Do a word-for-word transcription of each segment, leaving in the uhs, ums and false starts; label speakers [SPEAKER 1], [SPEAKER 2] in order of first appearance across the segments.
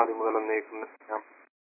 [SPEAKER 1] ആദ്യം മുതൽ എന്നേക്കും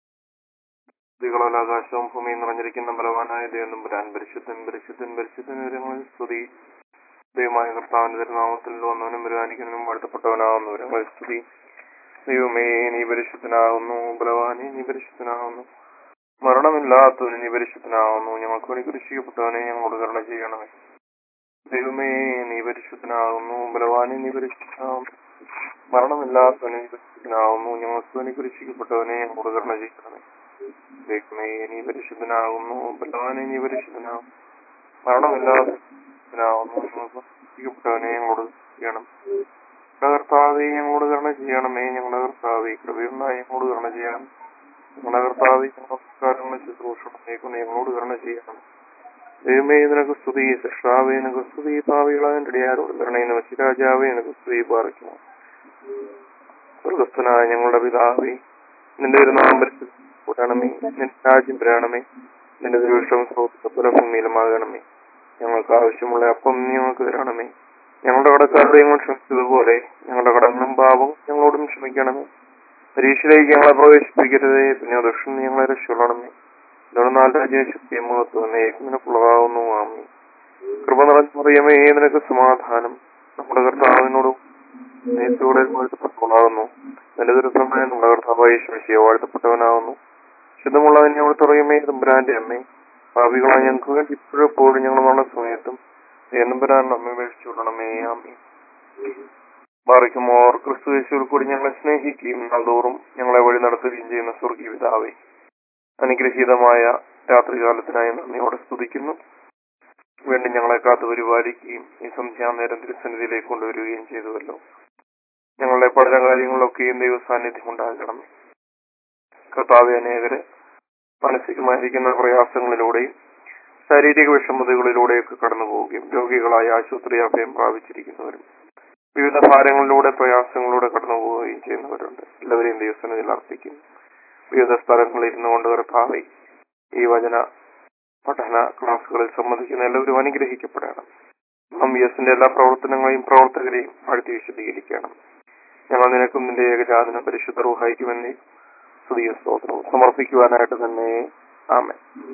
[SPEAKER 1] ആകാശവും ഭൂമിയും നിറഞ്ഞിരിക്കുന്ന ബലവാനായ ദൈവം പുരാൻ പരിശുദ്ധൻ പരിശുദ്ധൻ പരിശുദ്ധൻ വിവരങ്ങളിൽ സ്തുതി. ദൈവമായ കർത്താവിന്റെ തിരുനാമത്തിൽ വന്നവനും വരുവാനിക്കുന്നതിനും വാഴ്ത്തപ്പെട്ടവനാകുന്നു. വിവരങ്ങളിൽ സ്തുതി. ദൈവമേ നീ പരിശുദ്ധനാകുന്നു, ബലവാനെ നീ പരിശുദ്ധനാകുന്നു, മരണമില്ലാത്തവന് നീ പരിശുദ്ധനാകുന്നു. ഞങ്ങൾക്ക് വേണ്ടി കുരിശിക്കപ്പെട്ടവനെ ഞങ്ങളോട് കരുണ ചെയ്യണമേ. ദൈവമേ നീ പരിശുദ്ധനാകുന്നു, ബലവാനെ നീ പരിശുദ്ധനാകുന്നു, മരണമില്ലാത്തവനെ നീ പരിശുദ്ധനാകുന്നു. ഞങ്ങൾക്ക് വേണ്ടി കുരിശിക്കപ്പെട്ടവനെ ഞങ്ങളോട് കരുണ ചെയ്യണമേ. ദൈവമേ നീ പരിശുദ്ധനാകുന്നു, ബലവാനെ നീ പരിശുദ്ധനാകുന്നു, മരണമില്ലാത്തവനാകുന്നു. ഞങ്ങൾക്ക് കുരിശിക്കപ്പെട്ടവനെ ഞങ്ങളോട് ചെയ്യണം. കർത്താവേ ഞങ്ങളോട് കരുണ ചെയ്യണമേ. ഞങ്ങളുടെ കർത്താവേ കൃപയുണ്ടായി ഞങ്ങളോട് കരുണ ചെയ്യണം. ഞങ്ങളുടെ കർത്താവേ ഞങ്ങളുടെ ശുശ്രൂഷണേക്കുന്ന ഞങ്ങളോട് കരുണ ചെയ്യണം. ദൈവമേ നിനക്ക് സ്തുതി, സൃഷ്ടാവേ നിനക്ക് സ്തുതി, പാവികളായതിന്റെ ഇടയാരോട് കരുണയുന്ന വശിരാജാവേ നിനക്ക് സ്തുതി പാർക്കുന്നു. സ്വർഗസ്ഥനായ ഞങ്ങളുടെ പിതാവേ, നിന്റെ ഒരു നാമത്തിൽ കൂടണമേ, നിന്റെ രാജ്യം വരണമേ, നിന്റെ ദുരുഷ്ടം ഭൂമിയിലുമാകണമേ. ഞങ്ങൾക്ക് ആവശ്യമുള്ള അപ്പം ഞങ്ങൾക്ക് തരണമേ. ഞങ്ങളുടെ കടക്കാരുടെ ഞങ്ങൾ ക്ഷമിച്ചതുപോലെ ഞങ്ങളുടെ കടങ്ങളും പാപവും ഞങ്ങളോടും ക്ഷമിക്കണമേ. പരീക്ഷയിലേക്ക് ഞങ്ങളെ പ്രവേശിപ്പിക്കരുതേ, പിന്നെ ദുഷ്ടൻ ഞങ്ങളെ രക്ഷപ്പെടണമേ. നിനക്കുള്ളതാവുന്നു. ആമീൻ. കൃപ നിറഞ്ഞറിയമേ നിനക്ക് സമാധാനം. നമ്മുടെ കർത്താവിനോടും സ്നേഹത്തോടെ വാഴ്ത്തപ്പെട്ടവനാകുന്നു. നിന്റെ ദുരിതമായ നമ്മുടെ കർത്താവായ യേശുമിശിഹാ വാഴ്ത്തപ്പെട്ടവനാകുന്നു. ശുദ്ധമുള്ളവൻ ഞങ്ങൾ തുറയുമേ തമ്പുരാന്റെ അമ്മേ, പാപികളായ ഞങ്ങൾക്ക് വേണ്ടി ഇപ്പോഴെപ്പോഴും ഞങ്ങൾ മരണ സമയത്തും തമ്പുരാൻ അമ്മ മേടിച്ചു വിടണമേ. ആമീൻ. ബാറിക്കുമോർ ക്രിസ്തു യേശുവിൽ കൂടി ഞങ്ങളെ സ്നേഹിക്കുകയും നാൾതോറും ഞങ്ങളെ വഴി നടത്തുകയും ചെയ്യുന്ന സ്വർഗീയ പിതാവേ, അനുഗ്രഹീതമായ രാത്രികാലത്തിനായി നന്ദിയോടെ സ്തുതിക്കുന്നു. വീണ്ടും ഞങ്ങളെ കാത്തു പരിപാലിക്കുകയും ഈ സന്ധ്യാനേരം തിരുസന്നിധിയിലേക്ക് കൊണ്ടുവരികയും ചെയ്തുവല്ലോ. ഞങ്ങളുടെ പഠന കാര്യങ്ങളിലൊക്കെയും ദൈവ സാന്നിധ്യം ഉണ്ടാകണമേ. കർത്താവെ, അനേകര് മാനസികമായിരിക്കുന്ന പ്രയാസങ്ങളിലൂടെയും ശാരീരിക വിഷമതകളിലൂടെയൊക്കെ കടന്നു പോവുകയും രോഗികളായ ആശുപത്രി അഭയം പ്രാപിച്ചിരിക്കുന്നവരും വിവിധ ഭാരങ്ങളിലൂടെ പ്രയാസങ്ങളിലൂടെ കടന്നു പോവുകയും ചെയ്യുന്നവരുണ്ട്. എല്ലാവരെയും ദൈവസന്നിധിയിൽ അർപ്പിക്കുന്നു. വിവിധ സ്ഥലങ്ങളിൽ ഇരുന്നു കൊണ്ട് കർത്താവെ ഈ വചന പഠന ക്ലാസുകളിൽ സംബന്ധിക്കുന്ന എല്ലാവരും അനുഗ്രഹിക്കപ്പെടണം. എം വി എസിന്റെ എല്ലാ പ്രവർത്തനങ്ങളെയും പ്രവർത്തകരെയും അടുത്ത് വിശദീകരിക്കണം. ഞങ്ങൾ നിനക്കും നിന്റെ ഏകജാതന പരിശുദ്ധ റൂഹായിക്കുമെന്നേ സ്തുതിയ സ്തോത്രവും സമർപ്പിക്കുവാനായിട്ട് തന്നെ. ആമേൻ.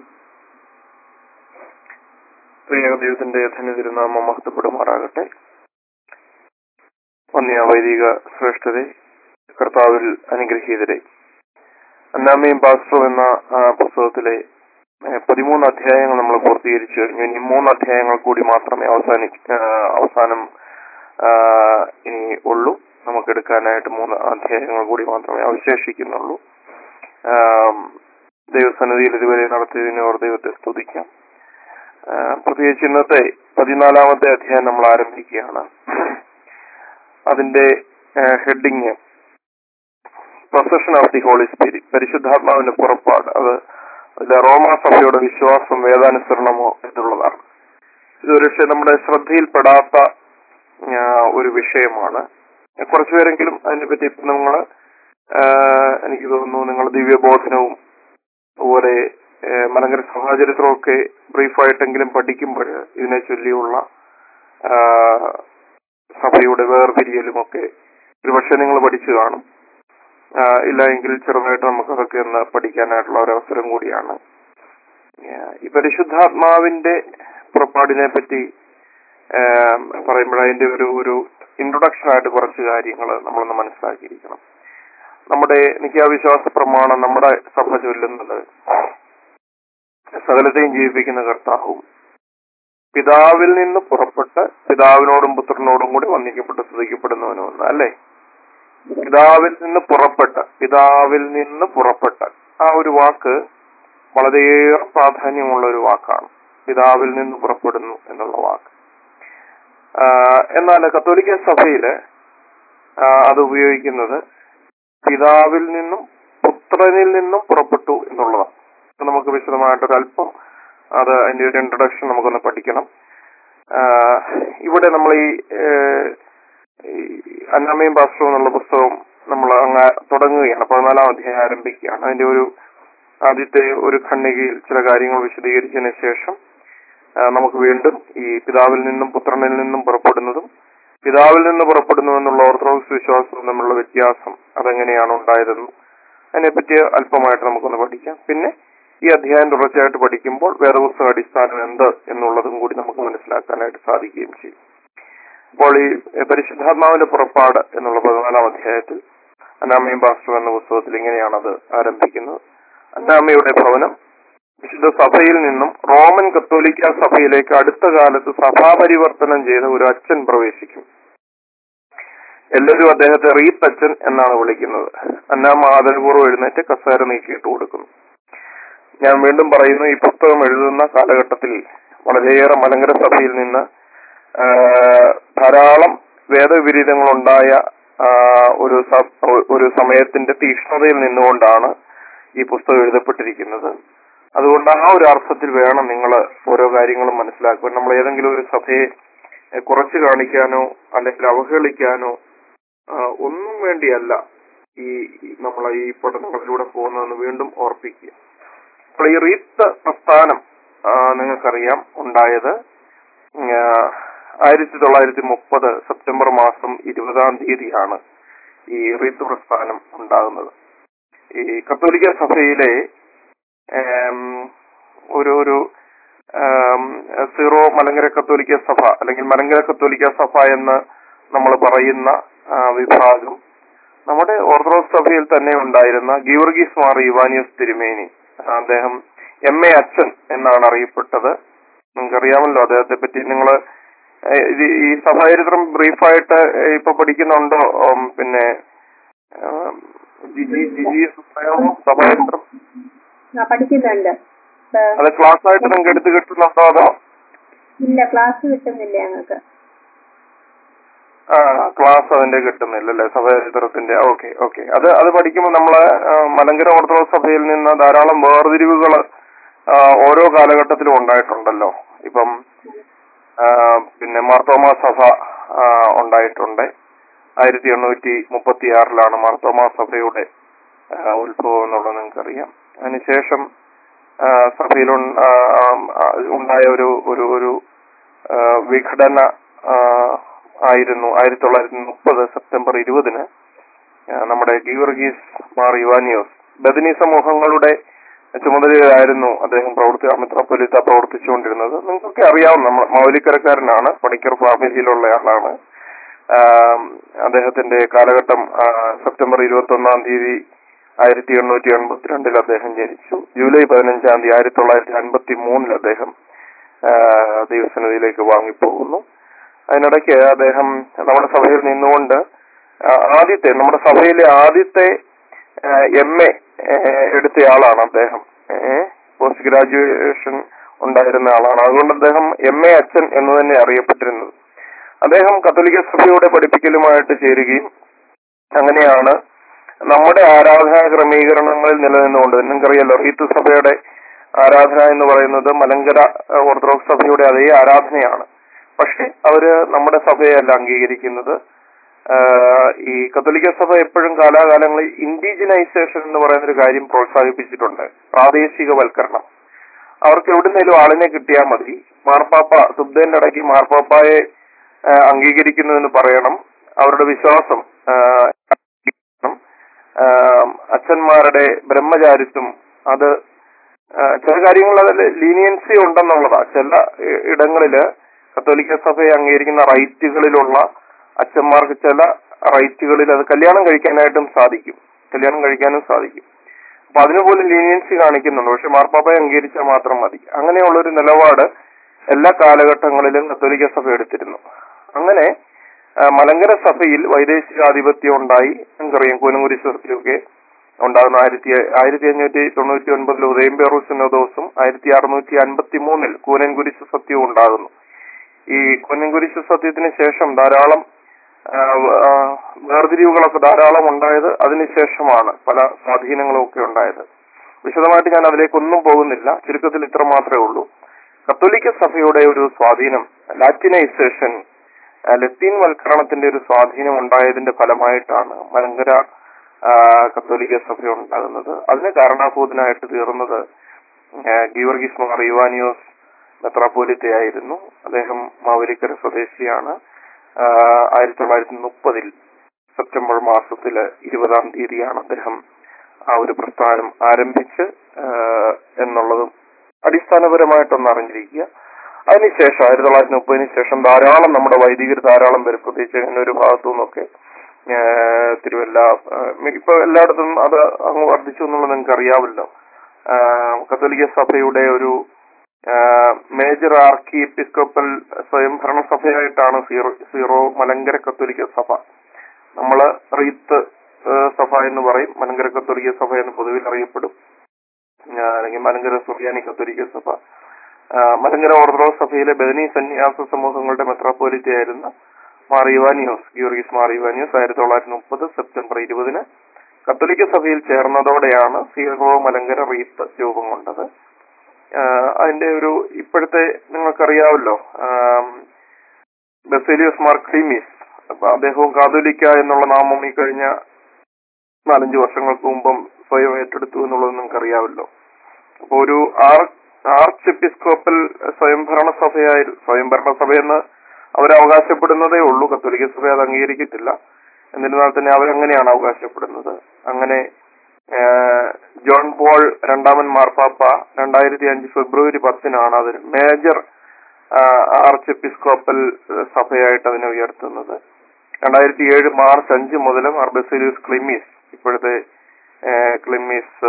[SPEAKER 1] പ്രിയ ദൈവത്തിന്റെ ധന്യ തിരുനാമം മഹത്വപ്പെടുമാറാകട്ടെ. വന്യ വൈദിക ശ്രേഷ്ഠരെ, കർത്താവിൽ അനുഗ്രഹീതരെ, അന്നാമയും പാസ്റ്ററും എന്ന പുസ്തകത്തിലെ പതിമൂന്ന് അധ്യായങ്ങൾ നമ്മൾ പൂർത്തീകരിച്ചു കഴിഞ്ഞു. ഇനി മൂന്ന് അധ്യായങ്ങൾ കൂടി മാത്രമേ അവസാനി അവസാനം ഇനി ഉള്ളൂ. നമുക്ക് എടുക്കാനായിട്ട് മൂന്ന് അധ്യായങ്ങൾ കൂടി മാത്രമേ അവശേഷിക്കുന്നുള്ളൂ. ദൈവസന്നിധിയിൽ ഇതുവരെ നടത്തിയതിന് ഓർ ദൈവത്തെ സ്തുതിക്കാം. പ്രത്യേകിച്ച് ഇന്നത്തെ പതിനാലാമത്തെ അധ്യായം നമ്മൾ ആരംഭിക്കുകയാണ്. അതിന്റെ heading procession of the holy spirit, പരിശുദ്ധാത്മാവിന്റെ പുറപ്പാട്. അത് റോമാ സഭയുടെ വിശ്വാസം വേദാനുസരണമോ എന്നുള്ളതാണ്. ഇതൊരു നമ്മുടെ ശ്രദ്ധയിൽപ്പെടാത്ത ഒരു വിഷയമാണ്. കുറച്ചുപേരെങ്കിലും അതിനെപ്പറ്റി ഇപ്പം നിങ്ങൾ എനിക്ക് തോന്നുന്നു നിങ്ങൾ ദിവ്യബോധനവും അതുപോലെ മലങ്കര സഭാചരിത്രവും ഒക്കെ ബ്രീഫായിട്ടെങ്കിലും പഠിക്കുമ്പോൾ ഇതിനെ ചൊല്ലിയുള്ള സഭയുടെ വേർപിരിയലും ഒക്കെ ഒരുപക്ഷെ നിങ്ങൾ പഠിച്ചു കാണും. ഇല്ല എങ്കിൽ ചെറുതായിട്ട് നമുക്ക് അതൊക്കെ ഒന്ന് പഠിക്കാനായിട്ടുള്ള ഒരവസരം കൂടിയാണ്. ഈ പരിശുദ്ധാത്മാവിന്റെ പുറപ്പാടിനെ പറ്റി പറയുമ്പോൾ അതിന്റെ ഒരു ഒരു ഇൻട്രൊഡക്ഷൻ ആയിട്ട് കുറച്ച് കാര്യങ്ങൾ നമ്മളൊന്ന് മനസ്സിലാക്കിയിരിക്കണം. നമ്മുടെ നിത്യാവിശ്വാസ പ്രമാണം നമ്മുടെ സഭ ചൊല്ലുന്നത് സകലത്തെയും ജീവിപ്പിക്കുന്ന കർത്താവും പിതാവിൽ നിന്ന് പുറപ്പെട്ട് പിതാവിനോടും പുത്രനോടും കൂടി വന്ദിക്കപ്പെട്ട് സ്തുതിക്കപ്പെടുന്നവനുമെന്ന്, അല്ലേ? പിതാവിൽ നിന്ന് പുറപ്പെട്ട്, പിതാവിൽ നിന്ന് പുറപ്പെട്ട് ആ ഒരു വാക്ക് വളരെയേറെ പ്രാധാന്യമുള്ള ഒരു വാക്കാണ്. പിതാവിൽ നിന്ന് പുറപ്പെടുന്നു എന്നുള്ള വാക്ക്. എന്നാൽ കത്തോലിക്ക സഭയില് അത് ഉപയോഗിക്കുന്നത് പിതാവിൽ നിന്നും പുത്രനിൽ നിന്നും പുറപ്പെട്ടു എന്നുള്ളതാണ്. നമുക്ക് വിശദമായിട്ടൊരല്പം അത് അതിന്റെ ഒരു ഇൻട്രൊഡക്ഷൻ നമുക്കൊന്ന് പഠിക്കണം. ഇവിടെ നമ്മൾ ഈ അന്നാമയും പാസ്റ്ററും എന്നുള്ള പുസ്തകം നമ്മൾ അങ്ങ് തുടങ്ങുകയാണ്. പതിനാലാം അധ്യായം ആരംഭിക്കുകയാണ്. അതിന്റെ ഒരു ആദ്യത്തെ ഒരു ഖണ്ഡികയിൽ ചില കാര്യങ്ങൾ വിശദീകരിച്ചതിന് ശേഷം നമുക്ക് വീണ്ടും ഈ പിതാവിൽ നിന്നും പുത്രനിൽ നിന്നും പുറപ്പെടുന്നതും പിതാവിൽ നിന്ന് പുറപ്പെടുന്നു എന്നുള്ള ഓർത്തഡോക്സ് വിശ്വാസവും തമ്മിലുള്ള വ്യത്യാസം അതെങ്ങനെയാണ് ഉണ്ടായതെന്നും അതിനെപ്പറ്റി അല്പമായിട്ട് നമുക്കൊന്ന് പഠിക്കാം. പിന്നെ ഈ അധ്യായം തുടർച്ചയായിട്ട് പഠിക്കുമ്പോൾ വേദപുസ്തക അടിസ്ഥാനം എന്ത് എന്നുള്ളതും കൂടി നമുക്ക് മനസ്സിലാക്കാനായിട്ട് സാധിക്കുകയും ചെയ്യും. അപ്പോൾ ഈ പരിശുദ്ധാത്മാവിന്റെ പുറപ്പാട് എന്നുള്ള പതിനാലാം അധ്യായത്തിൽ അന്നാമയും പാസ്റ്റർ എന്ന പുസ്തകത്തിൽ ഇങ്ങനെയാണത് ആരംഭിക്കുന്നത്. അന്നാമയുടെ ഭവനം വിശുദ്ധ സഭയിൽ നിന്നും റോമൻ കത്തോലിക്ക സഭയിലേക്ക് അടുത്ത കാലത്ത് സഭാപരിവർത്തനം ചെയ്ത ഒരു അച്ഛൻ പ്രവേശിക്കും. എല്ലാവരും അദ്ദേഹത്തെ റീത്ത് അച്ഛൻ എന്നാണ് വിളിക്കുന്നത്. അന്നാമ ആദരപൂർവ്വം എഴുന്നേറ്റ് കസേര നീക്കിയിട്ട് കൊടുക്കുന്നു. ഞാൻ വീണ്ടും പറയുന്നു, ഈ പുസ്തകം എഴുതുന്ന കാലഘട്ടത്തിൽ വളരെയേറെ മലങ്കര സഭയിൽ നിന്ന് ധാരാളം വേദവിപരീതങ്ങളുണ്ടായ ഒരു ഒരു സമയത്തിന്റെ തീക്ഷ്ണതയിൽ നിന്നുകൊണ്ടാണ് ഈ പുസ്തകം എഴുതപ്പെട്ടിരിക്കുന്നത്. അതുകൊണ്ട് ആ ഒരു അർത്ഥത്തിൽ വേണം നിങ്ങൾ ഓരോ കാര്യങ്ങളും മനസ്സിലാക്കുവാൻ. നമ്മൾ ഏതെങ്കിലും ഒരു സഭയെ കുറച്ചു കാണിക്കാനോ അല്ലെങ്കിൽ അവഹേളിക്കാനോ ഒന്നും വേണ്ടിയല്ല ഈ നമ്മൾ ഈ പഠനങ്ങളിലൂടെ പോകുന്നതെന്ന് വീണ്ടും ഓർപ്പിക്കുക. അപ്പോൾ ഈ റീത്ത് പ്രസ്ഥാനം നിങ്ങൾക്കറിയാം ഉണ്ടായത് ആയിരത്തി തൊള്ളായിരത്തി മുപ്പത് സെപ്റ്റംബർ മാസം ഇരുപതാം തീയതിയാണ് ഈ റീത്ത് പ്രസ്ഥാനം ഉണ്ടാകുന്നത്. ഈ കത്തോലിക്ക സഭയിലെ ഒരു ഒരു സീറോ മലങ്കര കത്തോലിക്ക സഭ അല്ലെങ്കിൽ മലങ്കര കത്തോലിക്ക സഭ എന്ന് നമ്മൾ പറയുന്ന വിഭാഗം നമ്മുടെ ഓർത്തഡോക്സ് സഭയിൽ തന്നെ ഉണ്ടായിരുന്ന ഗീവർഗീസ് മാർ ഇവാനിയോസ് തിരുമേനി, അദ്ദേഹം എം എ അച്ഛൻ എന്നാണ് അറിയപ്പെട്ടത്. നിങ്ങൾക്കറിയാമല്ലോ അദ്ദേഹത്തെ പറ്റി. നിങ്ങൾ ഈ സഭാചരിത്രം ബ്രീഫായിട്ട് ഇപ്പൊ പഠിക്കുന്നുണ്ടോ? പിന്നെ സഭാചരിത്രം
[SPEAKER 2] പഠിക്കുന്നുണ്ട്.
[SPEAKER 1] അത് ക്ലാസ് ആയിട്ട് നിങ്ങൾക്ക് എടുത്ത് കിട്ടുന്നുണ്ടോ? അതോ
[SPEAKER 2] ഇല്ല, ക്ലാസ് കിട്ടുന്നില്ല ഞങ്ങൾക്ക്.
[SPEAKER 1] ആ ക്ലാസ് അതിന്റെ കിട്ടുന്നില്ലല്ലേ സഭാചരിത്രത്തിന്റെ? ഓക്കെ ഓക്കെ അത് അത് പഠിക്കുമ്പോൾ നമ്മള് മലങ്കര ഓർത്തഡോക്സ് സഭയിൽ നിന്ന് ധാരാളം വേർതിരിവുകൾ ഓരോ കാലഘട്ടത്തിലും ഉണ്ടായിട്ടുണ്ടല്ലോ. ഇപ്പം പിന്നെ മാർത്തോമാ സഭ ഉണ്ടായിട്ടുണ്ട്. ആയിരത്തി എണ്ണൂറ്റി മുപ്പത്തി ആറിലാണ് മാർത്തോമാ സഭയുടെ ഉത്ഭവം എന്നുള്ളത് നിങ്ങൾക്കറിയാം. അതിനുശേഷം സഭയിൽ ഉണ്ടായ ഒരു ഒരു ഒരു വിഘടന ആയിരുന്നു ആയിരത്തി തൊള്ളായിരത്തി മുപ്പത് സെപ്റ്റംബർ ഇരുപതിന് നമ്മുടെ ഗീവർഗീസ് മാർ ഇവാനിയോസ് ബദനി സമൂഹങ്ങളുടെ ചുമതലയിലായിരുന്നു അദ്ദേഹം പ്രവർത്തി മെത്രാപ്പൊലീത്ത പ്രവർത്തിച്ചുകൊണ്ടിരുന്നത്. നിങ്ങൾക്കൊക്കെ അറിയാവുന്ന നമ്മൾ മൗലിക്കരക്കാരനാണ്, പണിക്കർ ഫാമിലിയിലുള്ള ആളാണ്. അദ്ദേഹത്തിന്റെ കാലഘട്ടം സെപ്റ്റംബർ ഇരുപത്തി ഒന്നാം തീയതി ആയിരത്തി എണ്ണൂറ്റി എൺപത്തിരണ്ടിൽ അദ്ദേഹം ജനിച്ചു. ജൂലൈ പതിനഞ്ചാം തീയതി ആയിരത്തി തൊള്ളായിരത്തി അൻപത്തി മൂന്നിൽ അദ്ദേഹം ദൈവസന്നിധിയിലേക്ക് വാങ്ങിപ്പോകുന്നു. അതിനിടയ്ക്ക് അദ്ദേഹം നമ്മുടെ സഭയിൽ നിന്നുകൊണ്ട് ആദ്യത്തെ നമ്മുടെ സഭയിലെ ആദ്യത്തെ എം എ എടുത്തയാളാണ് അദ്ദേഹം. പോസ്റ്റ് ഗ്രാജുവേഷൻ ഉണ്ടായിരുന്ന ആളാണ്. അതുകൊണ്ട് അദ്ദേഹം എം എ അച്ഛൻ എന്ന് തന്നെ അറിയപ്പെട്ടിരുന്നത്. അദ്ദേഹം കത്തോലിക്ക സഭയുടെ പഠിപ്പിക്കലുമായിട്ട് ചേരുകയും അങ്ങനെയാണ് നമ്മുടെ ആരാധനാ ക്രമീകരണങ്ങളിൽ നിലനിന്നുകൊണ്ട്, നിങ്ങൾക്കറിയാലോ റീത്ത് സഭയുടെ ആരാധന എന്ന് പറയുന്നത് മലങ്കര ഓർത്തഡോക്സ് സഭയുടെ അതേ ആരാധനയാണ്. പക്ഷെ അവര് നമ്മുടെ സഭയല്ല അംഗീകരിക്കുന്നത്. ഈ കത്തോലിക്ക സഭ എപ്പോഴും കാലാകാലങ്ങളിൽ ഇൻഡിജിനൈസേഷൻ എന്ന് പറയുന്ന ഒരു കാര്യം പ്രോത്സാഹിപ്പിച്ചിട്ടുണ്ട്. പ്രാദേശികവൽക്കരണം. അവർക്ക് എവിടുന്നേലും ആളിനെ കിട്ടിയാൽ മതി. മാർപ്പാപ്പ തുബ്ദേന്റെ ഇടയ്ക്ക് മാർപ്പാപ്പായെ അംഗീകരിക്കുന്നു എന്ന് പറയണം. അവരുടെ വിശ്വാസം അച്ഛന്മാരുടെ ബ്രഹ്മചാരിത്വം അത് ചില കാര്യങ്ങൾ അതിൽ ലീനിയൻസി ഉണ്ടെന്നുള്ളതാ. ചില ഇടങ്ങളില് കത്തോലിക്ക സഭയെ അംഗീകരിക്കുന്ന റൈറ്റുകളിലുള്ള അച്ഛന്മാർക്ക് ചില റൈറ്റുകളിൽ അത് കല്യാണം കഴിക്കാനായിട്ടും സാധിക്കും കല്യാണം കഴിക്കാനും സാധിക്കും അപ്പൊ അതിനുപോലും ലീനിയൻസി കാണിക്കുന്നുണ്ട്. പക്ഷെ മാർപ്പാപ്പയെ അംഗീകരിച്ചാൽ മാത്രം മതി. അങ്ങനെയുള്ളൊരു നിലപാട് എല്ലാ കാലഘട്ടങ്ങളിലും കത്തോലിക്ക സഭ എടുത്തിരുന്നു. അങ്ങനെ മലങ്കര സഭയിൽ വൈദേശികാധിപത്യം ഉണ്ടായി. നമുക്കറിയാം കൂനംകുരിശ് സത്യയൊക്കെ ഉണ്ടാകുന്ന ആയിരത്തി ആയിരത്തി അഞ്ഞൂറ്റി തൊണ്ണൂറ്റി ഒൻപതിൽ ഉദയംപേറൂർ സിനോദോസും ആയിരത്തി അറുന്നൂറ്റി അൻപത്തി മൂന്നിൽ കൂനൻകുരിശ് സത്യവും ഉണ്ടാകുന്നു. ഈ കൂനൻകുരിശ് സത്യത്തിന് ശേഷം ധാരാളം വേർതിരിവുകളൊക്കെ ധാരാളം ഉണ്ടായത് അതിനുശേഷമാണ്. പല സ്വാധീനങ്ങളും ഒക്കെ ഉണ്ടായത്. വിശദമായിട്ട് ഞാൻ അതിലേക്കൊന്നും പോകുന്നില്ല. ചുരുക്കത്തിൽ ഇത്ര മാത്രമേ ഉള്ളൂ. കത്തോലിക്ക സഭയുടെ ഒരു സ്വാധീനം, ലാറ്റിനൈസേഷൻ, ലത്തീൻ വൽക്കരണത്തിന്റെ ഒരു സ്വാധീനം ഉണ്ടായതിന്റെ ഫലമായിട്ടാണ് മലങ്കര കത്തോലിക്ക സഭ ഉണ്ടാകുന്നത്. അതിന് കാരണാഭൂതനായിട്ട് തീർന്നത് ഗീവർഗീസ് മാർ ഇവാനിയോസ് മെത്രാപ്പോലിത്തയായിരുന്നു. അദ്ദേഹം മാവേലിക്കര സ്വദേശിയാണ്. ആയിരത്തി തൊള്ളായിരത്തി മുപ്പതിൽ സെപ്റ്റംബർ മാസത്തില് ഇരുപതാം തീയതിയാണ് അദ്ദേഹം ആ ഒരു പ്രസ്ഥാനം ആരംഭിച്ച് എന്നുള്ളതും അടിസ്ഥാനപരമായിട്ടൊന്ന് അറിഞ്ഞിരിക്കുക. അതിനുശേഷം ആയിരത്തി തൊള്ളായിരത്തി മുപ്പതിന് ശേഷം ധാരാളം നമ്മുടെ വൈദികർ ധാരാളം പേര്, പ്രത്യേകിച്ച് അങ്ങനെ ഒരു ഭാഗത്തു നിന്നൊക്കെ തിരുവല്ല, ഇപ്പൊ എല്ലായിടത്തും അത് അങ്ങ് വർദ്ധിച്ചു എന്നുള്ളത് നിങ്ങൾക്ക് അറിയാമല്ലോ. കത്തോലിക്ക സഭയുടെ ഒരു മേജർ ആർക്കി എപ്പിസ്കോപ്പൽ സ്വയംഭരണ സഭയായിട്ടാണ് സീറോ സീറോ മലങ്കര കത്തോലിക്ക സഭ. നമ്മള് റീത്ത് സഭ എന്ന് പറയും, മലങ്കര കത്തോലിക്ക സഭ എന്ന് പൊതുവിൽ അറിയപ്പെടും, അല്ലെങ്കിൽ മലങ്കര സുറിയാനി കത്തോലിക്ക സഭ. മലങ്കര ഓർത്തഡോക്സ് സഭയിലെ ബദനി സന്യാസ സമൂഹങ്ങളുടെ മെത്രാപ്പോലിത്ത ആയിരുന്ന മാർ ഇവാനിയോസ്, ഗീവർഗീസ് മാർ ഇവാനിയോസ് ആയിരത്തി തൊള്ളായിരത്തി മുപ്പത് സെപ്റ്റംബർ ഇരുപതിന് കത്തോലിക്ക സഭയിൽ ചേർന്നതോടെയാണ് സീറോ മലങ്കര റീത്ത് രൂപം കൊണ്ടത്. അതിന്റെ ഒരു ഇപ്പോഴത്തെ നിങ്ങൾക്കറിയാവല്ലോ, ബസേലിയോസ് മാർ ക്ലീമീസ്, അപ്പൊ അദ്ദേഹവും കാതോലിക്ക എന്നുള്ള നാമം ഈ കഴിഞ്ഞ നാലഞ്ചു വർഷങ്ങൾക്ക് മുമ്പം സ്വയം ഏറ്റെടുത്തു എന്നുള്ളത് നിങ്ങൾക്കറിയാവല്ലോ. അപ്പൊ ഒരു ആർ ആർച്ച് എപ്പിസ്കോപ്പൽ സ്വയംഭരണ സഭയായി, സ്വയംഭരണ സഭയെന്ന് അവരവകാശപ്പെടുന്നതേ ഉള്ളൂ, കത്തോലിക്ക സഭ അത് അംഗീകരിക്കത്തില്ല. എന്നിരുന്നാൽ തന്നെ അവരങ്ങനെയാണ് അവകാശപ്പെടുന്നത്. അങ്ങനെ ജോൺ പോൾ രണ്ടാമൻ മാർപ്പാപ്പ രണ്ടായിരത്തി അഞ്ച് ഫെബ്രുവരി പത്തിനാണ് അതിന് മേജർ ആർച്ച് എപ്പിസ്കോപ്പൽ സഭയായിട്ട് അതിനെ ഉയർത്തുന്നത്. രണ്ടായിരത്തി ഏഴ് മാർച്ച് അഞ്ച് മുതൽ മാർ ബസേലിയോസ് ക്ലിമീസ്, ഇപ്പോഴത്തെ ക്ലിമീസ്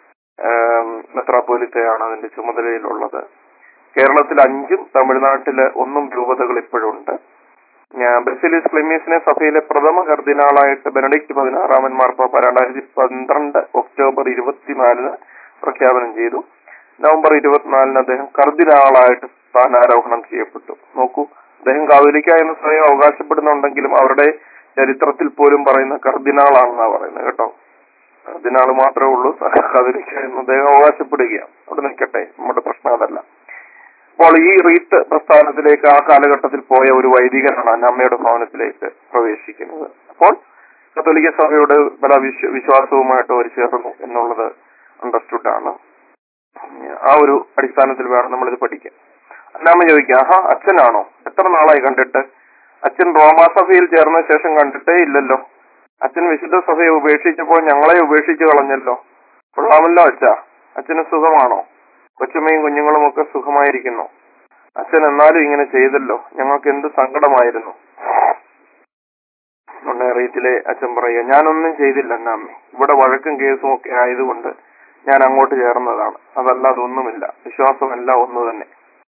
[SPEAKER 1] മെത്രാപ്പോലിത്തയാണ് അതിന്റെ ചുമതലയിലുള്ളത്. കേരളത്തിൽ അഞ്ചും തമിഴ്നാട്ടില് ഒന്നും രൂപതകൾ ഇപ്പോഴുണ്ട്. ബസേലിയോസ് ക്ലിമീസിനെ സഭയിലെ പ്രഥമ കർദിനാളായിട്ട് ബെനഡിക്ട് പതിനാറാമൻ മാർപ്പാപ്പ രണ്ടായിരത്തി പന്ത്രണ്ട് ഒക്ടോബർ ഇരുപത്തിനാലിന് പ്രഖ്യാപനം ചെയ്തു. നവംബർ ഇരുപത്തിനാലിന് അദ്ദേഹം കർദിനാളായിട്ട് സ്ഥാനാരോഹണം ചെയ്യപ്പെട്ടു. നോക്കൂ, അദ്ദേഹം കാതോലിക്ക എന്ന് സ്വയം അവകാശപ്പെടുന്നുണ്ടെങ്കിലും അവരുടെ ചരിത്രത്തിൽ പോലും പറയുന്ന കർദിനാളാണെന്നാണ് പറയുന്നത് കേട്ടോ. കർദിനാൾ മാത്രമേ ഉള്ളൂ, കാതോലിക്ക എന്ന് അദ്ദേഹം അവകാശപ്പെടുകയാണ്. അവിടെ നിൽക്കട്ടെ, നമ്മുടെ പ്രശ്നം അതല്ല. അപ്പോൾ ഈ റീത്ത് പ്രസ്ഥാനത്തിലേക്ക് ആ കാലഘട്ടത്തിൽ പോയ ഒരു വൈദികനാണ് അന്നമ്മയുടെ ഭവനത്തിലേക്ക് പ്രവേശിക്കുന്നത്. അപ്പോൾ കത്തോലിക്ക സഭയോട് പല വിശ്വ വിശ്വാസവുമായിട്ട് അവർ ചേർന്നു എന്നുള്ളത് അണ്ടർസ്റ്റുഡ് ആണ്. ആ ഒരു അടിസ്ഥാനത്തിൽ വേണം നമ്മളിത് പഠിക്കാൻ. അന്നമ്മ ചോദിക്കുക, ആഹാ അച്ഛനാണോ, എത്ര നാളായി കണ്ടിട്ട്? അച്ഛൻ റോമാസഭയിൽ ചേർന്ന ശേഷം കണ്ടിട്ടേ ഇല്ലല്ലോ. അച്ഛൻ വിശുദ്ധ സഭയെ ഉപേക്ഷിച്ചപ്പോൾ ഞങ്ങളെ ഉപേക്ഷിച്ച് കളഞ്ഞല്ലോ. കൊള്ളാമല്ലോ അച്ഛാ, അച്ഛന് സുഖമാണോ? കൊച്ചുമ്മയും കുഞ്ഞുങ്ങളും ഒക്കെ സുഖമായിരിക്കുന്നു. അച്ഛൻ എന്നാലും ഇങ്ങനെ ചെയ്തല്ലോ, ഞങ്ങൾക്ക് എന്ത് സങ്കടമായിരുന്നു. റീത്തിലെ അച്ഛൻ പറയുക, ഞാനൊന്നും ചെയ്തില്ല അന്നാമ്മേ, ഇവിടെ വഴക്കും കേസും ഒക്കെ ആയതുകൊണ്ട് ഞാൻ അങ്ങോട്ട് ചേർന്നതാണ്, അതല്ലാതെ ഒന്നുമില്ല, വിശ്വാസമെല്ലാം ഒന്ന് തന്നെ.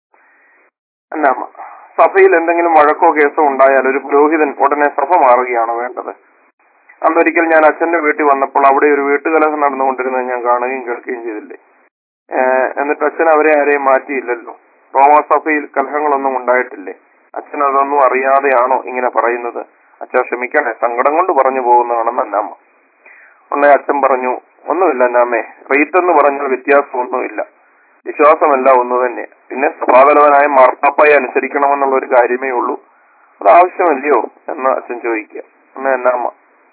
[SPEAKER 1] അന്നാമ്മ, സഭയിൽ എന്തെങ്കിലും വഴക്കോ കേസോ ഉണ്ടായാൽ ഒരു പുരോഹിതൻ ഉടനെ സഭ മാറുകയാണോ വേണ്ടത്? അന്നൊരിക്കൽ ഞാൻ അച്ഛന്റെ വീട്ടിൽ വന്നപ്പോൾ അവിടെ ഒരു വീട്ടുകലഹം നടന്നുകൊണ്ടിരുന്നത് ഞാൻ കാണുകയും കേൾക്കുകയും ചെയ്തില്ലേ. എന്നിട്ട് അച്ഛൻ അവരെ ആരെയും മാറ്റിയില്ലല്ലോ. റോമാസഭയിൽ കലഹങ്ങളൊന്നും ഉണ്ടായിട്ടില്ലേ? അച്ഛൻ അതൊന്നും അറിയാതെയാണോ ഇങ്ങനെ പറയുന്നത്? അച്ഛൻ ക്ഷമിക്കണേ, സങ്കടം കൊണ്ട് പറഞ്ഞു പോകുന്നതാണെന്ന് അന്നാമ്മ. ഉടനെ അച്ഛൻ പറഞ്ഞു, ഒന്നുമില്ല അന്നാമ്മേ, റീത്തെന്ന് പറഞ്ഞാൽ വ്യത്യാസമൊന്നുമില്ല, വിശ്വാസമെല്ലാം ഒന്നു തന്നെ. പിന്നെ സഭാതലവനായ മാർപ്പാപ്പയെ അനുസരിക്കണമെന്നുള്ള ഒരു കാര്യമേ ഉള്ളൂ, അത് ആവശ്യമല്ലയോ എന്ന് അച്ഛൻ ചോദിക്കുക. ഉടനെ അന്നാമ്മ,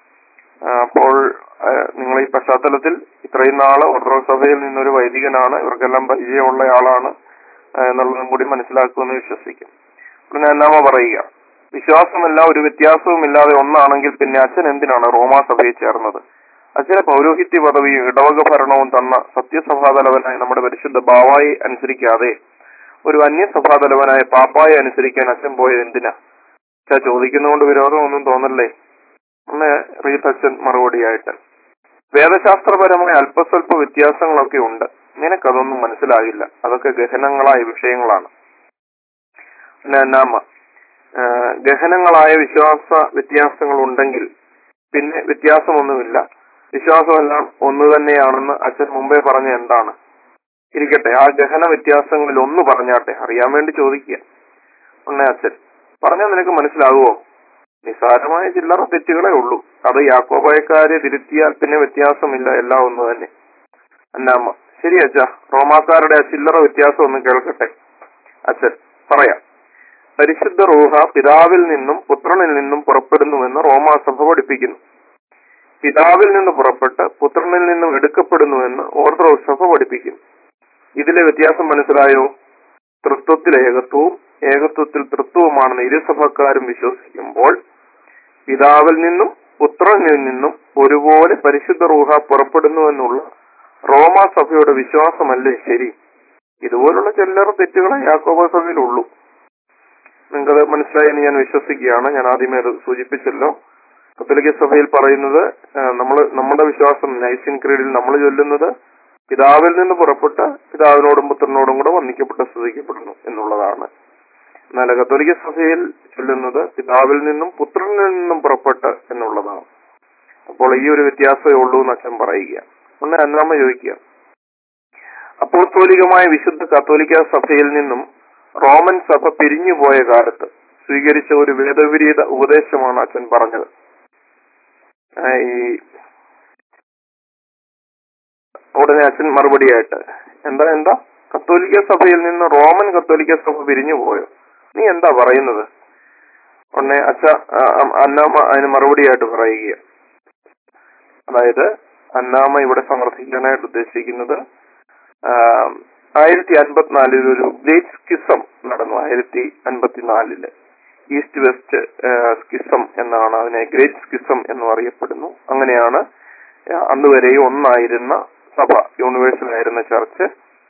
[SPEAKER 1] അപ്പോൾ നിങ്ങൾ ഈ പശ്ചാത്തലത്തിൽ ഇത്രയും നാള് ഓർത്തഡോക്സ് സഭയിൽ നിന്നൊരു വൈദികനാണ്, ഇവർക്കെല്ലാം പരിചയമുള്ള ആളാണ് എന്നുള്ളതും കൂടി മനസ്സിലാക്കുമെന്ന് വിശ്വസിക്കും. പിന്നെ അന്നാമ്മ പറയുക, വിശ്വാസമല്ല ഒരു വ്യത്യാസവും ഇല്ലാതെ ഒന്നാണെങ്കിൽ പിന്നെ അച്ഛൻ എന്തിനാണ് റോമാ സഭയിൽ ചേർന്നത്? അച്ഛനെ പൗരോഹിത്യ പദവിയും ഇടവക ഭരണവും തന്ന സത്യസഭാതലവനായ നമ്മുടെ പരിശുദ്ധ ബാവായെ അനുസരിക്കാതെ ഒരു അന്യസഭാതലവനായ പാപ്പായെ അനുസരിക്കാൻ അച്ഛൻ പോയത് എന്തിനാ? അച്ഛാ ചോദിക്കുന്നതുകൊണ്ട് വിരോധമൊന്നും തോന്നല്ലേ എന്ന് റീത്തച്ഛൻ മറുപടിയായിട്ട്, വേദശാസ്ത്രപരമായ അല്പസ്വല്പ വ്യത്യാസങ്ങളൊക്കെ ഉണ്ട്, നിനക്കതൊന്നും മനസ്സിലാകില്ല, അതൊക്കെ ഗഹനങ്ങളായ വിഷയങ്ങളാണ്. പിന്നെ അന്നാമ്മ, ഗഹനങ്ങളായ വിശ്വാസ വ്യത്യാസങ്ങൾ ഉണ്ടെങ്കിൽ പിന്നെ വ്യത്യാസമൊന്നുമില്ല, വിശ്വാസമെല്ലാം ഒന്നു തന്നെയാണെന്ന് അച്ഛൻ മുമ്പേ പറഞ്ഞ എന്താണ്? ഇരിക്കട്ടെ, ആ ഗഹന വ്യത്യാസങ്ങളിൽ ഒന്ന് പറഞ്ഞാട്ടെ, അറിയാൻ വേണ്ടി ചോദിക്കുക. ഉണ്ണേ അച്ഛൻ, പറഞ്ഞാൽ നിനക്ക് മനസ്സിലാകുമോ? നിസ്സാരമായ ചില്ലറ തെറ്റുകളേ ഉള്ളൂ, അത് യാക്കോബായക്കാരെ തിരുത്തിയാൽ പിന്നെ വ്യത്യാസമില്ല, എല്ലാം ഒന്ന് തന്നെ. അന്നാമ്മ, ശരി അച്ഛാ, റോമാക്കാരുടെ ആ ചില്ലറ വ്യത്യാസം ഒന്ന് കേൾക്കട്ടെ. അച്ഛൻ, പറയാം. പരിശുദ്ധ റൂഹ പിതാവിൽ നിന്നും പുത്രനിൽ നിന്നും പുറപ്പെടുന്നുവെന്ന് റോമാസഭ പഠിപ്പിക്കുന്നു. പിതാവിൽ നിന്ന് പുറപ്പെട്ട് പുത്രനിൽ നിന്നും എടുക്കപ്പെടുന്നുവെന്ന് ഓർത്തഡോക്സ് സഭ പഠിപ്പിക്കുന്നു. ഇതിലെ വ്യത്യാസം മനസ്സിലായോ? തൃത്വത്തിൽ ഏകത്വവും ഏകത്വത്തിൽ തൃത്വവുമാണെന്ന് ഇരുസഭക്കാരും വിശ്വസിക്കുമ്പോൾ പിതാവിൽ നിന്നും പുത്രനിൽ നിന്നും ഒരുപോലെ പരിശുദ്ധ റൂഹ പുറപ്പെടുന്നുവെന്നുള്ള റോമാ സഭയുടെ വിശ്വാസമല്ലേ ശരി? ഇതുപോലുള്ള ചില്ലറ തെറ്റുകളെ യാക്കോബ സഭയിലുള്ളൂ. നിങ്ങൾക്കത് മനസ്സിലായെന്ന് ഞാൻ വിശ്വസിക്കുകയാണ്. ഞാൻ ആദ്യമേ അത് സൂചിപ്പിച്ചല്ലോ. കത്തോലിക്ക സഭയിൽ പറയുന്നത് നമ്മൾ നമ്മുടെ വിശ്വാസം നൈസിൻ ക്രീഡിൽ നമ്മൾ ചൊല്ലുന്നത് പിതാവിൽ നിന്ന് പുറപ്പെട്ട പിതാവിനോടും പുത്രനോടും കൂടെ വന്ദിക്കപ്പെട്ട് സ്തുതിക്കപ്പെടുന്നു എന്നുള്ളതാണ്. എന്നാൽ കത്തോലിക്ക സഭയിൽ ചൊല്ലുന്നത് പിതാവിൽ നിന്നും പുത്രനിൽ നിന്നും പുറപ്പെട്ട് എന്നുള്ളതാണ്. അപ്പോൾ ഈ ഒരു വ്യത്യാസമേ ഉള്ളൂ എന്ന് അച്ഛൻ പറയുക. ഒന്ന് അന്നാമ ചോദിക്കുക, അപ്പോസ്തോലികമായ വിശുദ്ധ കത്തോലിക്ക സഭയിൽ നിന്നും റോമൻ സഭ പിരിഞ്ഞുപോയ കാലത്ത് സ്വീകരിച്ച ഒരു വേദവിപരീത ഉപദേശമാണ് അച്ഛൻ പറഞ്ഞത്. ഈ ഉടനെ അച്ഛൻ മറുപടിയായിട്ട് എന്താ എന്താ കത്തോലിക്ക സഭയിൽ നിന്ന് റോമൻ കത്തോലിക്ക സഭ പിരിഞ്ഞു പോയോ, നീ എന്താ പറയുന്നത്? ഉടനെ അച്ഛ അന്നാമ അതിന് മറുപടിയായിട്ട് പറയുക, അതായത് അന്നാമ ഇവിടെ സമർത്ഥിക്കാനായിട്ട് ഉദ്ദേശിക്കുന്നത് ആയിരത്തി അൻപത്തിനാലിൽ ഒരു ഗ്രേറ്റ് സ്കിസം നടന്നു. ആയിരത്തി അൻപത്തിനാലില് ഈസ്റ്റ് വെസ്റ്റ് സ്കിസം എന്നാണ് അതിനെ, ഗ്രേറ്റ് സ്കിസം എന്നും അറിയപ്പെടുന്നു. അങ്ങനെയാണ് അന്ന് വരെയും ഒന്നായിരുന്ന സഭ, യൂണിവേഴ്സൽ ആയിരുന്ന ചർച്ച്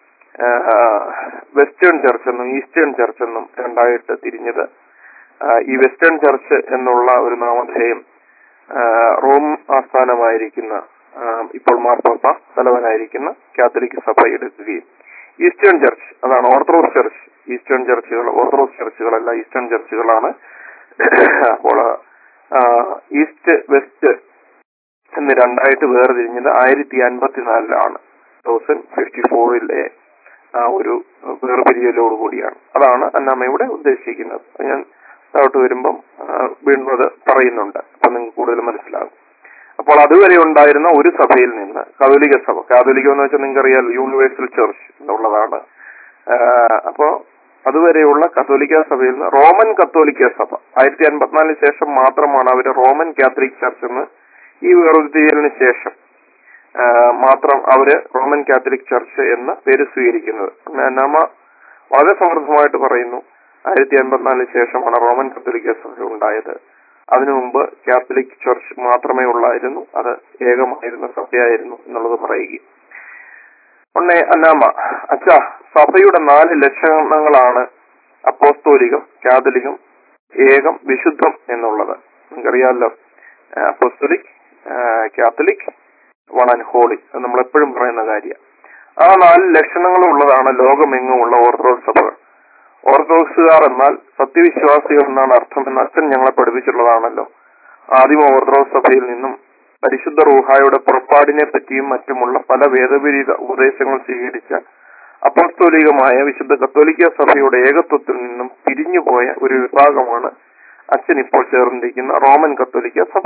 [SPEAKER 1] വെസ്റ്റേൺ ചർച്ച് എന്നും ഈസ്റ്റേൺ ചർച്ച് എന്നും രണ്ടായിട്ട് തിരിഞ്ഞത്. ഈ വെസ്റ്റേൺ ചർച്ച് എന്നുള്ള ഒരു നാമധേയം റോം ആസ്ഥാനമായിരിക്കുന്ന ഇപ്പോൾ മാർപ്പാപ്പ തലവനായിരിക്കുന്ന കാത്തലിക് സഭ എടുക്കുകയും ഈസ്റ്റേൺ ചർച്ച്, അതാണ് ഓർത്തഡോക്സ് ചർച്ച്, ഈസ്റ്റേൺ ചർച്ചുകൾ ഓർത്തഡോക്സ് ചർച്ചുകളല്ല, ഈസ്റ്റേൺ ചർച്ചുകളാണ്. അപ്പോൾ ഈസ്റ്റ് വെസ്റ്റ് എന്ന് രണ്ടായിട്ട് വേർതിരിഞ്ഞത് ആയിരത്തി അൻപത്തിനാലിലാണ്, തൗസൻഡ് ഫിഫ്റ്റി ഫോറിലെ ആ ഒരു വേർപിരിയലോടുകൂടിയാണ്. അതാണ് അന്നാമയുടെ ഉദ്ദേശിക്കുന്നത്. ഞാൻ താഴോട്ട് വരുമ്പം വീണ്ടും അത് പറയുന്നുണ്ട്, അപ്പൊ നിങ്ങൾക്ക് കൂടുതൽ മനസ്സിലാകും. അപ്പോൾ അതുവരെ ഉണ്ടായിരുന്ന ഒരു സഭയിൽ നിന്ന് കാതോലിക സഭ, കാതോലികം എന്ന് വെച്ചാൽ നിങ്ങൾക്കറിയാലോ യൂണിവേഴ്സൽ ചർച്ച് എന്നുള്ളതാണ്. അപ്പോ അതുവരെയുള്ള കത്തോലിക്ക സഭയിൽ നിന്ന് റോമൻ കത്തോലിക്ക സഭ ആയിരത്തി അൻപത്തിനാലിന് ശേഷം മാത്രമാണ് അവര് റോമൻ കാത്തലിക് ചർച്ച് എന്ന്, ഈ വേർതിരിയലിന് ശേഷം മാത്രം അവര് റോമൻ കാത്തലിക് ചർച്ച് എന്ന പേര് സ്വീകരിക്കുന്നത്. നാമ വളരെ സമൃദ്ധമായിട്ട് പറയുന്നു, ആയിരത്തി അൻപത്തിനാലിന് ശേഷമാണ് റോമൻ കത്തോലിക്ക സഭ ഉണ്ടായത്. അതിനു മുമ്പ് കാത്തലിക് ചർച്ച് മാത്രമേ ഉള്ളായിരുന്നു, അത് ഏകമായിരുന്ന സഭയായിരുന്നു എന്നുള്ളത് പറയുക. ഒന്നേ അന്നാമ അച്ഛ, സഭയുടെ നാല് ലക്ഷണങ്ങളാണ് അപ്പോസ്തോലികം, കാതലികം, ഏകം, വിശുദ്ധം എന്നുള്ളത്. നിങ്ങൾക്കറിയാമല്ലോ, apostolic, Catholic, one and holy, നമ്മൾ എപ്പോഴും പറയുന്ന കാര്യം. ആ നാല് ലക്ഷണങ്ങളും ഉള്ളതാണ് ലോകമെങ്ങുമുള്ള ഓർത്തഡോക്സ് സഭകൾ. ഓർത്തഡോക്സുകാർ എന്നാൽ സത്യവിശ്വാസികൾ എന്നാണ് അർത്ഥം എന്ന് അച്ഛൻ ഞങ്ങളെ പഠിപ്പിച്ചിട്ടുള്ളതാണല്ലോ. ആദിമ ഓർത്തഡോക്സ് സഭയിൽ നിന്നും പരിശുദ്ധ റൂഹായുടെ പുറപ്പാടിനെ പറ്റിയും മറ്റുമുള്ള പല വേദവിരീത ഉപദേശങ്ങൾ സ്വീകരിച്ച അപ്പോസ്തോലികമായ വിശുദ്ധ കത്തോലിക്ക സഭയുടെ ഏകത്വത്തിൽ നിന്നും പിരിഞ്ഞുപോയ ഒരു വിഭാഗമാണ് അച്ഛൻ ഇപ്പോൾ ചേർന്നിരിക്കുന്ന റോമൻ കത്തോലിക്ക സഭ.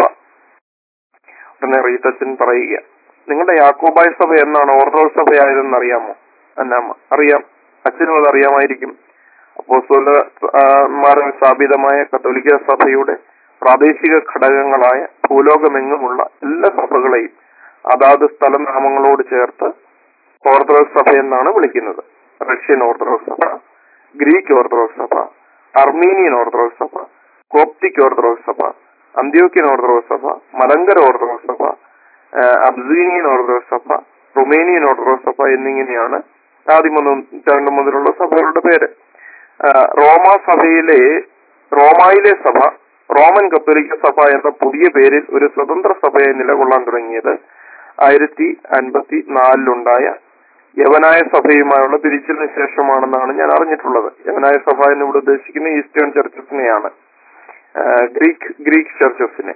[SPEAKER 1] ഉടനെ റീത്തച്ഛൻ പറയുക, നിങ്ങളുടെ യാക്കോബായ സഭ എന്നാണ് ഓർത്തഡോക്സ് സഭയായതെന്ന് അറിയാമോ? അന്നാമ അറിയാം, അച്ഛനും അത് അറിയാമായിരിക്കും. അപ്പോസ്തലന്മാരാൽ സ്ഥാപിതമായ കത്തോലിക്ക സഭയുടെ പ്രാദേശിക ഘടകങ്ങളായ ഭൂലോകമെങ്ങുമുള്ള എല്ലാ സഭകളെയും അതാത് സ്ഥലനാമങ്ങളോട് ചേർത്ത് ഓർത്തഡോക്സ് സഭ എന്നാണ് വിളിക്കുന്നത്. റഷ്യൻ ഓർത്തഡോക്സ് സഭ, ഗ്രീക്ക് ഓർത്തഡോക്സ് സഭ, അർമീനിയൻ ഓർത്തഡോക്സ് സഭ, കോപ്റ്റിക് ഓർത്തഡോക്സ് സഭ, അന്ത്യോക്യൻ ഓർത്തഡോക്സ് സഭ, മലങ്കര ഓർത്തഡോക്സ് സഭ, അബ്സീനിയൻ ഓർത്തഡോക്സ് സഭ, റുമേനിയൻ ഓർത്തഡോക്സ് സഭ എന്നിങ്ങനെയാണ് ആദ്യം നൂറ്റാണ്ട് മുതലുള്ള സഭകളുടെ പേര്. റോമ സഭയിലെ റോമായിലെ സഭ റോമൻ കത്തോലിക്ക സഭ എന്ന പുതിയ പേരിൽ ഒരു സ്വതന്ത്ര സഭയായി നിലകൊള്ളാൻ തുടങ്ങിയത് ആയിരത്തി അൻപത്തി നാലിലുണ്ടായ യവനായ സഭയുമായുള്ള പിരിച്ചിലിന് ശേഷമാണെന്നാണ് ഞാൻ അറിഞ്ഞിട്ടുള്ളത്. യവനായ സഭ എന്നിവിടെ ഉദ്ദേശിക്കുന്ന ഈസ്റ്റേൺ ചർച്ചസിനെയാണ്, ഗ്രീക്ക് ഗ്രീക്ക് ചർച്ചസിനെ.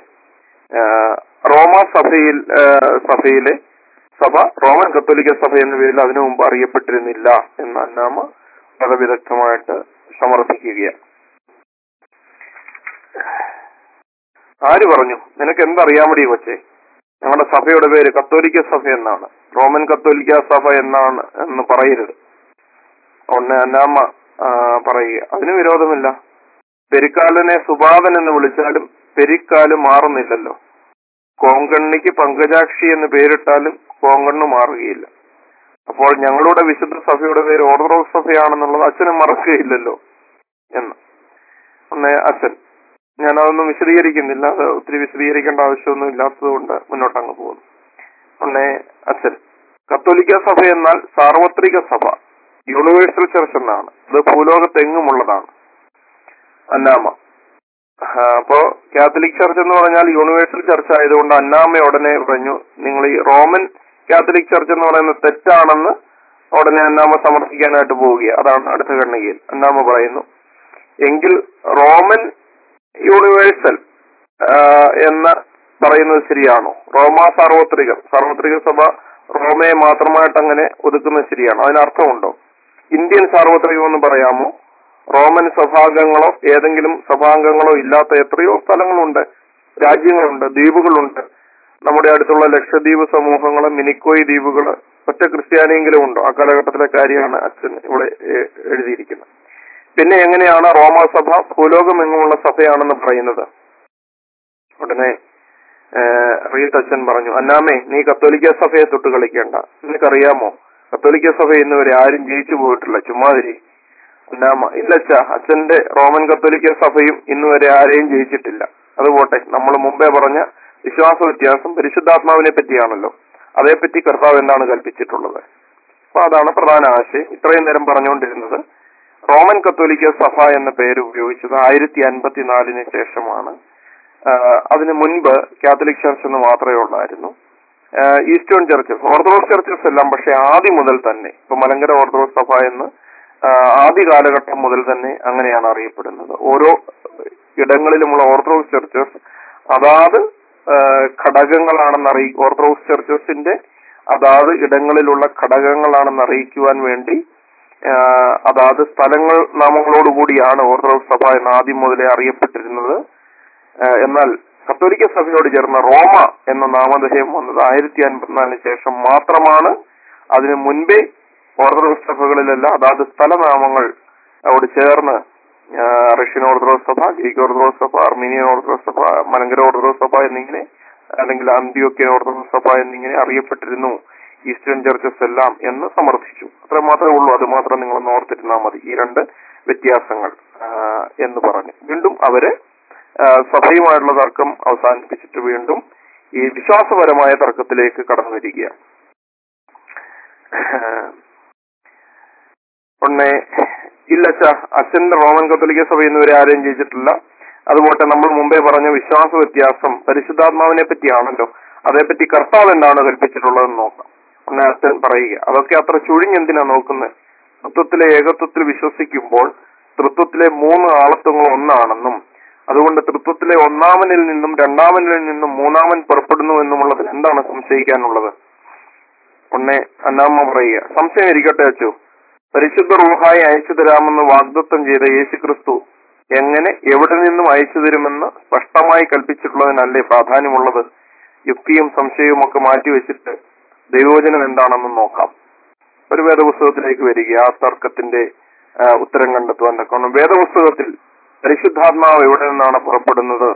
[SPEAKER 1] റോമ സഭയിൽ സഭയിലെ സഭ റോമൻ കത്തോലിക്ക സഭ എന്ന പേരിൽ അതിനു മുമ്പ് അറിയപ്പെട്ടിരുന്നില്ല എന്ന് അന്നാമ വളരെ വിദഗ്ധമായിട്ട് സമർത്ഥിക്കുകയാണ്. ആര് പറഞ്ഞു? നിനക്ക് എന്തറിയാൻ മതി കൊച്ചേ? ഞങ്ങളുടെ സഭയുടെ പേര് കത്തോലിക്ക സഭ എന്നാണ്, റോമൻ കത്തോലിക്ക സഭ എന്നാണ് എന്ന് പറയരുത്. ഒന്ന് അന്നാമ പറയുക, അതിന് വിരോധമില്ല. പെരിക്കാലനെ സുബാദൻ എന്ന് വിളിച്ചാലും പെരിക്കാല് മാറുന്നില്ലല്ലോ. കോങ്കണ്ണിക്ക് പങ്കജാക്ഷി എന്ന് പേരിട്ടാലും കോങ്കണ്ണ് മാറുകയില്ല. അപ്പോൾ ഞങ്ങളുടെ വിശുദ്ധ സഭയുടെ പേര് ഓർത്തഡോക്സ് സഭയാണെന്നുള്ളത് അച്ഛനും മറക്കുകയില്ലല്ലോ എന്ന്. ഒന്ന് അച്ഛൻ ഞാനതൊന്നും വിശദീകരിക്കുന്നില്ല, അത് ഒത്തിരി വിശദീകരിക്കേണ്ട ആവശ്യമൊന്നും ഇല്ലാത്തത് കൊണ്ട് മുന്നോട്ടങ്ങ് പോകുന്നു. ഒന്നേ അച്ഛൻ, കത്തോലിക്ക സഭ എന്നാൽ സാർവത്രിക സഭ, യൂണിവേഴ്സൽ ചർച്ച് എന്നാണ്. ഇത് ഭൂലോകത്തെങ്ങുമുള്ളതാണ്. അന്നാമ അപ്പോ കാത്തലിക് ചർച്ച് എന്ന് പറഞ്ഞാൽ യൂണിവേഴ്സൽ ചർച്ച് ആയതുകൊണ്ട് അന്നാമ ഉടനെ പറഞ്ഞു നിങ്ങൾ ഈ റോമൻ കാത്തലിക് ചർച്ച് എന്ന് പറയുന്നത് തെറ്റാണെന്ന് ഉടനെ അന്നാമ സമർത്ഥിക്കാനായിട്ട് പോവുകയാണ്. അതാണ് അടുത്ത ഖണ്ഡികയിൽ അന്നാമ പറയുന്നു. എങ്കിൽ റോമൻ യൂണിവേഴ്സൽ എന്ന് പറയുന്നത് ശരിയാണോ? റോമ സാർവത്രികം, സാർവത്രിക സഭ റോമയെ മാത്രമായിട്ട് അങ്ങനെ ഒതുക്കുന്നത് ശരിയാണോ? അതിനർത്ഥമുണ്ടോ? ഇന്ത്യൻ സാർവത്രികം എന്ന് പറയാമോ? റോമൻ സഭാംഗങ്ങളോ ഏതെങ്കിലും സഭാംഗങ്ങളോ ഇല്ലാത്ത എത്രയോ സ്ഥലങ്ങളുണ്ട്, രാജ്യങ്ങളുണ്ട്, ദ്വീപുകളുണ്ട്. നമ്മുടെ അടുത്തുള്ള ലക്ഷദ്വീപ് സമൂഹങ്ങള്, മിനിക്കോയ് ദ്വീപുകള്, ഒറ്റ ക്രിസ്ത്യാനിയെങ്കിലും ഉണ്ടോ? ആ കാലഘട്ടത്തിലെ കാര്യമാണ് അച്ഛൻ ഇവിടെ എഴുതിയിരിക്കുന്നത്. പിന്നെ എങ്ങനെയാണ് റോമാസഭ ഭൂലോകമെങ്ങുമുള്ള സഭയാണെന്ന് പറയുന്നത്? ഉടനെ റീത്ത് അച്ഛൻ പറഞ്ഞു, അന്നാമേ നീ കത്തോലിക്ക സഭയെ തൊട്ട് കളിക്കേണ്ട. നിനക്കറിയാമോ കത്തോലിക്ക സഭ ഇന്നുവരെ ആരും ജയിച്ചു പോയിട്ടില്ല, ചുമ്മാതിരി. അന്നാമ, ഇല്ലച്ച, അച്ഛന്റെ റോമൻ കത്തോലിക്ക സഭയും ഇന്നുവരെ ആരെയും ജയിച്ചിട്ടില്ല. അതുപോട്ടെ, നമ്മൾ മുമ്പേ പറഞ്ഞ വിശ്വാസ വ്യത്യാസം പരിശുദ്ധാത്മാവിനെ പറ്റിയാണല്ലോ. അതേപ്പറ്റി കർത്താവ് എന്താണ് കൽപ്പിച്ചിട്ടുള്ളത്? അപ്പൊ അതാണ് പ്രധാന ആശയം. ഇത്രയും നേരം പറഞ്ഞുകൊണ്ടിരുന്നത് റോമൻ കത്തോലിക്ക സഭ എന്ന പേര് ഉപയോഗിച്ചത് ആയിരത്തി അൻപത്തിനാലിന് ശേഷമാണ്. അതിനു മുൻപ് കാത്തലിക് ചർച്ച് എന്ന് മാത്രമേ ഉള്ളായിരുന്നു. ഈസ്റ്റേൺ ചർച്ചസ്, ഓർത്തഡോക്സ് ചർച്ചസ് എല്ലാം പക്ഷെ ആദ്യം മുതൽ തന്നെ, ഇപ്പൊ മലങ്കര ഓർത്തഡോക്സ് സഭ എന്ന് ആദ്യ കാലഘട്ടം മുതൽ തന്നെ അങ്ങനെയാണ് അറിയപ്പെടുന്നത്. ഓരോ ഇടങ്ങളിലുമുള്ള ഓർത്തഡോക്സ് ചർച്ചസ് അതാത് ഘടകങ്ങളാണെന്ന് അറിയി ഓർത്തഡോക്സ് ചർച്ചസിന്റെ അതാത് ഇടങ്ങളിലുള്ള ഘടകങ്ങളാണെന്ന് അറിയിക്കുവാൻ വേണ്ടി അതാത് സ്ഥലങ്ങൾ നാമങ്ങളോടുകൂടിയാണ് ഓർത്തഡോക്സ് സഭ എന്ന് ആദ്യം മുതലേ അറിയപ്പെട്ടിരുന്നത്. എന്നാൽ കത്തോലിക്ക സഭയോട് ചേർന്ന റോമ എന്ന നാമധേയം വന്നത് ആയിരത്തി അൻപത്തിനാലിന് ശേഷം മാത്രമാണ്. അതിനു മുൻപേ ഓർത്തഡോക്സ് സഭകളിലെല്ലാം അതാത് സ്ഥലനാമങ്ങൾ അവിടെ ചേർന്ന് റഷ്യൻ ഓർത്തഡോക്സ് സഭ, ഗ്രീക്ക് ഓർത്തഡോക്സ് സഭ, അർമീനിയൻ ഓർത്തഡോക്സ് സഭ, മലങ്കര ഓർത്തഡോക്സ് സഭ എന്നിങ്ങനെ, അല്ലെങ്കിൽ അന്ത്യോക്യൻ ഓർത്തഡോക്സ് സഭ എന്നിങ്ങനെ അറിയപ്പെട്ടിരുന്നു ഈസ്റ്റേൺ ചർച്ചസ് എല്ലാം എന്ന് സമർത്ഥിച്ചു. അത്ര മാത്രമേ ഉള്ളൂ. അത് മാത്രം നിങ്ങളൊന്ന് ഓർത്തിരുന്നാൽ മതി, ഈ രണ്ട് വ്യത്യാസങ്ങൾ എന്ന് പറഞ്ഞു. വീണ്ടും അവര് സഭയുമായിട്ടുള്ള തർക്കം അവസാനിപ്പിച്ചിട്ട് വീണ്ടും ഈ വിശ്വാസപരമായ തർക്കത്തിലേക്ക് കടന്നു വരികയാണ്. ഒന്നേ ഇല്ലച്ച, അച്ഛന്റെ റോമൻ കത്തോലിക്ക സഭ ഇന്നുവരെ ആരെയും ജയിച്ചിട്ടില്ല. അതുപോലെ നമ്മൾ മുമ്പേ പറഞ്ഞ വിശ്വാസ വ്യത്യാസം പരിശുദ്ധാത്മാവിനെ പറ്റിയാണല്ലോ. അതേപ്പറ്റി കർത്താവ് എന്താണ് കൽപ്പിച്ചിട്ടുള്ളതെന്ന് നോക്കാം. ഒന്നേ അച്ഛൻ പറയുക, അതൊക്കെ അത്ര ചുഴിഞ്ഞെന്തിനാ നോക്കുന്നത്? തൃത്വത്തിലെ ഏകത്വത്തിൽ വിശ്വസിക്കുമ്പോൾ തൃത്വത്തിലെ മൂന്ന് ആളത്വങ്ങൾ ഒന്നാണെന്നും അതുകൊണ്ട് തൃത്വത്തിലെ ഒന്നാമനിൽ നിന്നും രണ്ടാമനിൽ നിന്നും മൂന്നാമൻ പുറപ്പെടുന്നു എന്നുമുള്ളതിൽ എന്താണ് സംശയിക്കാനുള്ളത്? ഒന്നേ അന്നാമ്മ പറയുക, സംശയം ഇരിക്കട്ടെ അച്ചു, പരിശുദ്ധ റൂഹായി അയച്ചു തരാമെന്ന് വാഗ്ദത്തം ചെയ്ത യേശു ക്രിസ്തു എങ്ങനെ എവിടെ നിന്നും അയച്ചു തരുമെന്ന് സ്പഷ്ടമായി കൽപ്പിച്ചിട്ടുള്ളതിനല്ലേ പ്രാധാന്യമുള്ളത്? യുക്തിയും സംശയവും ഒക്കെ മാറ്റിവെച്ചിട്ട് ദൈവവചനം എന്താണെന്ന് നോക്കാം. ഒരു വേദപുസ്തകത്തിലേക്ക് വരിക, ആ തർക്കത്തിന്റെ ഉത്തരം കണ്ടെത്തുവാൻ തക്കണം. വേദപുസ്തകത്തിൽ പരിശുദ്ധാത്മാവ് എവിടെ നിന്നാണ് പുറപ്പെടുന്നത്?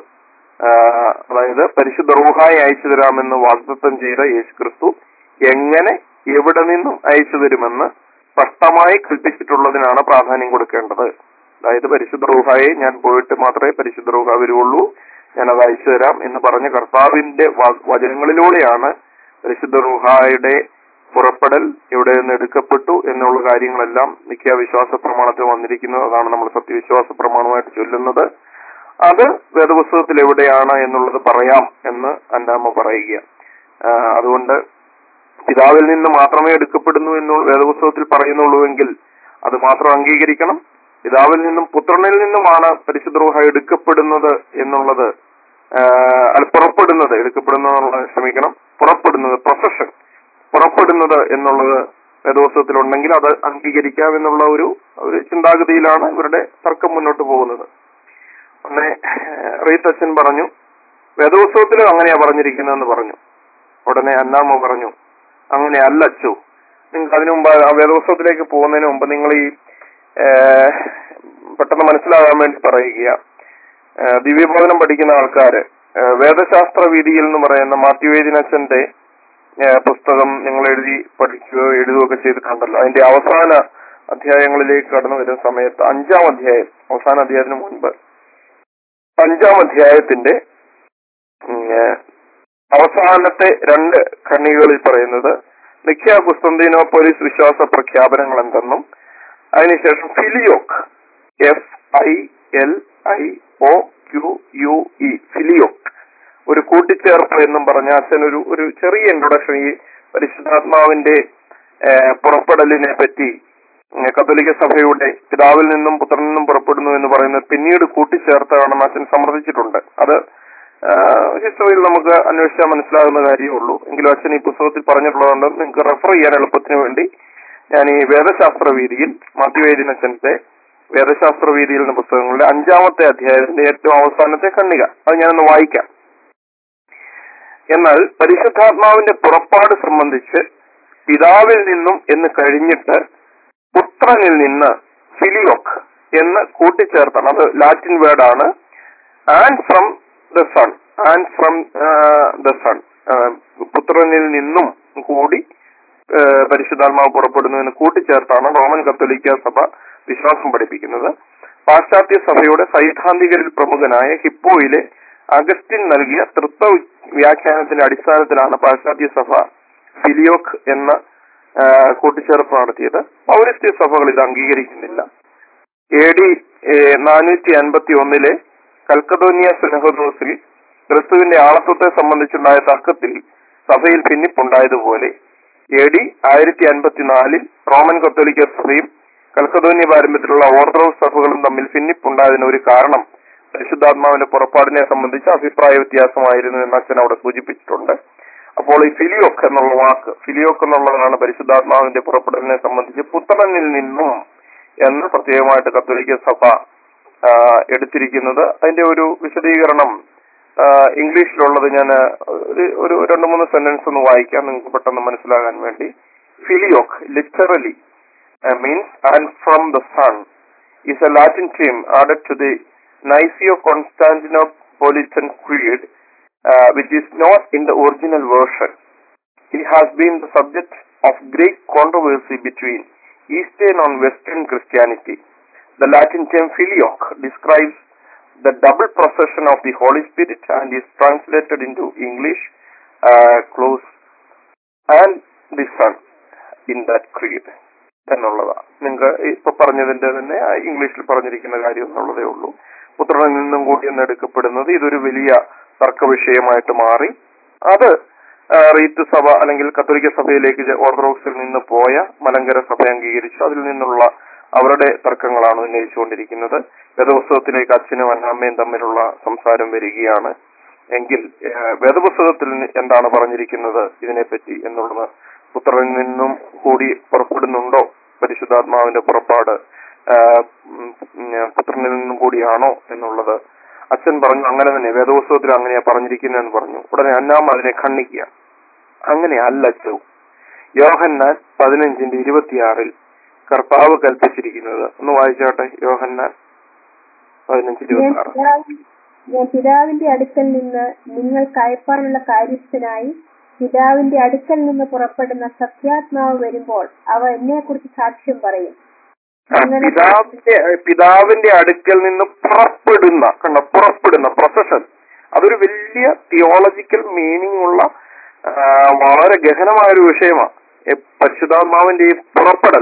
[SPEAKER 1] അതായത് പരിശുദ്ധ റൂഹായി അയച്ചു തരാമെന്ന് വാഗ്ദത്തം ചെയ്ത യേശു ക്രിസ്തു എങ്ങനെ എവിടെ നിന്നും അയച്ചു തരുമെന്ന് സ്പഷ്ടമായി കൽപ്പിച്ചിട്ടുള്ളതിനാണ് പ്രാധാന്യം കൊടുക്കേണ്ടത്. അതായത് പരിശുദ്ധ റൂഹായെ ഞാൻ പോയിട്ട് മാത്രമേ പരിശുദ്ധ റൂഹ വരുള്ളൂ, ഞാൻ അത് അയച്ചു തരാം എന്ന് പറഞ്ഞ കർത്താവിന്റെ വചനങ്ങളിലൂടെയാണ് പരിശുദ്ധ റൂഹായുടെ പുറപ്പെടൽ എവിടെ നിന്ന് എടുക്കപ്പെട്ടു എന്നുള്ള കാര്യങ്ങളെല്ലാം നിഖ്യാ വിശ്വാസ പ്രമാണത്തിൽ വന്നിരിക്കുന്നത്. അതാണ് നമ്മൾ സത്യവിശ്വാസ പ്രമാണമായിട്ട് ചൊല്ലുന്നത്. അത് വേദപുസ്തകത്തിൽ എവിടെയാണ് എന്നുള്ളത് പറയാം എന്ന് അന്നാമ്മ പറയുക. അതുകൊണ്ട് പിതാവിൽ നിന്ന് മാത്രമേ എടുക്കപ്പെടുന്നു എന്ന് വേദപുസ്തകത്തിൽ പറയുന്നുള്ളൂവെങ്കിൽ അത് മാത്രം അംഗീകരിക്കണം. പിതാവിൽ നിന്നും പുത്രനിൽ നിന്നുമാണ് പരിശുദ്ധ റൂഹ എടുക്കപ്പെടുന്നത് എന്നുള്ളത്, അല്ല പുറപ്പെടുന്നത്, എടുക്കപ്പെടുന്നത് ക്ഷമിക്കണം പുറപ്പെടുന്നത് പ്രൊസഷൻ പുറപ്പെടുന്നത് എന്നുള്ളത് വേദപുസ്തകത്തിലുണ്ടെങ്കിൽ അത് അംഗീകരിക്കാം എന്നുള്ള ഒരു ഒരു ചിന്താഗതിയിലാണ് ഇവരുടെ തർക്കം മുന്നോട്ട് പോകുന്നത്. ഒന്ന് റീത്ത് അച്ഛൻ പറഞ്ഞു വേദപുസ്തകത്തിലും അങ്ങനെയാ പറഞ്ഞിരിക്കുന്നതെന്ന് പറഞ്ഞു. ഉടനെ അന്നാമ്മ പറഞ്ഞു, അങ്ങനെ അല്ല അച്ചു, നിങ്ങൾക്ക് അതിനു മുമ്പ് ആ വേദപുസ്തകത്തിലേക്ക് പോകുന്നതിന് മുമ്പ് നിങ്ങൾ ഈ പെട്ടെന്ന് മനസ്സിലാകാൻ വേണ്ടി പറയുക, ദിവ്യബോധനം പഠിക്കുന്ന ആൾക്കാര് വേദശാസ്ത്ര വീതിയിൽ എന്ന് പറയുന്ന മാത്യു വേദിനച്ഛന്റെ പുസ്തകം നിങ്ങൾ എഴുതി പഠിക്കുകയോ എഴുതുകയൊക്കെ ചെയ്തിട്ടുണ്ടല്ലോ. അതിന്റെ അവസാന അധ്യായങ്ങളിലേക്ക് കടന്നു വരുന്ന സമയത്ത് അഞ്ചാം അധ്യായം അവസാന അധ്യായത്തിന് മുൻപ് അഞ്ചാം അധ്യായത്തിന്റെ അവസാനത്തെ രണ്ട് ഖണ്ഡികകളിൽ പറയുന്നത് നിഖ്യ കുസ്തന്തീനോപ്പോലിസ് വിശ്വാസ പ്രഖ്യാപനങ്ങൾ എന്തെന്നും അതിനുശേഷം filioque, F I L I O Q U E, filioque, ഒരു കൂട്ടിച്ചേർപ്പ് എന്നും പറഞ്ഞ അച്ഛൻ ഒരു ഒരു ചെറിയ ഇൻട്രൊഡക്ഷൻ ഈ പരിശുദ്ധാത്മാവിന്റെ പുറപ്പെടലിനെ പറ്റി കത്തോലിക്ക സഭയുടെ പിതാവിൽ നിന്നും പുത്രനിൽ നിന്നും പുറപ്പെടുന്നു എന്ന് പറയുന്നത് പിന്നീട് കൂട്ടിച്ചേർത്താണെന്ന് അച്ഛൻ സമ്മർദ്ദിച്ചിട്ടുണ്ട്. അത് ഹിസ്റ്ററിയിൽ നമുക്ക് അന്വേഷിച്ചാൽ മനസ്സിലാകുന്ന കാര്യമേ ഉള്ളൂ. എങ്കിലും അച്ഛൻ ഈ പുസ്തകത്തിൽ പറഞ്ഞിട്ടുള്ളതുകൊണ്ട് നിങ്ങൾക്ക് റെഫർ ചെയ്യാൻ എളുപ്പത്തിന് വേണ്ടി ഞാൻ ഈ വേദശാസ്ത്ര വീതിയിൽ മാത്യുവേദിൻ അച്ഛന്റെ വേദശാസ്ത്ര വീതിയിൽ എന്ന പുസ്തകങ്ങളുടെ അഞ്ചാമത്തെ അധ്യായത്തിന്റെ ഏറ്റവും അവസാനത്തെ ഖണ്ഡിക അത് ഞാനൊന്ന് വായിക്കാം. എന്നാൽ പരിശുദ്ധാത്മാവിന്റെ പുറപ്പാട് സംബന്ധിച്ച് പിതാവിൽ നിന്നും എന്ന് കഴിഞ്ഞിട്ട് പുത്രനിൽ നിന്ന് ഫിലിയോക്ക് എന്ന് കൂട്ടിച്ചേർത്താണ്. അത് ലാറ്റിൻ വേർഡാണ്. And from the son, and from the son, പുത്രനിൽ നിന്നും കൂടി പരിശുദ്ധാത്മാവ് പുറപ്പെടുന്നു എന്ന് കൂട്ടിച്ചേർത്താണ് റോമൻ കത്തോലിക്ക സഭ വിശ്വാസം പഠിപ്പിക്കുന്നത്. പാശ്ചാത്യ സഭയുടെ സൈദ്ധാന്തികരിൽ പ്രമുഖനായ ഹിപ്പോയിലെ അഗസ്റ്റിൻ നൽകിയ തൃത്വ വ്യാഖ്യാനത്തിന്റെ അടിസ്ഥാനത്തിലാണ് പാശ്ചാത്യ സഭ ഫിലിയോക്ക് എന്ന കൂട്ടിച്ചേർപ്പ് നടത്തിയത്. പൗരസ്ത്യ സഭകൾ ഇത് അംഗീകരിക്കുന്നില്ല. എ ഡി നാനൂറ്റി അൻപത്തി ഒന്നിലെ കൽക്കദോനിയ സുനഹദോസിൽ ക്രിസ്തുവിന്റെ ആളത്വത്തെ സംബന്ധിച്ചുണ്ടായ തർക്കത്തിൽ സഭയിൽ ഭിന്നിപ്പുണ്ടായതുപോലെ എ ഡി ആയിരത്തി അൻപത്തിനാലിൽ റോമൻ കത്തോലിക്ക സഭയും കൽക്കദോന്യ പാരമ്പര്യത്തിലുള്ള ഓർത്തഡോക്സ് സഭകളും തമ്മിൽ ഭിന്നിപ്പുണ്ടായതിന് ഒരു കാരണം പരിശുദ്ധാത്മാവിന്റെ പുറപ്പാടിനെ സംബന്ധിച്ച് അഭിപ്രായ വ്യത്യാസമായിരുന്നു എന്ന് അച്ഛൻ അവിടെ സൂചിപ്പിച്ചിട്ടുണ്ട്. അപ്പോൾ ഈ ഫിലിയോക്ക് എന്നുള്ള വാക്ക്, ഫിലിയോക്ക് എന്നുള്ളതാണ് പരിശുദ്ധാത്മാവിന്റെ പുറപ്പെടലിനെ സംബന്ധിച്ച് പുത്രനിൽ നിന്നും എന്ന് പ്രത്യേകമായിട്ട് കത്തോലിക്ക സഭ എടുത്തിരിക്കുന്നത്. അതിന്റെ ഒരു വിശദീകരണം ഇംഗ്ലീഷിലുള്ളത് ഞാൻ ഒരു രണ്ട് മൂന്ന് സെന്റൻസ് ഒന്ന് വായിക്കാം നിങ്ങൾക്ക് പെട്ടെന്ന് മനസ്സിലാകാൻ വേണ്ടി. Filioque literally means and from the son is a Latin term added to the Niceno-Constantinopolitan Creed, uh, which is not in the original version. It has been the subject of great controversy between Eastern and Western Christianity. The Latin term filioque describes the double procession of the Holy Spirit and is translated into English uh, close and the Son in that creed. എന്നുള്ളതാണ്. നിങ്ങൾക്ക് ഇപ്പൊ പറഞ്ഞതിന്റെ തന്നെ ഇംഗ്ലീഷിൽ പറഞ്ഞിരിക്കുന്ന കാര്യം എന്നുള്ളതേ ഉള്ളൂ. പുത്രനിൽ നിന്നും കൂടി എന്ന് എടുക്കപ്പെടുന്നത് ഇതൊരു വലിയ തർക്ക വിഷയമായിട്ട് മാറി. അത് റീത്ത് സഭ അല്ലെങ്കിൽ കത്തോലിക്ക സഭയിലേക്ക് ഓർത്തഡോക്സിൽ നിന്ന് പോയ മലങ്കര സഭ അംഗീകരിച്ചു. അതിൽ നിന്നുള്ള അവരുടെ തർക്കങ്ങളാണ് ഉന്നയിച്ചുകൊണ്ടിരിക്കുന്നത്. വേദപുസ്തകത്തിലേക്ക് അച്ഛനും അന്നമ്മയും തമ്മിലുള്ള സംസാരം വരികയാണ്. എങ്കിൽ വേദപുസ്തകത്തിൽ എന്താണ് പറഞ്ഞിരിക്കുന്നത് ഇതിനെപ്പറ്റി എന്നുള്ളത്, പുത്രനിൽ നിന്നും കൂടി പുറപ്പെടുന്നുണ്ടോ പരിശുദ്ധാത്മാവിന്റെ പുറപ്പാട്, പുത്രനിൽ നിന്നും കൂടിയാണോ എന്നുള്ളത് അച്ഛൻ പറഞ്ഞു അങ്ങനെ തന്നെ വേദപുസ്തകത്തിൽ അങ്ങനെയാ പറഞ്ഞിരിക്കുന്നതെന്ന് പറഞ്ഞു. ഉടനെ അന്നാമ്മ അതിനെ ഖണ്ഡിക്കുക. അങ്ങനെ അല്ല അച്ഛൻ. യോഹന്നാൻ പതിനഞ്ചിന്റെ ഇരുപത്തിയാറിൽ കർത്താവ് കൽപ്പിച്ചിരിക്കുന്നത് ഒന്ന് വായിച്ചാട്ടെ. യോഹന്നാൻ പതിനഞ്ച് ഇരുപത്തി ആറ്.
[SPEAKER 2] ഞാൻ പിതാവിന്റെ അടുക്കൽ നിന്ന് നിങ്ങൾ കയപ്പാനുള്ള കാര്യസ്ഥനായി പിതാവിന്റെ അടുക്കൽ നിന്ന് പുറപ്പെടുന്ന സത്യാത്മാവ് വരുമ്പോൾ അവ എന്നെ കുറിച്ച് സാക്ഷ്യം പറയും.
[SPEAKER 1] പിതാവിന്റെ പിതാവിന്റെ അടുക്കൽ നിന്ന് പുറപ്പെടുന്ന കണ്ട പുറപ്പെടുന്ന പ്രൊസഷൻ, അതൊരു വലിയ തിയോളജിക്കൽ മീനിങ് ഉള്ള വളരെ ഗഹനമായ ഒരു വിഷയമാണ്. പരിശുദ്ധാത്മാവിന്റെ ഈ പുറപ്പെടൽ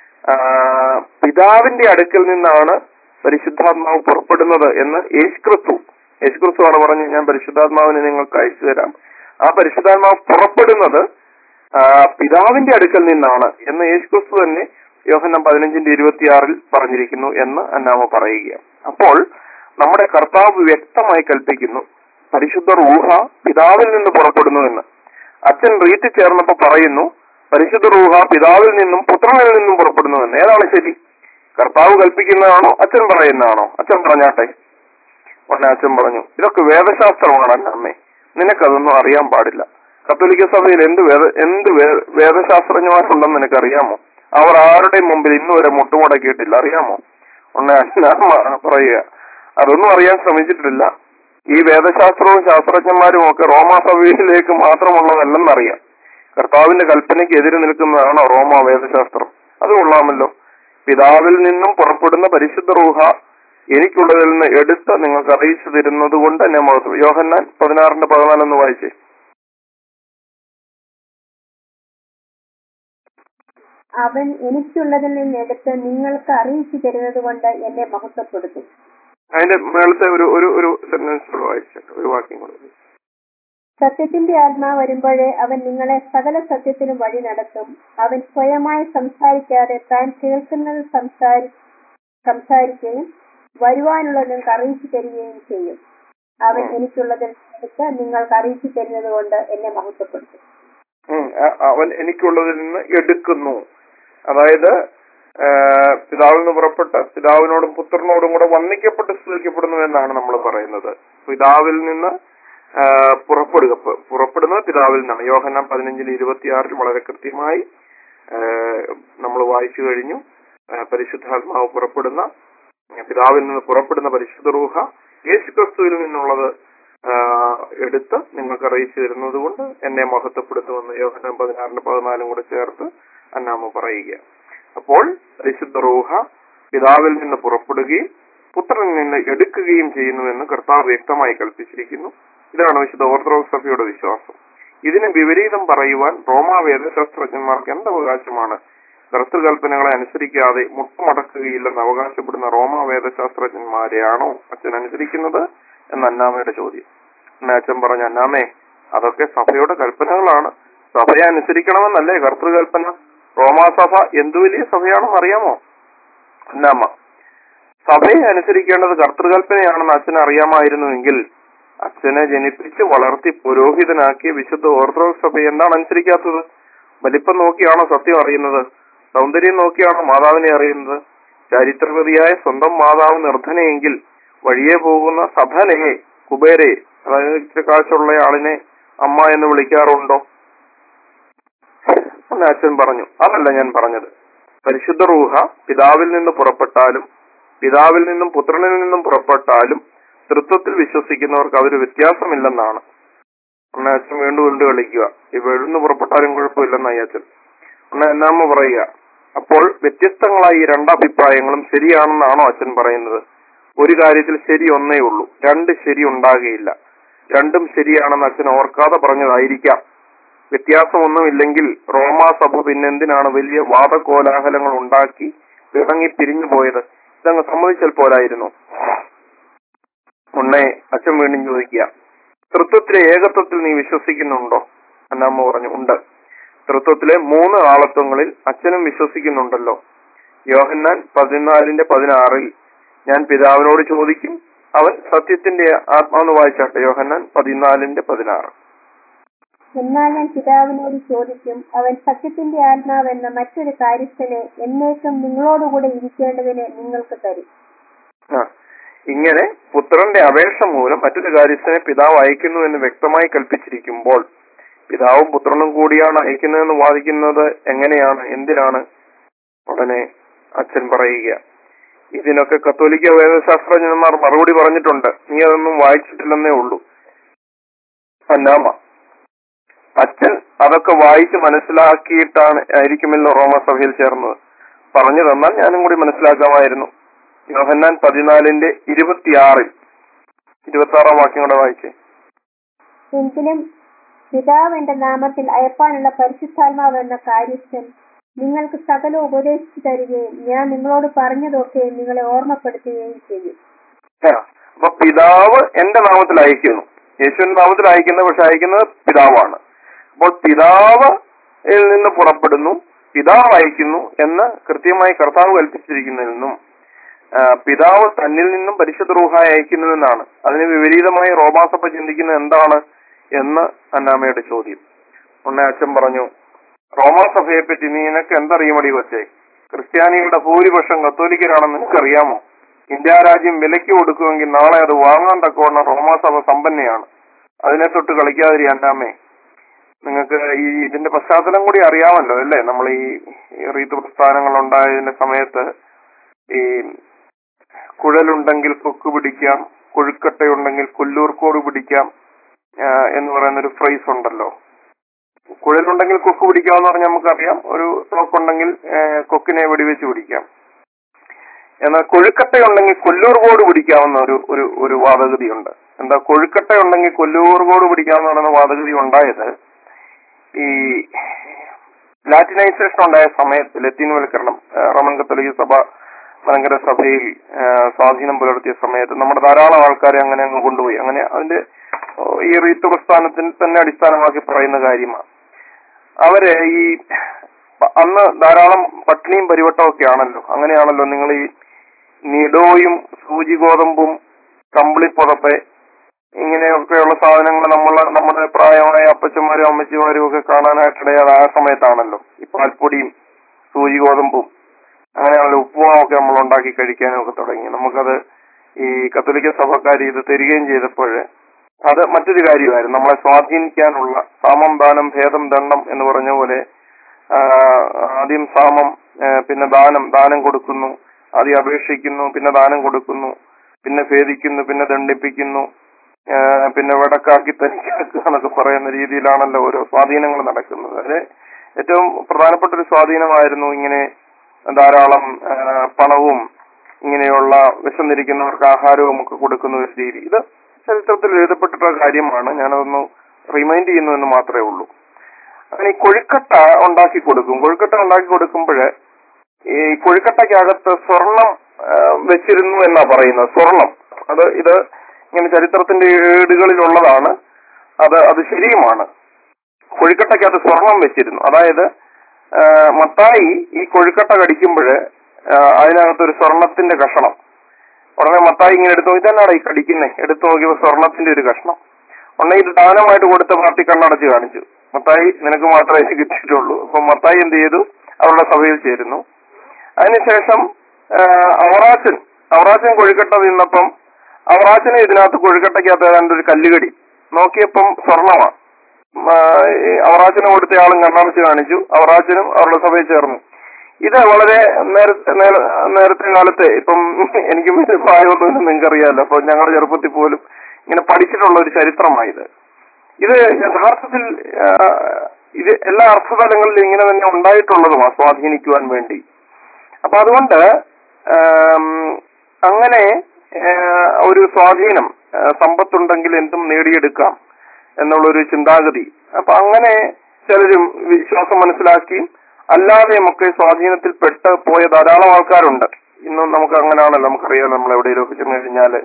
[SPEAKER 1] പിതാവിന്റെ അടുക്കൽ നിന്നാണ് പരിശുദ്ധാത്മാവ് പുറപ്പെടുന്നത് എന്ന് യേശുക്രിസ്തു യേശുക്രിസ്തു ആണ് പറഞ്ഞ് ഞാൻ പരിശുദ്ധാത്മാവിനെ നിങ്ങൾക്ക് അയച്ചു തരാം. ആ പരിശുദ്ധാത്മാവ് പുറപ്പെടുന്നത് പിതാവിന്റെ അടുക്കൽ നിന്നാണ് എന്ന് യേശുക്രിസ്തു തന്നെ യോഹന്നാൻ പതിനഞ്ചിന്റെ ഇരുപത്തിയാറിൽ പറഞ്ഞിരിക്കുന്നു എന്ന് അന്നാമ പറയുക. അപ്പോൾ നമ്മുടെ കർത്താവ് വ്യക്തമായി കൽപ്പിക്കുന്നു പരിശുദ്ധ റൂഹ പിതാവിൽ നിന്ന് പുറപ്പെടുന്നു എന്ന്. അച്ഛൻ റീത്ത് ചേർന്നപ്പോ പറയുന്നു പരിശുദ്ധ റൂഹ പിതാവിൽ നിന്നും പുത്രനിൽ നിന്നും പുറപ്പെടുന്നു എന്ന്. ഏതാണ് ശരി? കർത്താവ് കൽപ്പിക്കുന്നതാണോ അച്ഛൻ പറയുന്നതാണോ? അച്ഛൻ പറഞ്ഞാട്ടെ. ഉടനെ അച്ഛൻ പറഞ്ഞു ഇതൊക്കെ വേദശാസ്ത്രമാണ് അമ്മേ, നിനക്കതൊന്നും അറിയാൻ പാടില്ല. കത്തോലിക്ക സഭയിൽ എന്ത് വേദ എന്ത് വേദശാസ്ത്രജ്ഞന്മാരുണ്ടെന്ന് നിനക്കറിയാമോ? അവർ ആരുടെയും മുമ്പിൽ ഇന്ന് വരെ മുട്ടുമുടക്കിയിട്ടില്ല, അറിയാമോ? ഉടനെ അച്ഛനാ പറയുക അതൊന്നും അറിയാൻ ശ്രമിച്ചിട്ടില്ല. ഈ വേദശാസ്ത്രവും ശാസ്ത്രജ്ഞന്മാരും ഒക്കെ റോമാസഭയിലേക്ക് മാത്രമുള്ളതല്ലെന്നറിയാം. കർത്താവിന്റെ കൽപ്പനയ്ക്ക് എതിര് നിൽക്കുന്നതാണോ റോമാ വേദശാസ്ത്രം? അത് കൊള്ളാമല്ലോ. പിതാവിൽ നിന്നും പുറപ്പെടുന്ന പരിശുദ്ധ റൂഹ എനിക്കുള്ളതിൽ നിന്ന് എടുത്ത് നിങ്ങൾക്ക് അറിയിച്ചു തരുന്നത് കൊണ്ട് എന്നെ മഹത്വം. യോഹന്നാൻ പതിനാറിന്റെ പതിനാലെന്ന് വായിച്ചേ.
[SPEAKER 2] അവൻ എനിക്കുള്ളതിൽ നിന്ന് എടുത്ത് നിങ്ങൾക്ക് അറിയിച്ചു തരുന്നത് കൊണ്ട് എന്നെ മഹത്വപ്പെടുത്തും.
[SPEAKER 1] അതിന്റെ മേളത്തെ ഒരു ഒരു ഒരു സെന്റൻസ് വായിച്ചിട്ട് ഒരു വാക്യം കൊടുക്കും.
[SPEAKER 2] സത്യത്തിന്റെ ആത്മാവ് വരുമ്പോഴേ അവൻ നിങ്ങളെ സകല സത്യത്തിനും വഴി നടത്തും. അവൻ സ്വയമായി സംസാരിക്കാതെ താൻ കേൾക്കുന്നത് സംസാരി സംസാരിക്കുകയും വരുവാനുള്ളത് നിങ്ങൾക്ക് അറിയിച്ചു തരികയും ചെയ്യും. അവൻ എനിക്കുള്ളതിൽ എടുത്ത് നിങ്ങൾക്ക് അറിയിച്ചു തരുന്നത് കൊണ്ട് എന്നെ മഹത്വപ്പെടുത്തും.
[SPEAKER 1] അവൻ എനിക്കുള്ളതിൽ നിന്ന് എടുക്കുന്നു. അതായത് പിതാവിൽ നിന്ന് പുറപ്പെട്ട് പിതാവിനോടും പുത്രനോടും കൂടെ വന്ദിക്കപ്പെട്ട് സ്തുതിക്കപ്പെടുന്നു എന്നാണ് നമ്മൾ പറയുന്നത്. പിതാവിൽ നിന്ന് പുറപ്പെടുക പുറപ്പെടുന്നത് പിതാവിൽ നിന്നാണ്. യോഹന്നാൻ പതിനഞ്ചിൽ ഇരുപത്തിയാറിൽ വളരെ കൃത്യമായി നമ്മൾ വായിച്ചു കഴിഞ്ഞു. പരിശുദ്ധാത്മാവ് പുറപ്പെടുന്ന പിതാവിൽ നിന്ന് പുറപ്പെടുന്ന പരിശുദ്ധ റൂഹ യേശുക്രിസ്തുവിൽ നിന്നുള്ളത് എടുത്ത് നിങ്ങൾക്ക് അറിയിച്ചു തരുന്നത് കൊണ്ട് എന്നെ മഹത്വപ്പെടുത്തുമെന്ന് യോഹന്നാൻ പതിനാറിന് പതിനാലും കൂടെ ചേർത്ത് അന്നാമ പറയുക. അപ്പോൾ പരിശുദ്ധ റൂഹ പിതാവിൽ നിന്ന് പുറപ്പെടുകയും പുത്രനിൽ നിന്ന് എടുക്കുകയും ചെയ്യുന്നുവെന്ന് കർത്താവ് വ്യക്തമായി കൽപ്പിച്ചിരിക്കുന്നു. ഇതാണ് വിശുദ്ധ ഓർത്തഡോക്സ് സഭയുടെ വിശ്വാസം. ഇതിന് വിപരീതം പറയുവാൻ റോമാ വേദശാസ്ത്രജ്ഞന്മാർക്ക് എന്ത് അവകാശമാണ്? കർത്തൃകൽപ്പനകളെ അനുസരിക്കാതെ മുട്ടുമടക്കുകയില്ലെന്ന് അവകാശപ്പെടുന്ന റോമാ വേദശാസ്ത്രജ്ഞന്മാരെയാണോ അച്ഛൻ അനുസരിക്കുന്നത് എന്ന് അന്നാമയുടെ ചോദ്യം. എന്നെ അച്ഛൻ പറഞ്ഞു, അന്നാമേ അതൊക്കെ സഭയുടെ കൽപ്പനകളാണ്, സഭയെ അനുസരിക്കണമെന്നല്ലേ കർത്തൃകൽപ്പന. റോമാ സഭ എന്തു വലിയ സഭയാണെന്ന് അറിയാമോ? അന്നാമ്മ, സഭയെ അനുസരിക്കേണ്ടത് കർത്തൃകൽപ്പനയാണെന്ന് അച്ഛന് അറിയാമായിരുന്നുവെങ്കിൽ അച്ഛനെ ജനിപ്പിച്ച് വളർത്തി പുരോഹിതനാക്കിയ വിശുദ്ധ ഓർത്തഡോക്സ് സഭ എന്താണ് അനുസരിക്കാത്തത്? വലിപ്പം നോക്കിയാണോ സത്യം അറിയുന്നത്? സൗന്ദര്യം നോക്കിയാണോ മാതാവിനെ അറിയുന്നത്? ചരിത്രപതിയായ സ്വന്തം മാതാവ് നിർധനയെങ്കിൽ വഴിയെ പോകുന്ന സധനയെ കുബേരയെ, അതായത് ഇച്ചിരി കാശുള്ള ആളിനെ അമ്മ എന്ന് വിളിക്കാറുണ്ടോ? എന്ന് അച്ഛൻ പറഞ്ഞു. അതല്ല ഞാൻ പറഞ്ഞത്. പരിശുദ്ധ റൂഹ പിതാവിൽ നിന്ന് പുറപ്പെട്ടാലും പിതാവിൽ നിന്നും പുത്രനിൽ നിന്നും പുറപ്പെട്ടാലും തൃത്വത്തിൽ വിശ്വസിക്കുന്നവർക്ക് അതൊരു വ്യത്യാസമില്ലെന്നാണ്. അന്ന് അച്ഛൻ വീണ്ടും വീണ്ടും കളിക്കുക. ഈ വെഴുന്ന് പുറപ്പെട്ടാലും കുഴപ്പമില്ലെന്നായി അച്ഛൻ. അന്ന് എന്നാമ്മ പറയുക. അപ്പോൾ വ്യത്യസ്തങ്ങളായി ഈ രണ്ടഭിപ്രായങ്ങളും ശരിയാണെന്നാണോ അച്ഛൻ പറയുന്നത്? ഒരു കാര്യത്തിൽ ശരി ഒന്നേ ഉള്ളൂ, രണ്ട് ശരി ഉണ്ടാകുകയില്ല. രണ്ടും ശരിയാണെന്ന് അച്ഛൻ ഓർക്കാതെ പറഞ്ഞതായിരിക്കാം. വ്യത്യാസമൊന്നുമില്ലെങ്കിൽ റോമാ സഭ പിന്നെന്തിനാണ് വലിയ വാദകോലാഹലങ്ങൾ ഉണ്ടാക്കി പിണങ്ങി പിരിഞ്ഞു പോയത്? ഇതങ്ങ് സമ്മതിച്ചാൽ പോരായിരുന്നു? ഉണ്ണേ അച്ഛൻ വീണ്ടും ചോദിക്കുക, തൃത്വത്തിലെ ഏകത്വത്തിൽ നീ വിശ്വസിക്കുന്നുണ്ടോ? അന്നാമ്മ പറഞ്ഞു, ഉണ്ട്. തൃത്വത്തിലെ മൂന്ന് ആളത്വങ്ങളിൽ അച്ഛനും വിശ്വസിക്കുന്നുണ്ടല്ലോ. യോഹന്നാൻ പതിനാലിന്റെ പതിനാറിൽ ഞാൻ പിതാവിനോട് ചോദിക്കും, അവൻ സത്യത്തിന്റെ ആത്മാവെന്ന് വായിച്ചാട്ടെ. യോഹന്നാൻ പതിനാലിന്റെ പതിനാറ്.
[SPEAKER 2] എന്നാൽ ഞാൻ പിതാവിനോട് ചോദിക്കും, അവൻ സത്യത്തിന്റെ ആത്മാവെന്ന മറ്റൊരു കാര്യസ്ഥനെ എന്നേക്കും നിങ്ങളോടുകൂടെ ഇരിക്കേണ്ടതിന് നിങ്ങൾക്ക് തരും.
[SPEAKER 1] ആ ഇങ്ങനെ പുത്രന്റെ അപേക്ഷ മൂലം മറ്റൊരു കാര്യസ്ഥനെ പിതാവ് അയക്കുന്നു എന്ന് വ്യക്തമായി കൽപ്പിച്ചിരിക്കുമ്പോൾ പിതാവും പുത്രനും കൂടിയാണ് അയക്കുന്നതെന്ന് വാദിക്കുന്നത് എങ്ങനെയാണ്? എന്തിനാണ്? ഉടനെ അച്ഛൻ പറയുക, ഇതിനൊക്കെ കത്തോലിക്ക വേദശാസ്ത്രജ്ഞന്മാർ മറുപടി പറഞ്ഞിട്ടുണ്ട്, നീ അതൊന്നും വായിച്ചിട്ടില്ലെന്നേ ഉള്ളൂ. അന്നാമ, അച്ഛൻ അതൊക്കെ വായിച്ച് മനസ്സിലാക്കിയിട്ടാണ് ആയിരിക്കുമല്ലോ റോമാസഭയിൽ ചേർന്നത്. പറഞ്ഞു തന്നാൽ ഞാനും കൂടി മനസ്സിലാക്കാമായിരുന്നു. യോഹന്നാൻ പതിനാലിന്റെ ഇരുപത്തിയാറിൽ ഇരുപത്തി ആറാം വാക്യം കൂടെ വായിച്ചേ.
[SPEAKER 2] എങ്കിലും പിതാവ് എന്റെ നാമത്തിൽ അയപ്പാനുള്ള പരിശുദ്ധാത്മാവ് എന്ന കാര്യസ്ഥൻ നിങ്ങൾക്ക് സകല ഉപദേശിച്ചു തരികയും ഞാൻ നിങ്ങളോട് പറഞ്ഞതൊക്കെ നിങ്ങളെ ഓർമ്മപ്പെടുത്തുകയും ചെയ്യും.
[SPEAKER 1] അപ്പൊ പിതാവ് എന്റെ നാമത്തിൽ അയക്കുന്നു. യേശുവിന്റെ നാമത്തിൽ അയക്കുന്നത്, പക്ഷെ അയക്കുന്നത് പിതാവാണ്. അപ്പോൾ പിതാവ് നിന്ന് പുറപ്പെടുന്നു, പിതാവ് അയക്കുന്നു എന്ന് കൃത്യമായി കർത്താവ് കൽപ്പിച്ചിരിക്കുന്നതിൽ നിന്നും പിതാവ് തന്നിൽ നിന്നും പരിശുദ്ധ റൂഹായി അയക്കുന്നുവെന്നാണ്. അതിന് വിപരീതമായി റോമാസഭ ചിന്തിക്കുന്നത് എന്താണ് എന്ന് അന്നാമ്മയുടെ ചോദ്യം. ഉടനെ അച്ഛൻ പറഞ്ഞു, റോമാസഭയെ പറ്റി നീ നിനക്ക് എന്തറിയുമടി കൊച്ചേ? ക്രിസ്ത്യാനികളുടെ ഭൂരിപക്ഷം കത്തോലിക്കരാണെന്ന് നിനക്കറിയാമോ? ഇന്ത്യ രാജ്യം വിലയ്ക്ക് കൊടുക്കുമെങ്കിൽ നാളെ അത് വാങ്ങാൻ തക്കവണ്ണം റോമാസഭ സമ്പന്നയാണ്. അതിനെ തൊട്ട് കളിക്കാതിരി അന്നാമ്മേ. നിങ്ങൾക്ക് ഈ ഇതിന്റെ പശ്ചാത്തലം കൂടി അറിയാമല്ലോ അല്ലേ? നമ്മൾ ഈ റീത്ത് പ്രസ്ഥാനങ്ങൾ ഉണ്ടായതിന്റെ സമയത്ത് ഈ കുഴലുണ്ടെങ്കിൽ കൊക്ക് പിടിക്കാം, കൊഴുക്കട്ടയുണ്ടെങ്കിൽ കൊല്ലൂർക്കോട് പിടിക്കാം എന്ന് പറയുന്നൊരു ഫ്രേസ് ഉണ്ടല്ലോ. കുഴലുണ്ടെങ്കിൽ കൊക്ക് പിടിക്കാമെന്ന് പറഞ്ഞാൽ നമുക്കറിയാം, ഒരു തോക്കുണ്ടെങ്കിൽ കൊക്കിനെ വെടിവെച്ച് പിടിക്കാം. എന്നാൽ കൊഴുക്കട്ടയുണ്ടെങ്കിൽ കൊല്ലൂർ കോട് പിടിക്കാവുന്ന ഒരു ഒരു ഒരു വാദഗതിയുണ്ട്. എന്താ കൊഴുക്കട്ടയുണ്ടെങ്കിൽ കൊല്ലൂർ കോട് പിടിക്കാമെന്ന് പറയുന്ന വാദഗതി ഉണ്ടായത് ഈ ലാറ്റിനൈസേഷൻ ഉണ്ടായ സമയത്ത്, ലത്തീൻവൽക്കരണം റോമൻ കത്തോലിക്ക സഭ മലങ്കര സഭയിൽ സ്വാധീനം പുലർത്തിയ സമയത്ത് നമ്മുടെ ധാരാളം ആൾക്കാരെ അങ്ങനെ അങ്ങ് കൊണ്ടുപോയി. അങ്ങനെ അതിന്റെ ഈ റീത്ത് പ്രസ്ഥാനത്തിന് തന്നെ അടിസ്ഥാനമാക്കി പറയുന്ന കാര്യമാണ്. അവര് ഈ അന്ന് ധാരാളം പട്ടിണിയും പരിവട്ടവും ഒക്കെ ആണല്ലോ. അങ്ങനെയാണല്ലോ നിങ്ങൾ ഈ നിഡോയും സൂചി ഗോതമ്പും കമ്പിളിപ്പുറത്തെ ഇങ്ങനെയൊക്കെയുള്ള സാധനങ്ങൾ നമ്മൾ നമ്മുടെ പ്രായമായ അപ്പച്ചന്മാരും അമ്മച്ചിമാരും ഒക്കെ കാണാനായിട്ടിടയാതെ ആ സമയത്താണല്ലോ ഈ പാൽപ്പൊടിയും സൂചി ഗോതമ്പും അങ്ങനെയാണല്ലോ ഉപ്പുമാവൊക്കെ നമ്മൾ ഉണ്ടാക്കി കഴിക്കാനും ഒക്കെ തുടങ്ങി. നമുക്കത് ഈ കത്തോലിക്ക സഭക്കാർ ഇത് തരികയും ചെയ്തപ്പോൾ അത് മറ്റൊരു കാര്യമായിരുന്നു. നമ്മളെ സ്വാധീനിക്കാനുള്ള സാമം ദാനം ഭേദം ദണ്ഡം എന്ന് പറഞ്ഞ പോലെ ആദ്യം സാമം, പിന്നെ ദാനം ദാനം കൊടുക്കുന്നു, ആദ്യം അപേക്ഷിക്കുന്നു, പിന്നെ ദാനം കൊടുക്കുന്നു, പിന്നെ ഭേദിക്കുന്നു, പിന്നെ ദണ്ഡിപ്പിക്കുന്നു, പിന്നെ വടക്കാക്കി തനിക്കാക്കുക എന്നൊക്കെ പറയുന്ന രീതിയിലാണല്ലോ ഓരോ സ്വാധീനങ്ങൾ നടക്കുന്നത്. അതിന് ഏറ്റവും പ്രധാനപ്പെട്ട ഒരു സ്വാധീനമായിരുന്നു ഇങ്ങനെ ധാരാളം പണവും ഇങ്ങനെയുള്ള വിശന്നിരിക്കുന്നവർക്ക് ആഹാരവും ഒക്കെ കൊടുക്കുന്ന ഒരു രീതി. ഇത് ചരിത്രത്തിൽ എഴുതപ്പെട്ടിട്ടുള്ള കാര്യമാണ്. ഞാനതൊന്ന് റിമൈൻഡ് ചെയ്യുന്നു എന്ന് മാത്രമേ ഉള്ളൂ. അങ്ങനെ ഈ കൊഴുക്കട്ട ഉണ്ടാക്കി കൊടുക്കും. കൊഴുക്കട്ട ഉണ്ടാക്കി കൊടുക്കുമ്പോൾ ഈ കൊഴുക്കട്ടയ്ക്കകത്ത് സ്വർണം വെച്ചിരുന്നു എന്നാ പറയുന്നത്. സ്വർണം അത് ഇത് ഇങ്ങനെ ചരിത്രത്തിന്റെ ഏടുകളിലുള്ളതാണ്. അത് അത് ശരിയുമാണ്. കൊഴുക്കട്ടയ്ക്കകത്ത് സ്വർണം വെച്ചിരുന്നു. അതായത് മത്തായി ഈ കൊഴുക്കട്ട കടിക്കുമ്പോൾ അതിനകത്തൊരു സ്വർണത്തിന്റെ കഷണം. ഉടനെ മത്തായി ഇങ്ങനെ എടുത്തു നോക്കി, തന്നെയാണ് ഈ കടിക്കുന്നേ, എടുത്തു നോക്കിയപ്പോ സ്വർണത്തിന്റെ ഒരു കഷ്ണം. ഉടനെ ഇത് ദാനമായിട്ട് കൊടുത്ത പാർട്ടി കണ്ണടച്ച് കാണിച്ചു, മത്തായി നിനക്ക് മാത്രമേ ഇത് കിട്ടിയിട്ടുള്ളൂ. അപ്പൊ മത്തായി എന്ത് ചെയ്തു? അവരുടെ സഭയിൽ ചേരുന്നു. അതിനുശേഷം അവറാച്ചൻ അവറാച്ചൻ കൊഴുക്കട്ട തിന്നപ്പം അവറാച്ചനെ ഇതിനകത്ത് കൊഴുക്കട്ടയ്ക്കകത്ത് ഏതാണ്ട് ഒരു കല്ലുകടി നോക്കിയപ്പം സ്വർണമാണ്. അവറാച്ചന് കൊടുത്ത ആളും കണ്ണടച്ച് കാണിച്ചു, അവറാച്ചനും അവരുടെ സഭയിൽ ചേർന്നു. ഇത് വളരെ നേരത്തെ നേരത്തെ കാലത്തെ, ഇപ്പം എനിക്കും വലിയ പ്രായമൊന്നും നിങ്ങൾക്കറിയാമല്ലോ, അപ്പൊ ഞങ്ങളുടെ ചെറുപ്പത്തിൽ പോലും ഇങ്ങനെ പഠിച്ചിട്ടുള്ള ഒരു ചരിത്രമായത്. ഇത് യഥാർത്ഥത്തിൽ ഇത് എല്ലാ അർത്ഥതലങ്ങളിലും ഇങ്ങനെ തന്നെ ഉണ്ടായിട്ടുള്ളതുമാണ്, സ്വാധീനിക്കുവാൻ വേണ്ടി. അപ്പൊ അതുകൊണ്ട് അങ്ങനെ ഒരു സ്വാധീനം, സമ്പത്തുണ്ടെങ്കിൽ എന്തും നേടിയെടുക്കാം എന്നുള്ളൊരു ചിന്താഗതി. അപ്പൊ അങ്ങനെ ചിലരും വിശ്വാസം മനസ്സിലാക്കി അല്ലാതെയുമൊക്കെ സ്വാധീനത്തിൽ പെട്ട് പോയ ധാരാളം ആൾക്കാരുണ്ട്. ഇന്നും നമുക്ക് അങ്ങനെയാണല്ലോ, നമുക്കറിയാം. നമ്മൾ എവിടെയെങ്കിലുമൊക്കെ ചെന്ന് കഴിഞ്ഞാല്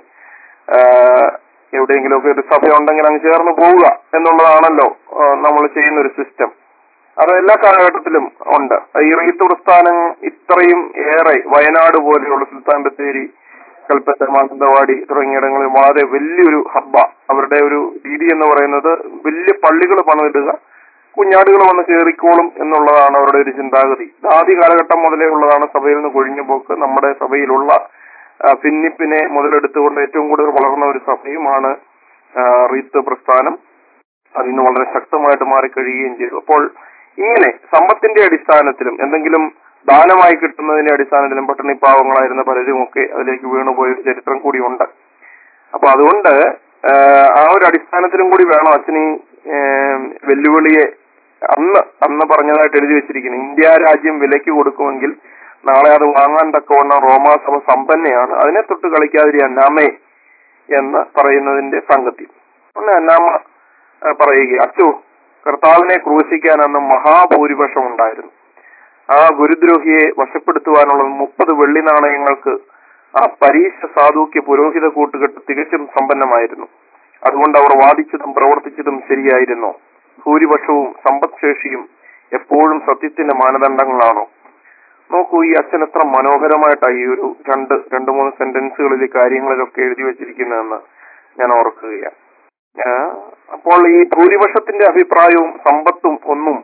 [SPEAKER 1] എവിടെയെങ്കിലുമൊക്കെ ഒരു സഭ ഉണ്ടെങ്കിൽ അങ്ങ് ചേർന്ന് പോവുക എന്നുള്ളതാണല്ലോ നമ്മൾ ചെയ്യുന്ന ഒരു സിസ്റ്റം. അത് എല്ലാ കാലഘട്ടത്തിലും ഉണ്ട്. ഈ റീത്ത് പ്രസ്ഥാനം ഇത്രയും ഏറെ വയനാട് പോലെയുള്ള സുൽത്താൻ ബത്തേരി, കൽപ്പറ്റ, മാനന്തവാടി തുടങ്ങിയിടങ്ങളിൽ വളരെ വലിയൊരു ഹബ്ബ. അവരുടെ ഒരു രീതി എന്ന് പറയുന്നത് വലിയ പള്ളികൾ പണിതിടുക, കുഞ്ഞാടുകൾ വന്ന് കയറിക്കോളും എന്നുള്ളതാണ് അവരുടെ ഒരു ചിന്താഗതി. ആദ്യ കാലഘട്ടം മുതലേ ഉള്ളതാണ് സഭയിൽ നിന്ന് കൊഴിഞ്ഞു പോക്ക്. നമ്മുടെ സഭയിലുള്ള ഭിന്നിപ്പിനെ മുതലെടുത്തുകൊണ്ട് ഏറ്റവും കൂടുതൽ വളർന്ന ഒരു സഭയുമാണ് റീത്ത് പ്രസ്ഥാനം. അതിന് വളരെ ശക്തമായിട്ട് മാറിക്കഴിയുകയും ചെയ്തു. അപ്പോൾ ഇങ്ങനെ സമ്പത്തിന്റെ അടിസ്ഥാനത്തിലും എന്തെങ്കിലും ദാനമായി കിട്ടുന്നതിന്റെ അടിസ്ഥാനത്തിലും പട്ടിണിപ്പാവങ്ങളായിരുന്ന പലരുമൊക്കെ അതിലേക്ക് വീണുപോയ ഒരു ചരിത്രം കൂടിയുണ്ട്. അപ്പൊ അതുകൊണ്ട് ആ ഒരു അടിസ്ഥാനത്തിലും കൂടി വേണം അച്ഛൻ ഈ വെല്ലുവിളിയെ അന്ന് അന്ന് പറഞ്ഞതായിട്ട് എഴുതി വെച്ചിരിക്കുന്നത്. ഇന്ത്യ രാജ്യം വിലയ്ക്ക് കൊടുക്കുമെങ്കിൽ നാളെ അത് വാങ്ങാൻ തക്കവണ്ണം റോമാസഭ സമ്പന്നയാണ്, അതിനെ തൊട്ട് കളിക്കാതിരി അന്നാമേ എന്ന് പറയുന്നതിന്റെ സംഗതി. ഒന്ന് അന്നാമ പറയുക, അച്ചു കർത്താവിനെ ക്രൂശിക്കാൻ അന്ന് മഹാഭൂരിപക്ഷം ഉണ്ടായിരുന്നു. ആ ഗുരുദ്രോഹിയെ വശപ്പെടുത്തുവാനുള്ള മുപ്പത് വെള്ളി നാണയങ്ങൾക്ക് ആ പരീക്ഷ സാധൂക്യ പുരോഹിത കൂട്ടുകെട്ട് തികച്ചും സമ്പന്നമായിരുന്നു. അതുകൊണ്ട് അവർ വാദിച്ചതും പ്രവർത്തിച്ചതും ശരിയായിരുന്നു. ഭൂരിപക്ഷവും സമ്പദ്ശേഷിയും എപ്പോഴും സത്യത്തിന്റെ മാനദണ്ഡങ്ങളാണോ? നോക്കൂ, ഈ അച്ഛൻ എത്ര മനോഹരമായിട്ടാണ് ഈ ഒരു രണ്ട് രണ്ട് മൂന്ന് സെന്റൻസുകളിൽ കാര്യങ്ങളിലൊക്കെ എഴുതി വെച്ചിരിക്കുന്നതെന്ന് ഞാൻ ഓർക്കുകയാണ്. അപ്പോൾ ഈ ഭൂരിപക്ഷത്തിന്റെ അഭിപ്രായവും സമ്പത്തും ഒന്നും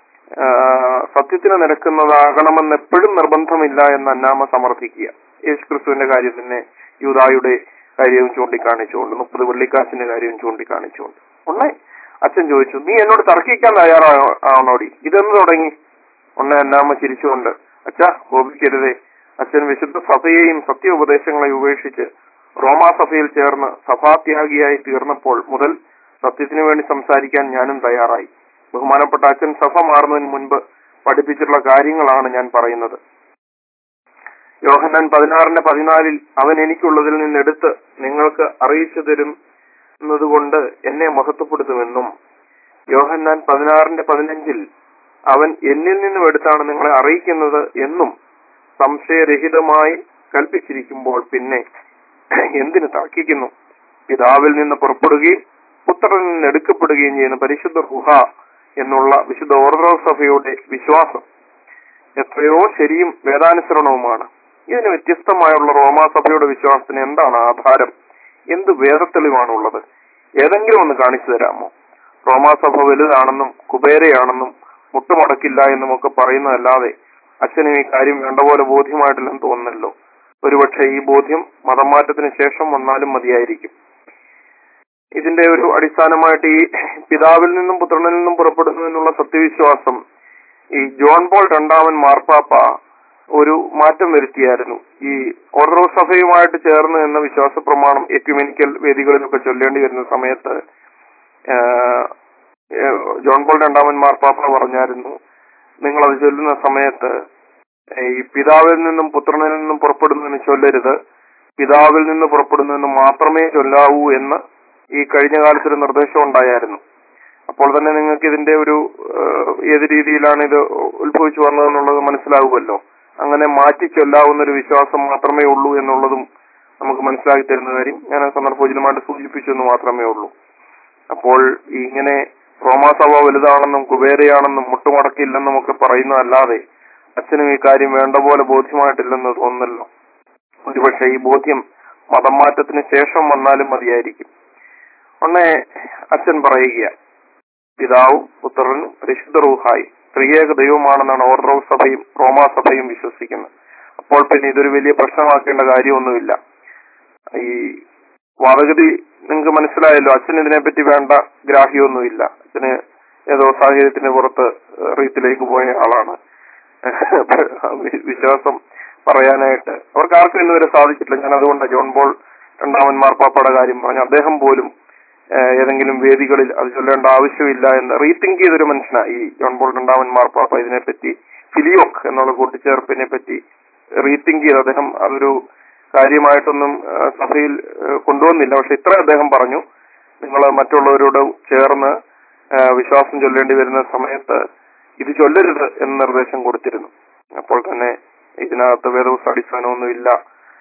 [SPEAKER 1] സത്യത്തിന് നിരക്കുന്നതാകണമെന്ന് എപ്പോഴും നിർബന്ധമില്ല എന്ന് അന്നാമ സമർത്ഥിക്കുക. യേശു ക്രിസ്തുവിന്റെ കാര്യം തന്നെ യൂദായുടെ കാര്യവും ചൂണ്ടിക്കാണിച്ചുകൊണ്ട്, മുപ്പത് വെള്ളിക്കാശിന്റെ കാര്യവും ചൂണ്ടിക്കാണിച്ചുകൊണ്ട് ഉണ്ണേ അച്ഛൻ ചോദിച്ചു, നീ എന്നോട് തർക്കിക്കാൻ തയ്യാറാണോടി? ഇതെന്ന് തുടങ്ങി? ഉണ്ണെ അന്നാമ ചിരിച്ചുകൊണ്ട്, അച്ഛാ കോപിക്കരുതേ, അച്ഛൻ വിശുദ്ധ സഭയെയും സത്യോപദേശങ്ങളെയും ഉപേക്ഷിച്ച് റോമാസഭയിൽ ചേർന്ന് സഭാത്യാഗിയായി തീർന്നപ്പോൾ മുതൽ സത്യത്തിനു വേണ്ടി സംസാരിക്കാൻ ഞാനും തയ്യാറായി. ബഹുമാനപ്പെട്ട അച്ഛൻ സഭ മാറുന്നതിന് മുൻപ് പഠിപ്പിച്ചിട്ടുള്ള കാര്യങ്ങളാണ് ഞാൻ പറയുന്നത്. യോഹന്നാൻ പതിനാറിന്റെ പതിനാലിൽ അവൻ എനിക്കുള്ളതിൽ നിന്നെടുത്ത് നിങ്ങൾക്ക് അറിയിച്ചു തരുന്നതുകൊണ്ട് എന്നെ മഹത്വപ്പെടുത്തുമെന്നും യോഹന്നാൻ പതിനാറിന്റെ പതിനഞ്ചിൽ അവൻ എന്നിൽ നിന്നും എടുത്താണ് നിങ്ങളെ അറിയിക്കുന്നത് എന്നും സംശയരഹിതമായി കൽപ്പിച്ചിരിക്കുമ്പോൾ പിന്നെ എന്തിന് തർക്കിക്കുന്നു? പിതാവിൽ നിന്ന് പുറപ്പെടുകയും പുത്രനിൽ നിന്ന് എടുക്കപ്പെടുകയും ചെയ്യുന്ന പരിശുദ്ധ റൂഹ എന്നുള്ള വിശുദ്ധ ഓർത്തഡോക്സ് സഭയുടെ വിശ്വാസം എത്രയോ ശരിയും വേദാനുസരണവുമാണ്. ഇതിന് വ്യത്യസ്തമായുള്ള റോമാസഭയുടെ വിശ്വാസത്തിന് എന്താണ് ആധാരം? എന്ത് വേദത്തെളിവാണുള്ളത്? ഏതെങ്കിലും ഒന്ന് കാണിച്ചു തരാമോ? റോമാസഭ വലുതാണെന്നും കുബേരയാണെന്നും മുട്ടുമടക്കില്ല എന്നും ഒക്കെ പറയുന്നതല്ലാതെ അച്ഛനും ഈ കാര്യം വേണ്ട പോലെ ബോധ്യമായിട്ടില്ലെന്ന് തോന്നുന്നല്ലോ. ഒരുപക്ഷെ ഈ ബോധ്യം മതം മാറ്റത്തിന് ശേഷം വന്നാലും മതിയായിരിക്കും. ഇതിന്റെ ഒരു അടിസ്ഥാനമായിട്ട് ഈ പിതാവിൽ നിന്നും പുത്രനിൽ നിന്നും പുറപ്പെടുന്നു എന്നുള്ള സത്യവിശ്വാസം ഈ ജോൺ പോൾ രണ്ടാമൻ മാർപ്പാപ്പ ഒരു മാറ്റം വരുത്തിയായിരുന്നു. ഈ ഓർത്തഡോക്സ് സഭയുമായിട്ട് ചേർന്ന് എന്ന വിശ്വാസ പ്രമാണം എക്യുമെനിക്കൽ വേദികളിലൊക്കെ ചൊല്ലേണ്ടി വരുന്ന സമയത്ത് ജോൺ പോൾ രണ്ടാമൻ മാർപ്പാപ്പ പറഞ്ഞായിരുന്നു, നിങ്ങൾ അത് ചൊല്ലുന്ന സമയത്ത് ഈ പിതാവിൽ നിന്നും പുത്രനിൽ നിന്നും പുറപ്പെടുന്നു എന്ന് ചൊല്ലരുത്, പിതാവിൽ നിന്ന് പുറപ്പെടുന്നു എന്ന് മാത്രമേ ചൊല്ലാവൂ എന്ന് ഈ കഴിഞ്ഞ കാലത്തൊരു നിർദ്ദേശം ഉണ്ടായിരുന്നു. അപ്പോൾ തന്നെ നിങ്ങൾക്ക് ഇതിന്റെ ഒരു ഏത് രീതിയിലാണ് ഇത് ഉത്ഭവിച്ചു വന്നതെന്നുള്ളത് മനസ്സിലാകുമല്ലോ. അങ്ങനെ മാറ്റി ചൊല്ലാവുന്ന ഒരു വിശ്വാസം മാത്രമേ ഉള്ളൂ എന്നുള്ളതും നമുക്ക് മനസ്സിലാക്കി തരുന്ന കാര്യം ഞാൻ സന്ദർഭോചിതമായിട്ട് സൂചിപ്പിച്ചു എന്ന് മാത്രമേ ഉള്ളൂ. അപ്പോൾ ഇങ്ങനെ റോമാസഭ വലുതാണെന്നും കുബേരയാണെന്നും മുട്ടുമടക്കില്ലെന്നും ഒക്കെ പറയുന്നതല്ലാതെ അച്ഛനും ഈ കാര്യം വേണ്ട പോലെ ബോധ്യമായിട്ടില്ലെന്ന് തോന്നുന്നല്ലോ. ഒരുപക്ഷെ ഈ ബോധ്യം മതം മാറ്റത്തിന് ശേഷം വന്നാലും മതിയായിരിക്കും. ഒന്നേ അച്ഛൻ പറയുക, പിതാവും പുത്രനും പരിശുദ്ധ റൂഹായി ത്രിയേക ദൈവമാണെന്നാണ് ഓർത്തഡോക്സ് സഭയും റോമാസഭയും വിശ്വസിക്കുന്നത്. അപ്പോൾ പിന്നെ ഇതൊരു വലിയ പ്രശ്നമാക്കേണ്ട കാര്യമൊന്നുമില്ല. ഈ വാദഗതി നിങ്ങൾക്ക് മനസ്സിലായല്ലോ. അച്ഛൻ ഇതിനെപ്പറ്റി വേണ്ട ഗ്രാഹ്യമൊന്നുമില്ല. അച്ഛന് ഏതോ സാഹചര്യത്തിന് പുറത്ത് റീത്തിലേക്ക് പോയ ആളാണ്. വിശ്വാസം പറയാനായിട്ട് അവർക്ക് ആർക്കും ഇന്നുവരെ സാധിച്ചിട്ടില്ല. ഞാൻ അതുകൊണ്ടാണ് ജോൺ പോൾ രണ്ടാമൻ മാർപ്പാപ്പയുടെ കാര്യം പറഞ്ഞു. അദ്ദേഹം പോലും ഏതെങ്കിലും വേദികളിൽ അത് ചൊല്ലേണ്ട ആവശ്യമില്ല എന്ന് റീതിങ്ക് ചെയ്തൊരു മനുഷ്യനാ ഈ ജോൺ പോൾ രണ്ടാമൻ മാർപ്പാപ്പ. ഇതിനെപ്പറ്റി ഫിലിയോക്ക് എന്നുള്ള കൂട്ടിച്ചേർപ്പിനെ പറ്റി റീതിങ്ക് ചെയ്ത് അദ്ദേഹം അതൊരു കാര്യമായിട്ടൊന്നും സഭയിൽ കൊണ്ടുവന്നില്ല. പക്ഷെ ഇത്ര അദ്ദേഹം പറഞ്ഞു, നിങ്ങൾ മറ്റുള്ളവരോട് ചേർന്ന് വിശ്വാസം ചൊല്ലേണ്ടി വരുന്ന സമയത്ത് ഇത് ചൊല്ലരുത് എന്ന് നിർദ്ദേശം കൊടുത്തിരുന്നു. അപ്പോൾ തന്നെ ഇതിനകത്ത് വേദപുസ്തക അടിസ്ഥാനമൊന്നുമില്ല.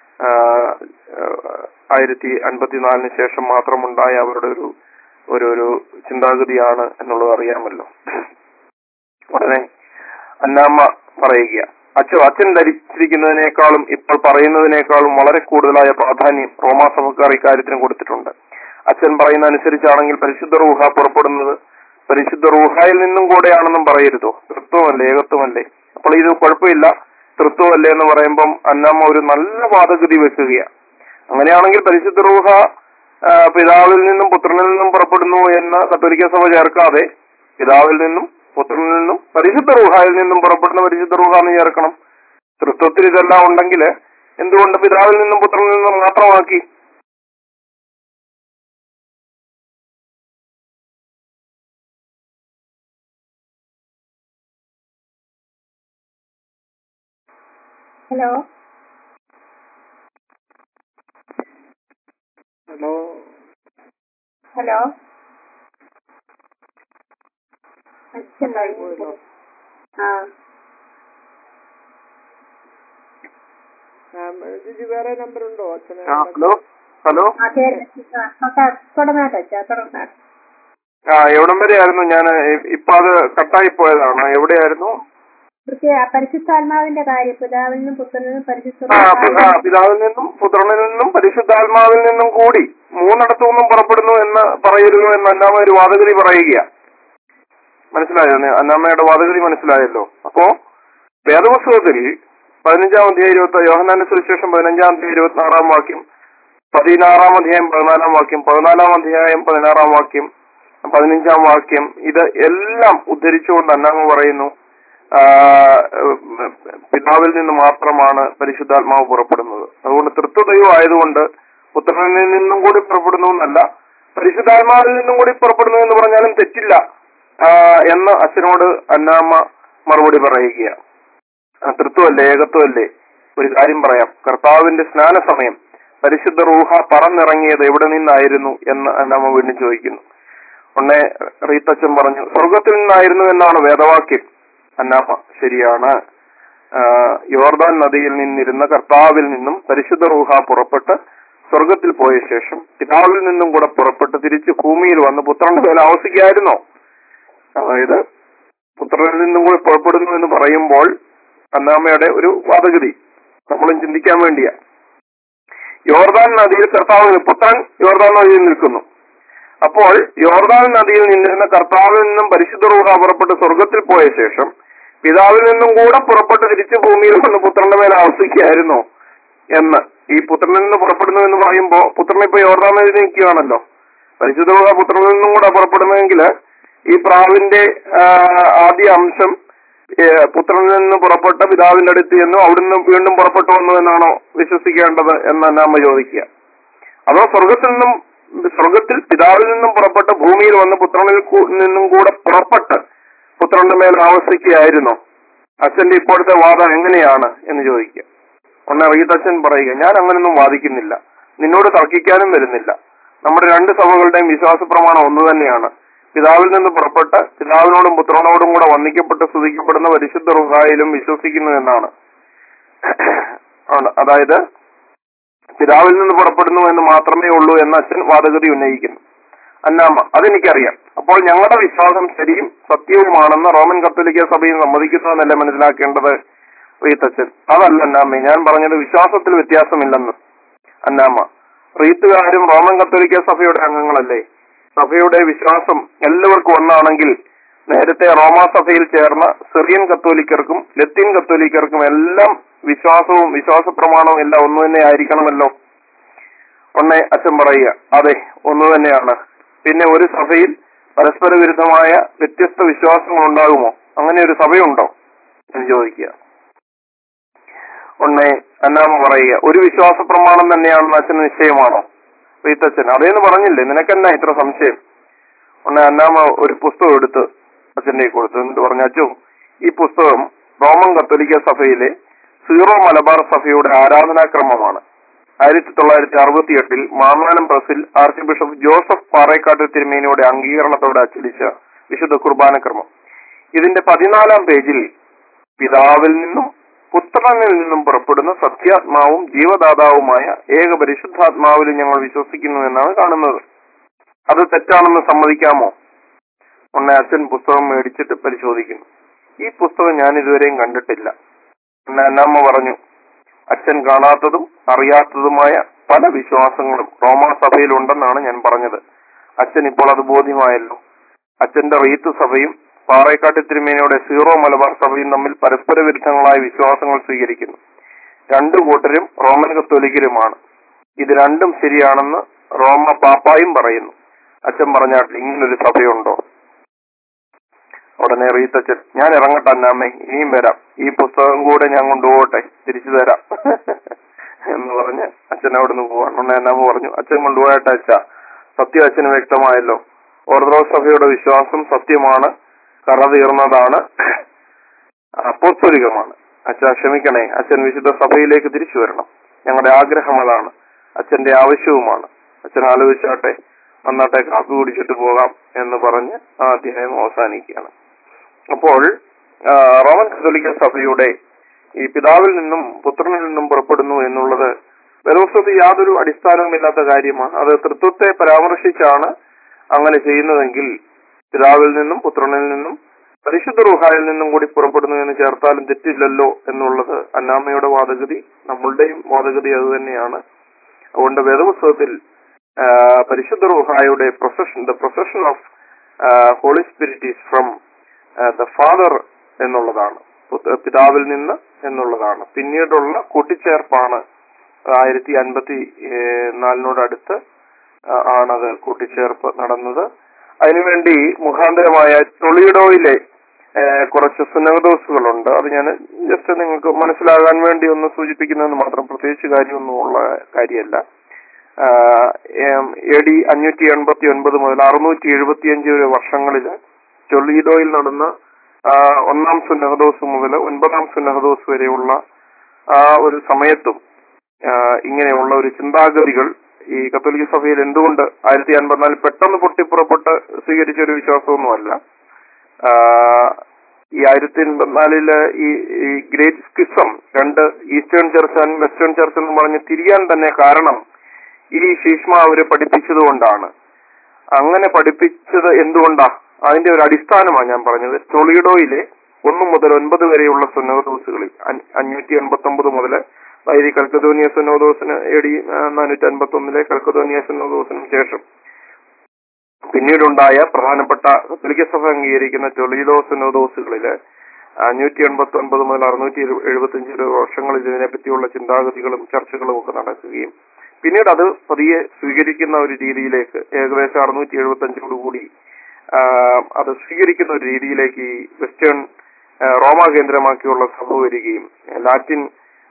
[SPEAKER 1] ആയിരത്തി അൻപത്തിനാലിന് ശേഷം മാത്രമുണ്ടായ അവരുടെ ഒരു ഒരു ഒരു ചിന്താഗതിയാണ് എന്നുള്ളത് അറിയാമല്ലോ. ഉടനെ അന്നാമ്മ പറയുക, അച്ഛൻ അച്ഛൻ ധരിച്ചിരിക്കുന്നതിനേക്കാളും ഇപ്പോൾ പറയുന്നതിനേക്കാളും വളരെ കൂടുതലായ പ്രാധാന്യം റോമാസഭക്കാർ ഇക്കാര്യത്തിന് കൊടുത്തിട്ടുണ്ട്. അച്ഛൻ പറയുന്ന അനുസരിച്ചാണെങ്കിൽ പരിശുദ്ധ റൂഹ പുറപ്പെടുന്നത് പരിശുദ്ധ റൂഹായിൽ നിന്നും കൂടെയാണെന്നും പറയരുതോ? തൃത്വമല്ലേ, ഏകത്വമല്ലേ? അപ്പോൾ ഇത് കുഴപ്പമില്ല, തൃത്വമല്ലേ എന്ന് പറയുമ്പം അന്നമ്മ ഒരു നല്ല വാദഗതി വെക്കുകയാണ്. അങ്ങനെയാണെങ്കിൽ പരിശുദ്ധ റൂഹ പിതാവിൽ നിന്നും പുത്രനിൽ നിന്നും പുറപ്പെടുന്നു എന്ന് കത്തോലിക്ക സഭ ചേർക്കാതെ പിതാവിൽ നിന്നും പുത്രനിൽ നിന്നും പരിശുദ്ധ റൂഹായിൽ നിന്നും പുറപ്പെടുന്ന പരിശുദ്ധ റൂഹ എന്ന് ചേർക്കണം. തൃത്വത്തിൽ ഇതെല്ലാം ഉണ്ടെങ്കിൽ എന്തുകൊണ്ട് പിതാവിൽ നിന്നും പുത്രനിൽ നിന്നും മാത്രമാക്കി?
[SPEAKER 2] ഹലോ
[SPEAKER 1] ഹലോ
[SPEAKER 2] ഹലോ അച്ഛൻ ആ
[SPEAKER 3] വേറെ നമ്പർ ഉണ്ടോ അച്ഛനെ?
[SPEAKER 1] ഹലോ ഹലോ ആ എവിടം വരെയായിരുന്നു? ഞാൻ ഇപ്പൊ അത് കട്ടായി പോയതാണ്. എവിടെയായിരുന്നു?
[SPEAKER 2] പരിശുദ്ധാത്മാവിന്റെ കാര്യം. പിതാവിൽ നിന്നും പുത്രനിൽ നിന്നും പരിശുദ്ധ
[SPEAKER 1] പിതാവിൽ നിന്നും പുത്രനിൽ നിന്നും പരിശുദ്ധാത്മാവിൽ നിന്നും കൂടി മൂന്നിടത്തു നിന്നും പുറപ്പെടുന്നു എന്ന് പറയരുന്നു എന്ന് അന്നാമ ഒരു വാദഗതി പറയുക. മനസ്സിലായോ? അന്നാമ്മയുടെ വാദഗതി മനസ്സിലായല്ലോ. അപ്പോ വേദപുസ്തകത്തിൽ പതിനഞ്ചാം അധ്യായം ഇരുപത്തി യോഹന്നാന്റെ സുവിശേഷം പതിനഞ്ചാം അധ്യായം ഇരുപത്തി ആറാം വാക്യം, പതിനാറാം അധ്യായം പതിനാലാം വാക്യം, പതിനാലാം അധ്യായം പതിനാറാം വാക്യം, പതിനഞ്ചാം വാക്യം, ഇത് എല്ലാം ഉദ്ധരിച്ചുകൊണ്ട് അന്നാമ പറയുന്നു പിതാവിൽ നിന്ന് മാത്രമാണ് പരിശുദ്ധാത്മാവ് പുറപ്പെടുന്നത്. അതുകൊണ്ട് തൃത്വദൈവം ആയതുകൊണ്ട് പുത്രനിൽ നിന്നും കൂടി പുറപ്പെടുന്നു എന്നല്ല, പരിശുദ്ധാത്മാവിൽ നിന്നും കൂടി പുറപ്പെടുന്നു എന്ന് പറഞ്ഞാലും തെറ്റില്ല എന്ന് അച്ഛനോട് അന്നാമ്മ മറുപടി പറയുക. തൃത്വമല്ലേ, ഏകത്വമല്ലേ, ഒരു കാര്യം പറയാം. കർത്താവിന്റെ സ്നാന സമയം പരിശുദ്ധ റൂഹ പറന്നിറങ്ങിയത് എവിടെ നിന്നായിരുന്നു എന്ന് അന്നാമ്മ വീണ്ടും ചോദിക്കുന്നു. ഉടനെ റീത്തച്ഛൻ പറഞ്ഞു, സ്വർഗത്തിൽ നിന്നായിരുന്നു എന്നാണ് വേദവാക്യം. അന്നാമ്മ, ശരിയാണ്. യോർദാൻ നദിയിൽ നിന്നിരുന്ന കർത്താവിൽ നിന്നും പരിശുദ്ധ റൂഹ പുറപ്പെട്ട് സ്വർഗത്തിൽ പോയ ശേഷം പിതാവിൽ നിന്നും കൂടെ പുറപ്പെട്ട് തിരിച്ച് ഭൂമിയിൽ വന്ന് പുത്രന്റെ മേൽ ആവസിക്കായിരുന്നോ? അതായത് പുത്രനിൽ നിന്നും കൂടെ പുറപ്പെടുന്നു എന്ന് പറയുമ്പോൾ അന്നാമ്മയുടെ ഒരു വാദഗതി നമ്മളും ചിന്തിക്കാൻ വേണ്ടിയാ. യോർദാൻ നദിയിൽ കർത്താവിന് പുത്രൻ യോർദാൻ നദിയിൽ നിൽക്കുന്നു. അപ്പോൾ യോർദാൻ നദിയിൽ നിന്നിരുന്ന കർത്താവിൽ നിന്നും പരിശുദ്ധ റൂഹ പുറപ്പെട്ട് സ്വർഗത്തിൽ പോയ ശേഷം പിതാവിൽ നിന്നും കൂടെ പുറപ്പെട്ട് തിരിച്ച് ഭൂമിയിൽ വന്ന് പുത്രന്റെ മേൽ ആവസിക്കുകയായിരുന്നോ എന്ന്. ഈ പുത്രനിൽ നിന്ന് പുറപ്പെടുന്നു എന്ന് പറയുമ്പോ പുത്രൻ ഇപ്പൊ യോർദാൻ നദിയിൽ നിൽക്കുകയാണല്ലോ. പരിശുദ്ധ റൂഹ പുത്രനിൽ നിന്നും കൂടെ പുറപ്പെടുന്നെങ്കിൽ ഈ പ്രാവിന്റെ ആദ്യ അംശം പുത്രനിൽ നിന്ന് പുറപ്പെട്ട പിതാവിന്റെ അടുത്ത് എന്നും അവിടുന്ന് വീണ്ടും പുറപ്പെട്ടു വന്നു എന്നാണോ വിശ്വസിക്കേണ്ടത് എന്ന് അന്നാമ്മ ചോദിക്കുക? അതോ സ്വർഗത്തിൽ നിന്നും സ്വർഗത്തിൽ പിതാവിൽ നിന്നും പുറപ്പെട്ട് ഭൂമിയിൽ വന്ന് പുത്രനിൽ നിന്നും കൂടെ പുറപ്പെട്ട് പുത്രന്റെ മേൽ ആവസിക്കുകയായിരുന്നോ? അച്ഛന്റെ ഇപ്പോഴത്തെ വാദം എങ്ങനെയാണ് എന്ന് ചോദിക്കുക. ഒന്ന് റീതച്ഛൻ പറയുക, ഞാൻ അങ്ങനൊന്നും വാദിക്കുന്നില്ല, നിന്നോട് തർക്കിക്കാനും വരുന്നില്ല. നമ്മുടെ രണ്ട് സഭകളുടെയും വിശ്വാസ പ്രമാണം ഒന്നു തന്നെയാണ്. പിതാവിൽ നിന്ന് പുറപ്പെട്ട് പിതാവിനോടും പുത്രനോടും കൂടെ വന്ദിക്കപ്പെട്ട് സ്തുതിക്കപ്പെടുന്ന പരിശുദ്ധ റൂഹായിലും വിശ്വസിക്കുന്നു എന്നാണ്. അതായത് പിതാവിൽ നിന്ന് പുറപ്പെടുന്നു എന്ന് മാത്രമേ ഉള്ളൂ എന്ന് അച്ഛൻ വാദഗതി ഉന്നയിക്കുന്നു. അന്നാമ്മ, അതെനിക്കറിയാം. അപ്പോൾ ഞങ്ങളുടെ വിശ്വാസം ശരിയും സത്യവുമാണെന്ന് റോമൻ കത്തോലിക്ക സഭയിൽ സമ്മതിക്കുന്നതെന്നല്ലേ മനസ്സിലാക്കേണ്ടത് റീത്തച്ഛൻ? അതല്ല അന്നാമ്മ, ഞാൻ പറഞ്ഞത് വിശ്വാസത്തിൽ വ്യത്യാസമില്ലെന്ന്. അന്നാമ്മ, റീത്തുകാരും റോമൻ കത്തോലിക്ക സഭയുടെ അംഗങ്ങളല്ലേ? സഭയുടെ വിശ്വാസം എല്ലാവർക്കും ഒന്നാണെങ്കിൽ നേരത്തെ റോമാ സഭയിൽ ചേർന്ന സിറിയൻ കത്തോലിക്കർക്കും ലത്തീൻ കത്തോലിക്കർക്കും എല്ലാം വിശ്വാസവും വിശ്വാസ പ്രമാണവും എല്ലാം ഒന്നു തന്നെ ആയിരിക്കണമല്ലോ. ഒന്നേ അച്ഛൻ പറയുക, അതെ, ഒന്നു തന്നെയാണ്. പിന്നെ ഒരു സഭയിൽ പരസ്പര വിരുദ്ധമായ വ്യത്യസ്ത വിശ്വാസങ്ങൾ ഉണ്ടാകുമോ? അങ്ങനെ ഒരു സഭയുണ്ടോ എന്ന് ചോദിക്കുക. ഒന്നേ അന്നാമ്മ പറയുക, ഒരു വിശ്വാസ പ്രമാണം തന്നെയാണെന്ന് അച്ഛന് നിശ്ചയമാണോ? റീത്തച്ഛൻ, അതേന്ന് പറഞ്ഞില്ലേ, നിനക്കെന്നാ ഇത്ര സംശയം? ഒന്നേ അന്നാമ്മ ഒരു പുസ്തകം എടുത്ത് അച്ഛൻ്റെ കൊടുത്തു. എന്നിട്ട് പറഞ്ഞു, അച്ഛോ, ഈ പുസ്തകം റോമൻ കത്തോലിക്ക സഭയിലെ സീറോ മലബാർ സഭയുടെ ആരാധനാക്രമമാണ്. ആയിരത്തി തൊള്ളായിരത്തി അറുപത്തി എട്ടിൽ മാന്നാനം പ്രസിൽ ആർച്ച് ബിഷപ്പ് ജോസഫ് പാറേക്കാട്ട് തിരുമേനിയുടെ അംഗീകരണത്തോടെ അച്ചടിച്ച വിശുദ്ധ കുർബാനക്രമം. ഇതിന്റെ പതിനാലാം പേജിൽ പിതാവിൽ നിന്നും പുത്രനിൽ നിന്നും പുറപ്പെടുന്ന സത്യാത്മാവും ജീവദാതാവുമായ ഏക പരിശുദ്ധാത്മാവിലും ഞങ്ങൾ വിശ്വസിക്കുന്നു എന്നാണ് കാണുന്നത്. അത് തെറ്റാണെന്ന് സമ്മതിക്കാമോ? ഉടനെ അച്ഛൻ പുസ്തകം മേടിച്ചിട്ട് പരിശോധിക്കുന്നു. ഈ പുസ്തകം ഞാൻ ഇതുവരെയും കണ്ടിട്ടില്ല. ഉടനെ അന്നാമ്മ പറഞ്ഞു, അച്ഛൻ കാണാത്തതും അറിയാത്തതുമായ പല വിശ്വാസങ്ങളും റോമാ സഭയിൽ ഉണ്ടെന്നാണ് ഞാൻ പറഞ്ഞത്. അച്ഛൻ ഇപ്പോൾ അത് ബോധ്യമായല്ലോ. അച്ഛന്റെ റീത്ത് സഭയും പാറേക്കാട്ട് തിരുമേനിയുടെ സീറോ മലബാർ സഭയും തമ്മിൽ പരസ്പര വിരുദ്ധങ്ങളായ വിശ്വാസങ്ങൾ സ്വീകരിക്കുന്നു. രണ്ടു കൂട്ടരും റോമൻ കത്തോലിക്കരുമാണ്. ഇത് രണ്ടും ശരിയാണെന്ന് റോമ പാപ്പായും പറയുന്നു. അച്ഛൻ പറഞ്ഞാട്ടിൽ ഇങ്ങനൊരു സഭയുണ്ടോ? ഉടനെ റീത്തച്ഛൻ, ഞാൻ ഇറങ്ങട്ടെ അന്നാമ്മേ, ഇനിയും വരാം, ഈ പുസ്തകം കൂടെ ഞാൻ കൊണ്ടുപോകട്ടെ, തിരിച്ചു തരാം എന്ന് പറഞ്ഞ് അച്ഛൻ അവിടുന്ന് പോവാണ്. ഉടനെ അന്നാമ്മ പറഞ്ഞു, അച്ഛൻ കൊണ്ടുപോകട്ടെ അച്ഛ, സത്യം അച്ഛന് വ്യക്തമായല്ലോ. ഓർത്തഡോക്സ് സഭയുടെ വിശ്വാസം സത്യമാണ്, കറ തീർന്നതാണ്, അപ്പോസ്തലികമാണ്. അച്ഛ ക്ഷമിക്കണേ, അച്ഛൻ വിശുദ്ധ സഭയിലേക്ക് തിരിച്ചു വരണം. ഞങ്ങളുടെ ആഗ്രഹം അതാണ്, അച്ഛന്റെ ആവശ്യവുമാണ്. അച്ഛൻ ആലോചിച്ചാട്ടെ, വന്നാട്ടെ, കാപ്പി കുടിച്ചിട്ട് പോകാം എന്ന് പറഞ്ഞ് ആ അധ്യായം അവസാനിക്കുകയാണ്. അപ്പോൾ റോമൻ കത്തോലിക്ക സഭയുടെ ഈ പിതാവിൽ നിന്നും പുത്രനിൽ നിന്നും പുറപ്പെടുന്നു എന്നുള്ളത് വേദപുസ്തകത്തിൽ യാതൊരു അടിസ്ഥാനവുമില്ലാത്ത കാര്യമാണ്. അത് തൃത്വത്തെ പരാമർശിച്ചാണ് അങ്ങനെ ചെയ്യുന്നതെങ്കിൽ പിതാവിൽ നിന്നും പുത്രനിൽ നിന്നും പരിശുദ്ധ റൂഹായിൽ നിന്നും കൂടി പുറപ്പെടുന്നു എന്ന് ചേർത്താലും തെറ്റില്ലല്ലോ എന്നുള്ളത് അന്നാമ്മയുടെ വാദഗതി, നമ്മളുടെയും വാദഗതി അത് തന്നെയാണ്. അതുകൊണ്ട് വേദപുസ്തകത്തിൽ പരിശുദ്ധ റൂഹായുടെ procession the procession of holy spirit is from the father എന്നുള്ളതാണ്, പിതാവിൽ നിന്ന് എന്നുള്ളതാണ്. പിന്നീടുള്ള കൂട്ടിച്ചേർപ്പാണ് ആയിരത്തി അൻപത്തി നാലിനോടടുത്ത് ആണത് കൂട്ടിച്ചേർപ്പ് നടന്നത്. അതിനുവേണ്ടി മുഖാന്തരമായ ടൊളീഡോയിലെ കുറച്ച് സുന്നഹദോസുകളുണ്ട്. അത് ഞാൻ ജസ്റ്റ് നിങ്ങൾക്ക് മനസ്സിലാകാൻ വേണ്ടി ഒന്ന് സൂചിപ്പിക്കുന്നതെന്ന് മാത്രം, പ്രത്യേകിച്ച് കാര്യമൊന്നും ഉള്ള കാര്യമല്ല. എ ഡി അഞ്ഞൂറ്റി എൺപത്തി ഒൻപത് മുതൽ അറുന്നൂറ്റി എഴുപത്തി അഞ്ച് വരെ വർഷങ്ങളിൽ ടൊളീഡോയിൽ നടന്ന ഒന്നാം സുന്നഹദോസ് മുതൽ ഒൻപതാം സുന്നഹദോസ് വരെയുള്ള ആ ഒരു സമയത്തും ഇങ്ങനെയുള്ള ഒരു ചിന്താഗതികൾ ഈ കത്തോലിക്ക സഭയിൽ എന്തുകൊണ്ട് ആയിരത്തി അൻപത്തിനാലിൽ പെട്ടെന്ന് പൊട്ടിപ്പുറപ്പെട്ട് സ്വീകരിച്ച ഒരു വിശ്വാസമൊന്നുമല്ല. ഈ ആയിരത്തി എൺപത്തിനാലില് ഈ ഈ ഗ്രേറ്റ് സ്കിസം, രണ്ട് eastern church and western church എന്ന് പറഞ്ഞ് തിരിയാൻ തന്നെ കാരണം ഈ ശീഷ്മ അവരെ പഠിപ്പിച്ചത് കൊണ്ടാണ്. അങ്ങനെ പഠിപ്പിച്ചത് എന്തുകൊണ്ടാ? അതിന്റെ ഒരു അടിസ്ഥാനമാണ് ഞാൻ പറഞ്ഞത്. ടൊളീഡോയിലെ ഒന്ന് മുതൽ ഒൻപത് വരെയുള്ള സുന്നോദോസുകളിൽ അഞ്ഞൂറ്റി എൺപത്തി ഒമ്പത് മുതൽ അതായത് കൽക്കദോനിയ സുന്നോദോസിന് എ ഡി നാനൂറ്റി അൻപത്തി ഒന്നിലെ കൽക്കദോനിയ സുന്നോദോസിന് ശേഷം പിന്നീടുണ്ടായ പ്രധാനപ്പെട്ട കത്തോലിക്ക സഭ അംഗീകരിക്കുന്ന ടൊളീഡോ സുന്നോദോസുകളില് അഞ്ഞൂറ്റി എൺപത്തി ഒൻപത് മുതൽ അറുന്നൂറ്റി എഴുപത്തി അഞ്ച് വർഷങ്ങളിൽ ഇതിനെപ്പറ്റിയുള്ള ചിന്താഗതികളും ചർച്ചകളും ഒക്കെ നടക്കുകയും പിന്നീട് അത് പതിയെ സ്വീകരിക്കുന്ന ഒരു രീതിയിലേക്ക് ഏകദേശം അറുന്നൂറ്റി എഴുപത്തി അഞ്ചോടുകൂടി അത് സ്വീകരിക്കുന്ന ഒരു രീതിയിലേക്ക് ഈ വെസ്റ്റേൺ റോമ കേന്ദ്രമാക്കിയുള്ള സഭ വരികയും ലാറ്റിൻ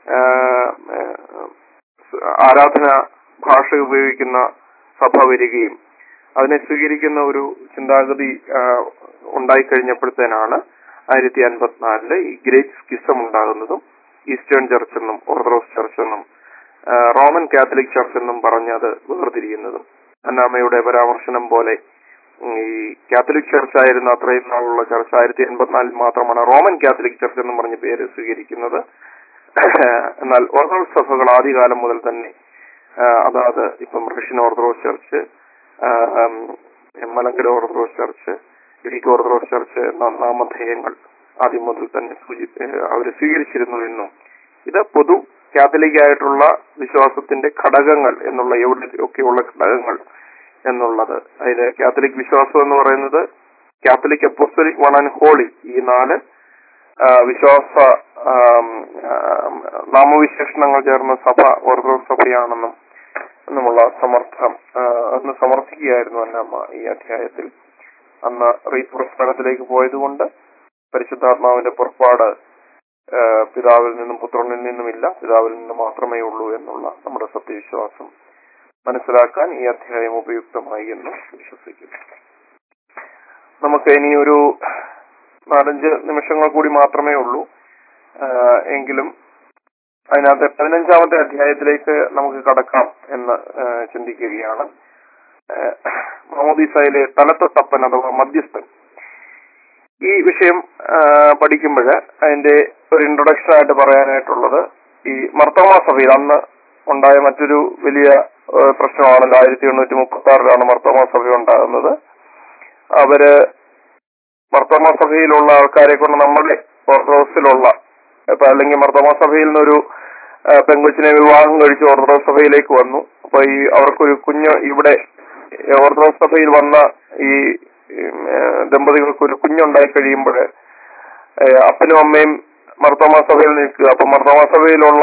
[SPEAKER 1] ആരാധന ഭാഷ ഉപയോഗിക്കുന്ന സഭ വരികയും അതിനെ സ്വീകരിക്കുന്ന ഒരു ചിന്താഗതി ഉണ്ടായിക്കഴിഞ്ഞപ്പോഴത്തേനാണ് ആയിരത്തി അൻപത്തിനാലില് ഈ ഗ്രേറ്റ് സ്കിസം ഉണ്ടാകുന്നതും ഈസ്റ്റേൺ ചർച്ച് എന്നും ഓർത്തഡോക്സ് ചർച്ച് എന്നും റോമൻ കാത്തലിക് ചർച്ച് എന്നും പറഞ്ഞ് അത് വേർതിരിയുന്നതും. അന്നാമയുടെ പരാമർശനം പോലെ ഈ കാത്തലിക് ചർച്ച് ആയിരുന്ന അത്രയും നാളുള്ള ചർച്ച് ആയിരത്തി എൺപത്തിനാലിൽ മാത്രമാണ് റോമൻ കാത്തലിക് ചർച്ച് എന്നും പറഞ്ഞ് പേര് സ്വീകരിക്കുന്നത്. എന്നാൽ ഓർത്തഡോക്സ് സഭകൾ ആദ്യകാലം മുതൽ തന്നെ അതാത് ഇപ്പം Russian Orthodox church, Malankara Orthodox church, Greek Orthodox church എന്ന നാമധേയങ്ങൾ ആദ്യം മുതൽ തന്നെ സൂചി അവർ സ്വീകരിച്ചിരുന്നു എന്നും ഇത് പൊതു കാത്തലിക് ആയിട്ടുള്ള വിശ്വാസത്തിന്റെ ഘടകങ്ങൾ എന്നുള്ള എവിടെയൊക്കെയുള്ള ഘടകങ്ങൾ എന്നുള്ളത്, അതിന് കാത്തലിക് വിശ്വാസം എന്ന് പറയുന്നത് Catholic apostolic one and holy, ഈ നാല് വിശ്വാസ നാമവിശേഷണങ്ങൾ ചേർന്ന സഭ ഓർത്തഡോക്സ് സഭയാണെന്നും എന്നുള്ള സമർത്ഥം അന്ന് സമർത്ഥിക്കുകയായിരുന്നു അന്നമ്മ ഈ അധ്യായത്തിൽ. അന്ന് റീത്ത് പ്രസ്ഥാനത്തിലേക്ക് പോയതുകൊണ്ട് പരിശുദ്ധാത്മാവിന്റെ പുറപ്പാട് പിതാവിൽ നിന്നും പുത്രനിൽ നിന്നുമില്ല, പിതാവിൽ നിന്ന് മാത്രമേ ഉള്ളൂ എന്നുള്ള നമ്മുടെ സത്യവിശ്വാസം മനസ്സിലാക്കാൻ ഈ അധ്യായം ഉപയുക്തമായി എന്ന് വിശ്വസിക്കുന്നു. നമുക്ക് ഇനി ഒരു നാലഞ്ച് നിമിഷങ്ങൾ കൂടി മാത്രമേ ഉള്ളൂ. എങ്കിലും അതിനകത്ത് പതിനഞ്ചാമത്തെ അധ്യായത്തിലേക്ക് നമുക്ക് കടക്കാം എന്ന് ചിന്തിക്കുകയാണ്. മാമോദീസയിലെ തലത്തൊട്ടപ്പൻ അഥവാ മധ്യസ്ഥൻ. ഈ വിഷയം പഠിക്കുമ്പോൾ അതിന്റെ ഒരു ഇൻട്രൊഡക്ഷൻ ആയിട്ട് പറയാനായിട്ടുള്ളത് ഈ മർത്തോമാ സഭയിൽ അന്ന് ഉണ്ടായ മറ്റൊരു വലിയ പ്രശ്നമാണല്ലോ. ആയിരത്തി എണ്ണൂറ്റി മുപ്പത്തി ആറിലാണ് മർത്തോമാ സഭ ഉണ്ടാകുന്നത്. അവര് മർത്തോമാ സഭയിലുള്ള ആൾക്കാരെ കൊണ്ട് നമ്മുടെ ഓർത്തഡോക്സിലുള്ള ഇപ്പൊ അല്ലെങ്കിൽ മർത്തോമാ സഭയിൽ നിന്നൊരു പെങ്കൊച്ചിനെ വിവാഹം കഴിച്ച് ഓർത്തഡോക്സ് സഭയിലേക്ക് വന്നു. അപ്പൊ ഈ അവർക്കൊരു കുഞ്ഞ് ഇവിടെ ഓർത്തഡോക്സ് സഭയിൽ വന്ന ഈ ദമ്പതികൾക്ക് ഒരു കുഞ്ഞുണ്ടായി കഴിയുമ്പോൾ അപ്പനും അമ്മയും മർത്തോമാ സഭയിൽ നിൽക്കുക. അപ്പൊ മർത്തോമാ സഭയിലുള്ള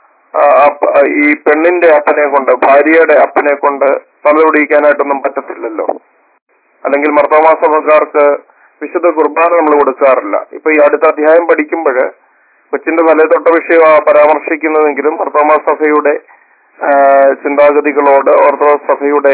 [SPEAKER 1] ഈ പെണ്ണിന്റെ അപ്പനെ കൊണ്ട്, ഭാര്യയുടെ അപ്പനെ കൊണ്ട് തലതൊടിയിക്കാനായിട്ടൊന്നും പറ്റത്തില്ലല്ലോ. അല്ലെങ്കിൽ മർത്തോമാ സഭക്കാർക്ക് വിശുദ്ധ കുർബാന നമ്മൾ കൊടുക്കാറില്ല. ഇപ്പൊ ഈ അടുത്ത അധ്യായം പഠിക്കുമ്പോൾ കൊച്ചിന്റെ തലതൊട്ട വിഷയമാണ് പരാമർശിക്കുന്നതെങ്കിലും മർത്തോമാ സഭയുടെ ചിന്താഗതികളോട് ഓർത്തഡോക്സ് സഭയുടെ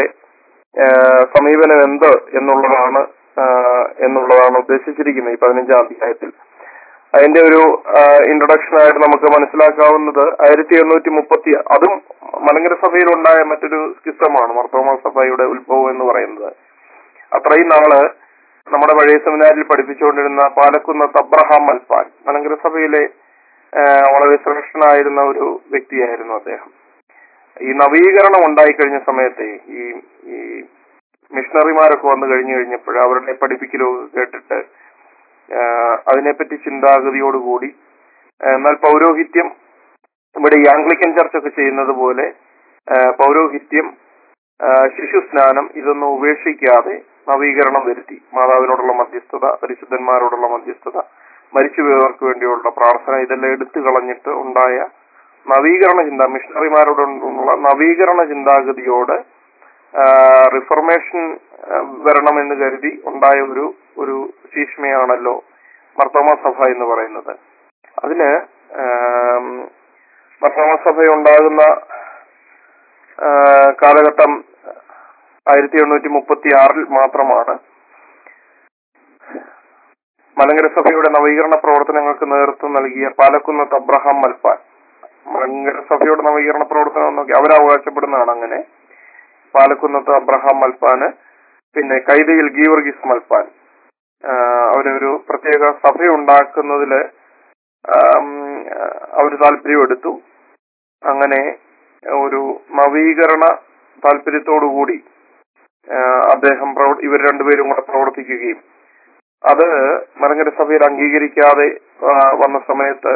[SPEAKER 1] സമീപനം എന്ത് എന്നുള്ളതാണ് എന്നുള്ളതാണ് ഉദ്ദേശിച്ചിരിക്കുന്നത് ഈ പതിനഞ്ചാം അധ്യായത്തിൽ. അതിന്റെ ഒരു ഇൻട്രൊഡക്ഷൻ ആയിട്ട് നമുക്ക് മനസ്സിലാക്കാവുന്നത് ആയിരത്തി എണ്ണൂറ്റി മുപ്പത്തി അതും മലങ്കര സഭയിൽ ഉണ്ടായ മറ്റൊരു സ്കിസമാണ് മർത്തോമാ സഭയുടെ ഉത്ഭവം എന്ന് പറയുന്നത്. അത്രയും നാള് നമ്മുടെ പഴയ സെമിനാരിൽ പഠിപ്പിച്ചുകൊണ്ടിരുന്ന പാലക്കുന്നത്ത് അബ്രഹാം മൽപ്പാൻ മലങ്കര സഭയിലെ വളരെ ശ്രേഷ്ഠനായിരുന്ന ഒരു വ്യക്തിയായിരുന്നു അദ്ദേഹം. ഈ നവീകരണം ഉണ്ടായിക്കഴിഞ്ഞ സമയത്തെ ഈ ഈ മിഷണറിമാരൊക്കെ വന്നു കഴിഞ്ഞു കഴിഞ്ഞപ്പോൾ അവരുടെ പഠിപ്പിക്കലൊക്കെ കേട്ടിട്ട് അതിനെപ്പറ്റി ചിന്താഗതിയോടുകൂടി എന്നാൽ പൗരോഹിത്യം ഇവിടെ ഈ ആംഗ്ലിക്കൻ ചർച്ചൊക്കെ ചെയ്യുന്നത് പോലെ പൗരോഹിത്യം, ശിശു സ്നാനം ഇതൊന്നും ഉപേക്ഷിക്കാതെ നവീകരണം വരുത്തി. മാതാവിനോടുള്ള മധ്യസ്ഥത, പരിശുദ്ധന്മാരോടുള്ള മധ്യസ്ഥത, മരിച്ചുപോയവർക്ക് വേണ്ടിയുള്ള പ്രാർത്ഥന ഇതെല്ലാം എടുത്തു കളഞ്ഞിട്ട് ഉണ്ടായ നവീകരണ ചിന്ത, മിഷണറിമാരോടുള്ള നവീകരണ ചിന്താഗതിയോട് റിഫർമേഷൻ വരണമെന്ന് കരുതി ഉണ്ടായ ഒരു ഒരു ശീഷ്മയാണല്ലോ മർത്തോമാ സഭ എന്ന് പറയുന്നത്. അതിന് മർത്തോമാ സഭ ഉണ്ടാകുന്ന കാലഘട്ടം ആയിരത്തി എണ്ണൂറ്റി മുപ്പത്തി ആറിൽ മാത്രമാണ്. മലങ്കര സഭയുടെ നവീകരണ പ്രവർത്തനങ്ങൾക്ക് നേതൃത്വം നൽകിയ പാലക്കുന്നത്ത് അബ്രഹാം മൽപ്പാൻ മലങ്കര സഭയുടെ നവീകരണ പ്രവർത്തനം എന്നൊക്കെ അവരവകാശപ്പെടുന്നതാണ്. അങ്ങനെ പാലക്കുന്നത്ത് അബ്രഹാം മൽപ്പാന്, പിന്നെ കൈതയിൽ ഗീവർഗീസ് മൽപ്പാൻ, അവരൊരു പ്രത്യേക സഭയുണ്ടാക്കുന്നതില് അവർ താല്പര്യമെടുത്തു. അങ്ങനെ ഒരു നവീകരണ താല്പര്യത്തോടുകൂടി അദ്ദേഹം ഇവർ രണ്ടുപേരും കൂടെ പ്രവർത്തിക്കുകയും അത് മലങ്കര സഭയിൽ അംഗീകരിക്കാതെ വന്ന സമയത്ത്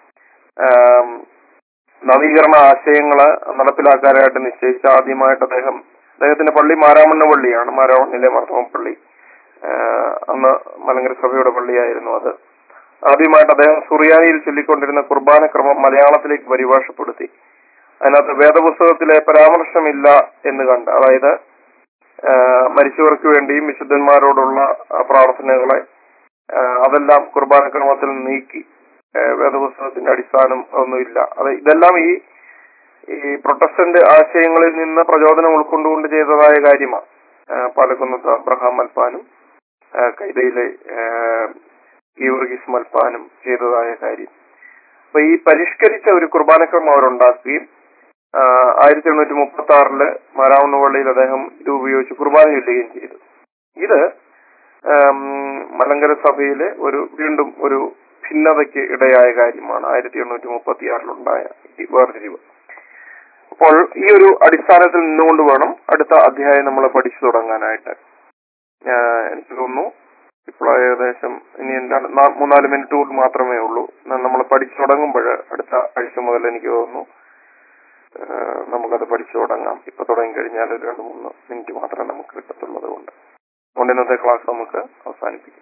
[SPEAKER 1] നവീകരണ ആശയങ്ങള് നടപ്പിലാക്കാനായിട്ട് നിശ്ചയിച്ച ആദ്യമായിട്ട് അദ്ദേഹം അദ്ദേഹത്തിന്റെ പള്ളി മാരാമണ്ണ പള്ളിയാണ്, മാരാമണ്ണിലെ മാർത്തോമപ്പള്ളി. അന്ന് മലങ്കര സഭയുടെ പള്ളിയായിരുന്നു അത്. ആദ്യമായിട്ട് അദ്ദേഹം സുറിയാനിയിൽ ചൊല്ലിക്കൊണ്ടിരുന്ന കുർബാനക്രമം മലയാളത്തിലേക്ക് പരിഭാഷപ്പെടുത്തി. അതിനകത്ത് വേദപുസ്തകത്തിലെ പരാമർശമില്ല എന്ന് കണ്ട്, അതായത് മരിച്ചവർക്ക് വേണ്ടിയും വിശുദ്ധന്മാരോടുള്ള പ്രാർത്ഥനകളെ അതെല്ലാം കുർബാനക്രമത്തിൽ നീക്കി. വേദപുസ്തകത്തിന്റെ അടിസ്ഥാനം ഒന്നുമില്ല. അത് ഇതെല്ലാം ഈ ഈ പ്രൊട്ടസ്റ്റന്റ് ആശയങ്ങളിൽ നിന്ന് പ്രചോദനം ഉൾക്കൊണ്ടുകൊണ്ട് ചെയ്തതായ കാര്യമാണ്. പാലക്കുന്നത്ത് അബ്രഹാം മൽപ്പാനും കൈതയിലെ ഗീവർഗീസ് മൽപ്പാനും ചെയ്തതായ കാര്യം. അപ്പൊ ഈ പരിഷ്കരിച്ച ഒരു കുർബാനക്രമം അവരുണ്ടാക്കുകയും ആയിരത്തി എണ്ണൂറ്റി മുപ്പത്തി ആറില് മാരാമണ്ണ പള്ളിയിൽ അദ്ദേഹം ഇത് ഉപയോഗിച്ച് കുർബാന ചൊല്ലുകയും ചെയ്തു. ഇത് മലങ്കര സഭയിലെ ഒരു വീണ്ടും ഒരു ഭിന്നതയ്ക്ക് ഇടയായ കാര്യമാണ് ആയിരത്തി എണ്ണൂറ്റി മുപ്പത്തി ആറിലുണ്ടായ വേർതിരിവ്. അപ്പോൾ ഈ ഒരു അടിസ്ഥാനത്തിൽ നിന്നുകൊണ്ട് വേണം അടുത്ത അധ്യായം നമ്മൾ പഠിച്ചു തുടങ്ങാനായിട്ട്. എനിക്ക് തോന്നുന്നു ഇപ്പോൾ ഏകദേശം ഇനി മൂന്നാല് മിനിറ്റ് കൂടി മാത്രമേ ഉള്ളൂ. നമ്മൾ പഠിച്ചു തുടങ്ങുമ്പോൾ അടുത്ത ആഴ്ച മുതൽ എനിക്ക് തോന്നുന്നു നമുക്കത് പഠിച്ചു തുടങ്ങാം. ഇപ്പൊ തുടങ്ങി കഴിഞ്ഞാൽ ഒരു രണ്ട് മൂന്ന് മിനിറ്റ് മാത്രമേ നമുക്ക് കിട്ടത്തുള്ളത് കൊണ്ട് അതുകൊണ്ട് ഇന്നത്തെ ക്ലാസ് നമുക്ക് അവസാനിപ്പിക്കാം.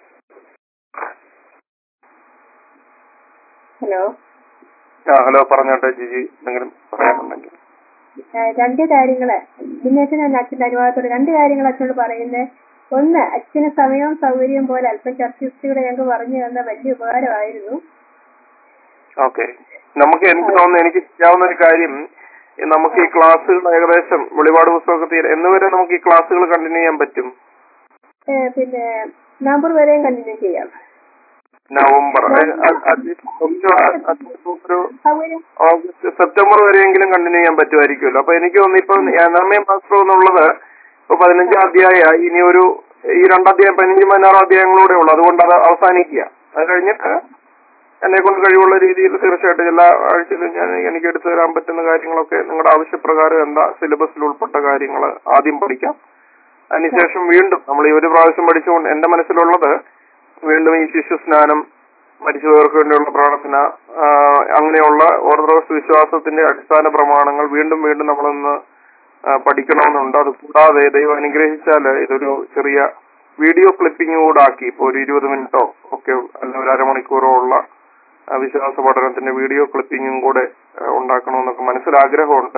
[SPEAKER 2] ഹലോ
[SPEAKER 1] ആ ഹലോ പറഞ്ഞോട്ടെ ജിജി, എന്തെങ്കിലും പറയാനുണ്ടെങ്കിൽ.
[SPEAKER 2] രണ്ട് കാര്യങ്ങള് ഭിന്നേശൻ അച്ഛന്റെ അനുവാദത്തോട് രണ്ട് കാര്യങ്ങൾ അച്ഛനോട് പറയുന്നത്. ഒന്ന്, അച്ഛന് സമയവും സൗകര്യവും പോലെ അല്പം ചർച്ചയുടെ ഞങ്ങൾക്ക് പറഞ്ഞു തന്ന വലിയ ഉപകാരമായിരുന്നു.
[SPEAKER 1] ഓക്കെ, നമുക്ക് എനിക്ക് തോന്നുന്നു എനിക്ക് ചെയ്യാവുന്ന ഒരു കാര്യം, നമുക്ക് ഈ ക്ലാസ്സുകൾ ഏകദേശം വെളിപാട് പുസ്തകത്തിൽ എന്നുവരെ നമുക്ക് ഈ ക്ലാസ്സുകൾ കണ്ടിന്യൂ ചെയ്യാൻ പറ്റും?
[SPEAKER 2] പിന്നെ നവംബർ വരെയും കണ്ടിന്യൂ ചെയ്യാം.
[SPEAKER 1] നവംബർ ഓഗസ്റ്റ് സെപ്റ്റംബർ വരെയെങ്കിലും കണ്ടിന്യൂ ചെയ്യാൻ പറ്റുമായിരിക്കുമല്ലോ. അപ്പൊ എനിക്ക് തോന്നുന്നു ഇപ്പൊ നമ്മയും മാസ്റ്റർ എന്നുള്ളത് ഇപ്പൊ പതിനഞ്ചാം അധ്യായ ഇനി ഒരു ഈ രണ്ടധ്യായം പതിനഞ്ചും പതിനാറാം അധ്യായങ്ങളൂടെ ഉള്ളു. അതുകൊണ്ട് അത് അവസാനിക്കുക. അത് കഴിഞ്ഞിട്ട് എന്നെ കൊണ്ട് കഴിവുള്ള രീതിയിൽ തീർച്ചയായിട്ടും എല്ലാ ആഴ്ചയിലും ഞാൻ എനിക്ക് എടുത്തു തരാൻ പറ്റുന്ന കാര്യങ്ങളൊക്കെ നിങ്ങളുടെ ആവശ്യപ്രകാരം എന്താ സിലബസിൽ ഉൾപ്പെട്ട കാര്യങ്ങൾ ആദ്യം പഠിക്കാം. അതിനുശേഷം വീണ്ടും നമ്മൾ ഈ ഒരു പ്രാവശ്യം പഠിച്ചുകൊണ്ട് എന്റെ മനസ്സിലുള്ളത് വീണ്ടും ഈ ശിശു സ്നാനം, മരിച്ചവർക്ക് വേണ്ടിയുള്ള പ്രാർത്ഥന, അങ്ങനെയുള്ള ഓർത്തഡോക്സ് വിശ്വാസത്തിന്റെ അടിസ്ഥാന പ്രമാണങ്ങൾ വീണ്ടും വീണ്ടും നമ്മളൊന്ന് പഠിക്കണമെന്നുണ്ട്. അത് കൂടാതെ ദൈവം അനുഗ്രഹിച്ചാൽ ഇതൊരു ചെറിയ വീഡിയോ ക്ലിപ്പിംഗ് കൂടെ ആക്കി ഇപ്പൊ ഒരു ഇരുപത് മിനിറ്റോ ഒക്കെ അല്ല ഒരു അരമണിക്കൂറോ ഉള്ള വിശ്വാസ പഠനത്തിന്റെ വീഡിയോ ക്ലിപ്പിങ്ങും കൂടെ ഉണ്ടാക്കണമെന്നൊക്കെ മനസ്സിലാഗ്രഹമുണ്ട്.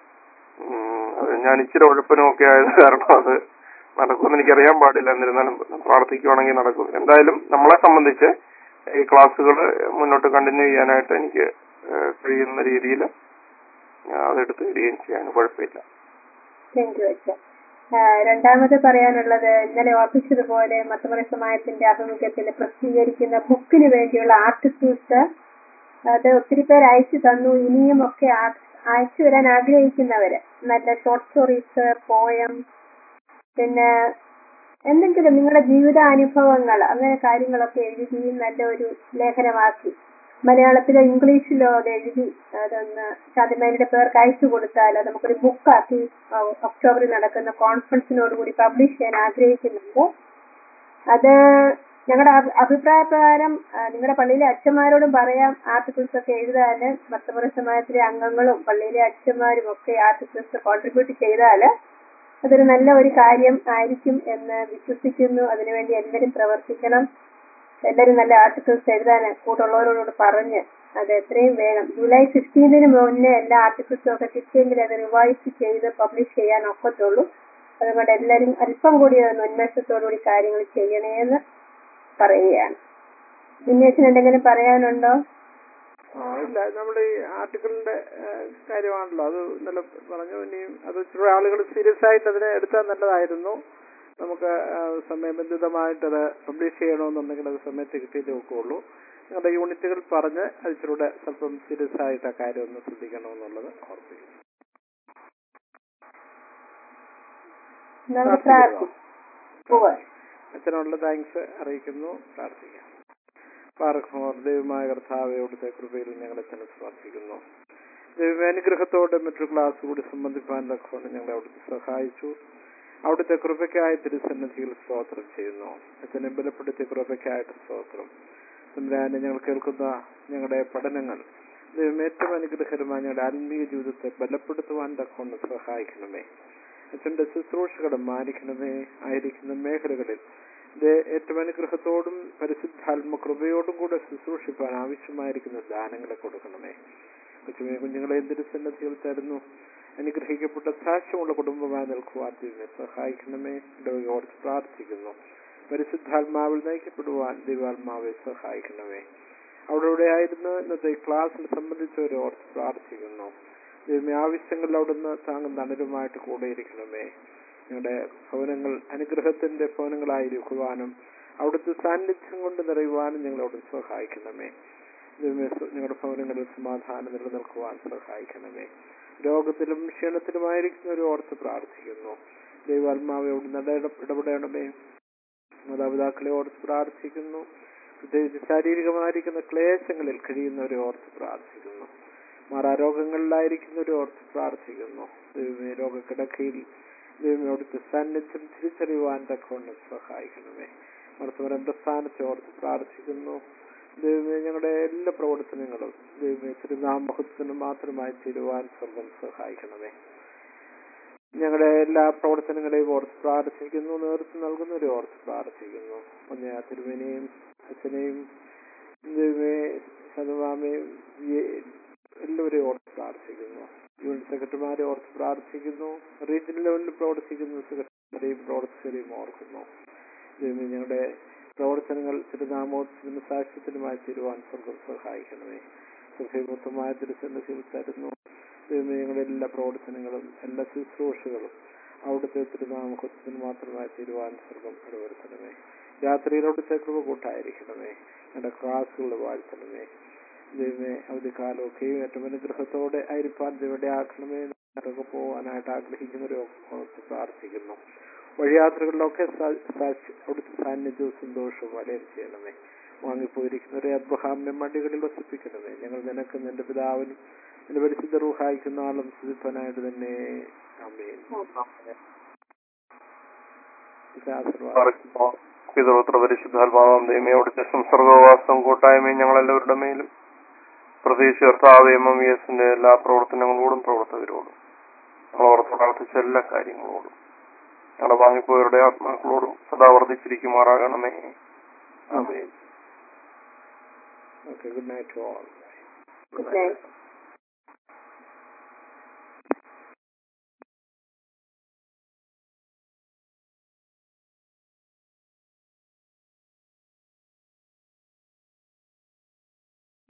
[SPEAKER 1] ഞാൻ ഇച്ചിരി ഉഴപ്പനും ഒക്കെ ആയത് കാരണം അത് നടക്കുമെന്ന് എനിക്കറിയാൻ പാടില്ല. എന്നിരുന്നാലും പ്രാർത്ഥിക്കുവാണെങ്കിൽ നടക്കും. എന്തായാലും നമ്മളെ സംബന്ധിച്ച് ഈ ക്ലാസ്സുകൾ മുന്നോട്ട് കണ്ടിന്യൂ ചെയ്യാനായിട്ട് എനിക്ക് കഴിയുന്ന രീതിയിൽ അതെടുത്ത് വരികയും ചെയ്യാൻ കുഴപ്പമില്ല.
[SPEAKER 2] താങ്ക് യു അച്ഛാ. രണ്ടാമത് പറയാനുള്ളത്, ഇന്നലെ ഓർപ്പിച്ചതുപോലെ മത്തമറി സമാജത്തിന്റെ ആഭിമുഖ്യത്തിൽ പ്രസിദ്ധീകരിക്കുന്ന ബുക്കിന് വേണ്ടിയുള്ള ആർട്ടിക്കിൾസ് അത് ഒത്തിരി പേര് അയച്ചു തന്നു. ഇനിയും ഒക്കെ അയച്ചു വരാൻ ആഗ്രഹിക്കുന്നവര് നല്ല ഷോർട്ട് സ്റ്റോറീസ്, പോയം, പിന്നെ എന്തെങ്കിലും നിങ്ങളുടെ ജീവിതാനുഭവങ്ങൾ അങ്ങനെ കാര്യങ്ങളൊക്കെ എഴുതിയും നല്ല ഒരു ലേഖനമാക്കി മലയാളത്തിലോ ഇംഗ്ലീഷിലോ അത് എഴുതി അതൊന്ന് ഷാദിമാരുടെ പേർക്ക് അയച്ചു കൊടുത്താൽ അത് നമുക്കൊരു ബുക്കാക്കി ഒക്ടോബറിൽ നടക്കുന്ന കോൺഫറൻസിനോടുകൂടി പബ്ലിഷ് ചെയ്യാൻ ആഗ്രഹിക്കുന്നുണ്ട്. അത് ഞങ്ങളുടെ അഭിപ്രായ പ്രകാരം നിങ്ങളുടെ പള്ളിയിലെ അച്ഛന്മാരോടും പറയാം ആർട്ടിക്കിൾസ് ഒക്കെ എഴുതാന്. മത്തമറി സമാജത്തിലെ അംഗങ്ങളും പള്ളിയിലെ അച്ഛന്മാരും ഒക്കെ ആർട്ടിക്കിൾസ് കോൺട്രിബ്യൂട്ട് ചെയ്താല് അതൊരു നല്ല ഒരു കാര്യം ആയിരിക്കും എന്ന് വിശ്വസിക്കുന്നു. അതിനുവേണ്ടി എല്ലാവരും പ്രവർത്തിക്കണം. എല്ലാവരും നല്ല ആർട്ടിക്കിൾസ് എഴുതാൻ കൂട്ടുള്ളവരോട് പറഞ്ഞ് അത് എത്രയും വേഗം ജൂലൈ ഫിഫ്റ്റീൻതിന് മുന്നേ എല്ലാ ആർട്ടിക്കിൾസും ഒക്കെ കിട്ടിയെങ്കിൽ അത് റിവൈസ് ചെയ്ത് പബ്ലിഷ് ചെയ്യാൻ ഒക്കത്തുള്ളൂ. അതുകൊണ്ട് എല്ലാവരും അല്പം കൂടി ഉന്മേഷത്തോടുകൂടി കാര്യങ്ങൾ ചെയ്യണേന്ന് പറയുകയാണ്. ഉന്മേഷന് എന്തെങ്കിലും പറയാനുണ്ടോ?
[SPEAKER 3] ഇല്ല, നമ്മുടെ ഈ ആർട്ടിക്കിളിന്റെ കാര്യമാണല്ലോ അത് ഇന്നലെ പറഞ്ഞു. ഇനിയും അത് ഇച്ചിരി ആളുകൾ സീരിയസ് ആയിട്ട് അതിനെ എടുത്താൽ നല്ലതായിരുന്നു. നമുക്ക് സമയബന്ധിതമായിട്ട് അത് പബ്ലിഷ് ചെയ്യണമെന്നുണ്ടെങ്കിൽ അത് സമയത്ത് കിട്ടിയിട്ടേ ഒക്കെയുള്ളൂ. നിങ്ങളുടെ യൂണിറ്റുകൾ പറഞ്ഞ് അതിലൂടെ സ്വല്പം സീരിയസ് ആയിട്ട് ആ കാര്യം ഒന്ന് ശ്രദ്ധിക്കണമെന്നുള്ളത് ഓർപ്പിക്കുന്നു. അച്ഛനുള്ള താങ്ക്സ് അറിയിക്കുന്നു. പ്രാർത്ഥിക്കാം. പാർക്കുമോർ ദൈവമായ കർത്താവേ, അവിടുത്തെ കൃപയിൽ ഞങ്ങളെ തന്നെ സമർപ്പിക്കുന്നു. ദൈവമേ, അനുഗ്രഹത്തോടെ മറ്റൊരു ക്ലാസ് കൂടി സംബന്ധിപ്പാൻ തക്കവണ്ണം ഞങ്ങളെ അവിടുത്തെ സഹായിച്ചു. അവിടുത്തെ കൃപയ്ക്കായി തിരുസന്നിധിയിൽ സ്തോത്രം ചെയ്യുന്നു. അച്ഛനെ ബലപ്പെടുത്തിയ കൃപയ്ക്കായിട്ട് സ്തോത്രം. തമ്പുരാനെ, ഞങ്ങൾ കേൾക്കുന്ന ഞങ്ങളുടെ പഠനങ്ങൾ ദൈവം ഏറ്റവും അനുഗ്രഹകരമായ ഞങ്ങളുടെ ആത്മീയ ജീവിതത്തെ ബലപ്പെടുത്തുവാൻ തക്കവണ്ണം സഹായിക്കണമേ. അച്ഛൻ്റെ ശുശ്രൂഷകളും മാനിക്കണമേ. ആയിരിക്കുന്ന മേഖലകളിൽ ഇത് ഏറ്റവും അനുഗ്രഹത്തോടും പരിശുദ്ധാത്മ കൃപയോടും കൂടെ ശുശ്രൂഷിപ്പാൻ ആവശ്യമായിരിക്കുന്ന ദാനങ്ങളെ കൊടുക്കണമേ. കൊച്ചുമേ കുഞ്ഞുങ്ങളെ തിരുസന്നിധിയിൽ തരുന്നു. അനുഗ്രഹിക്കപ്പെട്ട സാക്ഷ്യമുള്ള കുടുംബമായി നിൽക്കുവാൻ ദൈവമേ സഹായിക്കണമേ. ഇടവകയോട് പ്രാർത്ഥിക്കുന്നു. പരിശുദ്ധാത്മാവിൽ നയിക്കപ്പെടുവാൻ ദൈവാത്മാവെ സഹായിക്കണമേ. അവിടെ ഇവിടെ ആയിരുന്നു ഇന്നത്തെ ക്ലാസ്സിൽ സംബന്ധിച്ചവരെ ഓർത്ത് പ്രാർത്ഥിക്കുന്നു. ദൈവമേ, ആവശ്യങ്ങളിൽ അവിടുന്ന് താങ്കൾ നണരുമായിട്ട് കൂടെയിരിക്കണമേ. ഞങ്ങളുടെ ഭവനങ്ങൾ അനുഗ്രഹത്തിന്റെ ഭവനങ്ങളായിരിക്കുവാനും അവിടുത്തെ സാന്നിധ്യം കൊണ്ട് നിറയുവാനും ഞങ്ങളോട് സഹായിക്കണമേ. ദൈവമേ, ഞങ്ങളുടെ ഭവനങ്ങളിൽ സമാധാനം നിലനിൽക്കുവാൻ സഹായിക്കണമേ. രോഗത്തിലും ക്ഷീണത്തിലുമായിരിക്കുന്നവരെ ഓർത്ത് പ്രാർത്ഥിക്കുന്നു. ദൈവാത്മാവെ അവിടുന്ന് ഇടപെടണമേ. മാതാപിതാക്കളെ ഓർത്ത് പ്രാർത്ഥിക്കുന്നു. പ്രത്യേകിച്ച് ശാരീരികമായിരിക്കുന്ന ക്ലേശങ്ങളിൽ കഴിയുന്നവരെ ഓർത്ത് പ്രാർത്ഥിക്കുന്നു. മാറാരോഗങ്ങളിലായിരിക്കുന്നവരെ ഓർത്ത് പ്രാർത്ഥിക്കുന്നു. ദൈവമേ, രോഗക്കിടക്കയിൽ ദൈവമേ അവിടുത്തെ സാന്നിധ്യം തിരിച്ചറിയുവാൻ തക്കവണ്ണം സഹായിക്കണമേ. മർത്തവരം പ്രസ്ഥാനത്തെ ഓർത്ത് പ്രാർത്ഥിക്കുന്നു. ദൈവമേ, ഞങ്ങളുടെ എല്ലാ പ്രവർത്തനങ്ങളും ദൈവമേ തിരുനാമഹത്വത്തിന് മാത്രമായി തീരുവാൻ സ്വർഗം സഹായിക്കണമേ. ഞങ്ങളുടെ എല്ലാ പ്രവർത്തനങ്ങളെയും ഓർത്ത് പ്രാർത്ഥിക്കുന്നു. നേതൃത്വം നൽകുന്നവരെ ഓർത്ത് പ്രാർത്ഥിക്കുന്നു. ഒന്നേ തിരുമേനെയും അച്ഛനെയും ദൈവമേ ശതമാമയും എല്ലാവരെയും ഓർത്ത് പ്രാർത്ഥിക്കുന്നു. യൂണിറ്റ് സെക്രട്ടറിമാരെ ഓർത്ത് പ്രാർത്ഥിക്കുന്നു. റീജിയണൽ ലെവലിൽ പ്രവർത്തിക്കുന്ന സെക്രട്ടറിയും പ്രവർത്തകരെയും ഓർക്കുന്നു. ദൈവമേ, ഞങ്ങളുടെ പ്രവർത്തനങ്ങൾ തിരുനാമോത്സവത്തിന് സാക്ഷ്യത്തിനുമായി തീരുവാൻ സ്വർഗം സഹായിക്കണമേ. സഭയുമൊത്തമായ തിരുസന്നിധിയിൽ തരുന്നു. ദൈവമേ, ഞങ്ങളുടെ എല്ലാ പ്രവർത്തനങ്ങളും എല്ലാ ശുശ്രൂഷകളും അവിടുത്തെ തിരുനാമത്തിന് മാത്രമായി തീരുവാൻ സ്വർഗം ഇടവരുത്തണമേ. രാത്രിയിൽ അവിടുത്തെ കൃപ കൂട്ടായിരിക്കണമേ. ഞങ്ങളുടെ ക്ലാസ്സുകൾ വാഴ്ത്തണമേ. ദൈവമേ, അവധിക്കാലമൊക്കെയും ഏറ്റവും അനുഗ്രഹത്തോടെ ആയിരിക്കാൻ ദൈവയുടെ ആക്കണമേ. ഇറങ്ങി പോകാനായിട്ട് ആഗ്രഹിക്കുന്നവരെ ഓർത്ത് പ്രാർത്ഥിക്കുന്നു. വഴിയാത്രകളിലൊക്കെ അവിടുത്തെ സാന്നിധ്യവും സന്തോഷവും വലയം ചെയ്യണമേ. വാങ്ങിപ്പോയിരിക്കുന്നവരെ അബ്രഹാമിന്റെ മടികളിൽ വസിപ്പിക്കണമേ. ഞങ്ങൾ നിനക്ക് നിന്റെ പിതാവിനും നിന്റെ പരിശുദ്ധ റൂഹായിക്കുന്ന ആളും സുധിപ്പനായിട്ട് തന്നെ. ആമേൻ.
[SPEAKER 1] പിതൃപുത്ര പരിശുദ്ധാത്മാവാം ദൈവമേ, അവിടുത്തെ സംസർഗവാസം കൂട്ടായ്മയും ഞങ്ങളെല്ലാവരുടെ മേലും പ്രത്യേകിച്ച് കർത്താവ് എം എം വി എസിന്റെ എല്ലാ പ്രവർത്തനങ്ങളോടും പ്രവർത്തകരോടും ഞങ്ങളോർത്ത് പ്രാർത്ഥിച്ച എല്ലാ കാര്യങ്ങളോടും ഞങ്ങളുടെ വാങ്ങിപ്പോയവരുടെ ആത്മാക്കളോടും സദാ വർദ്ധിച്ചിരിക്കുമാറാകണമേ. ആമേൻ.
[SPEAKER 3] Okay, good night to all.
[SPEAKER 2] Good night.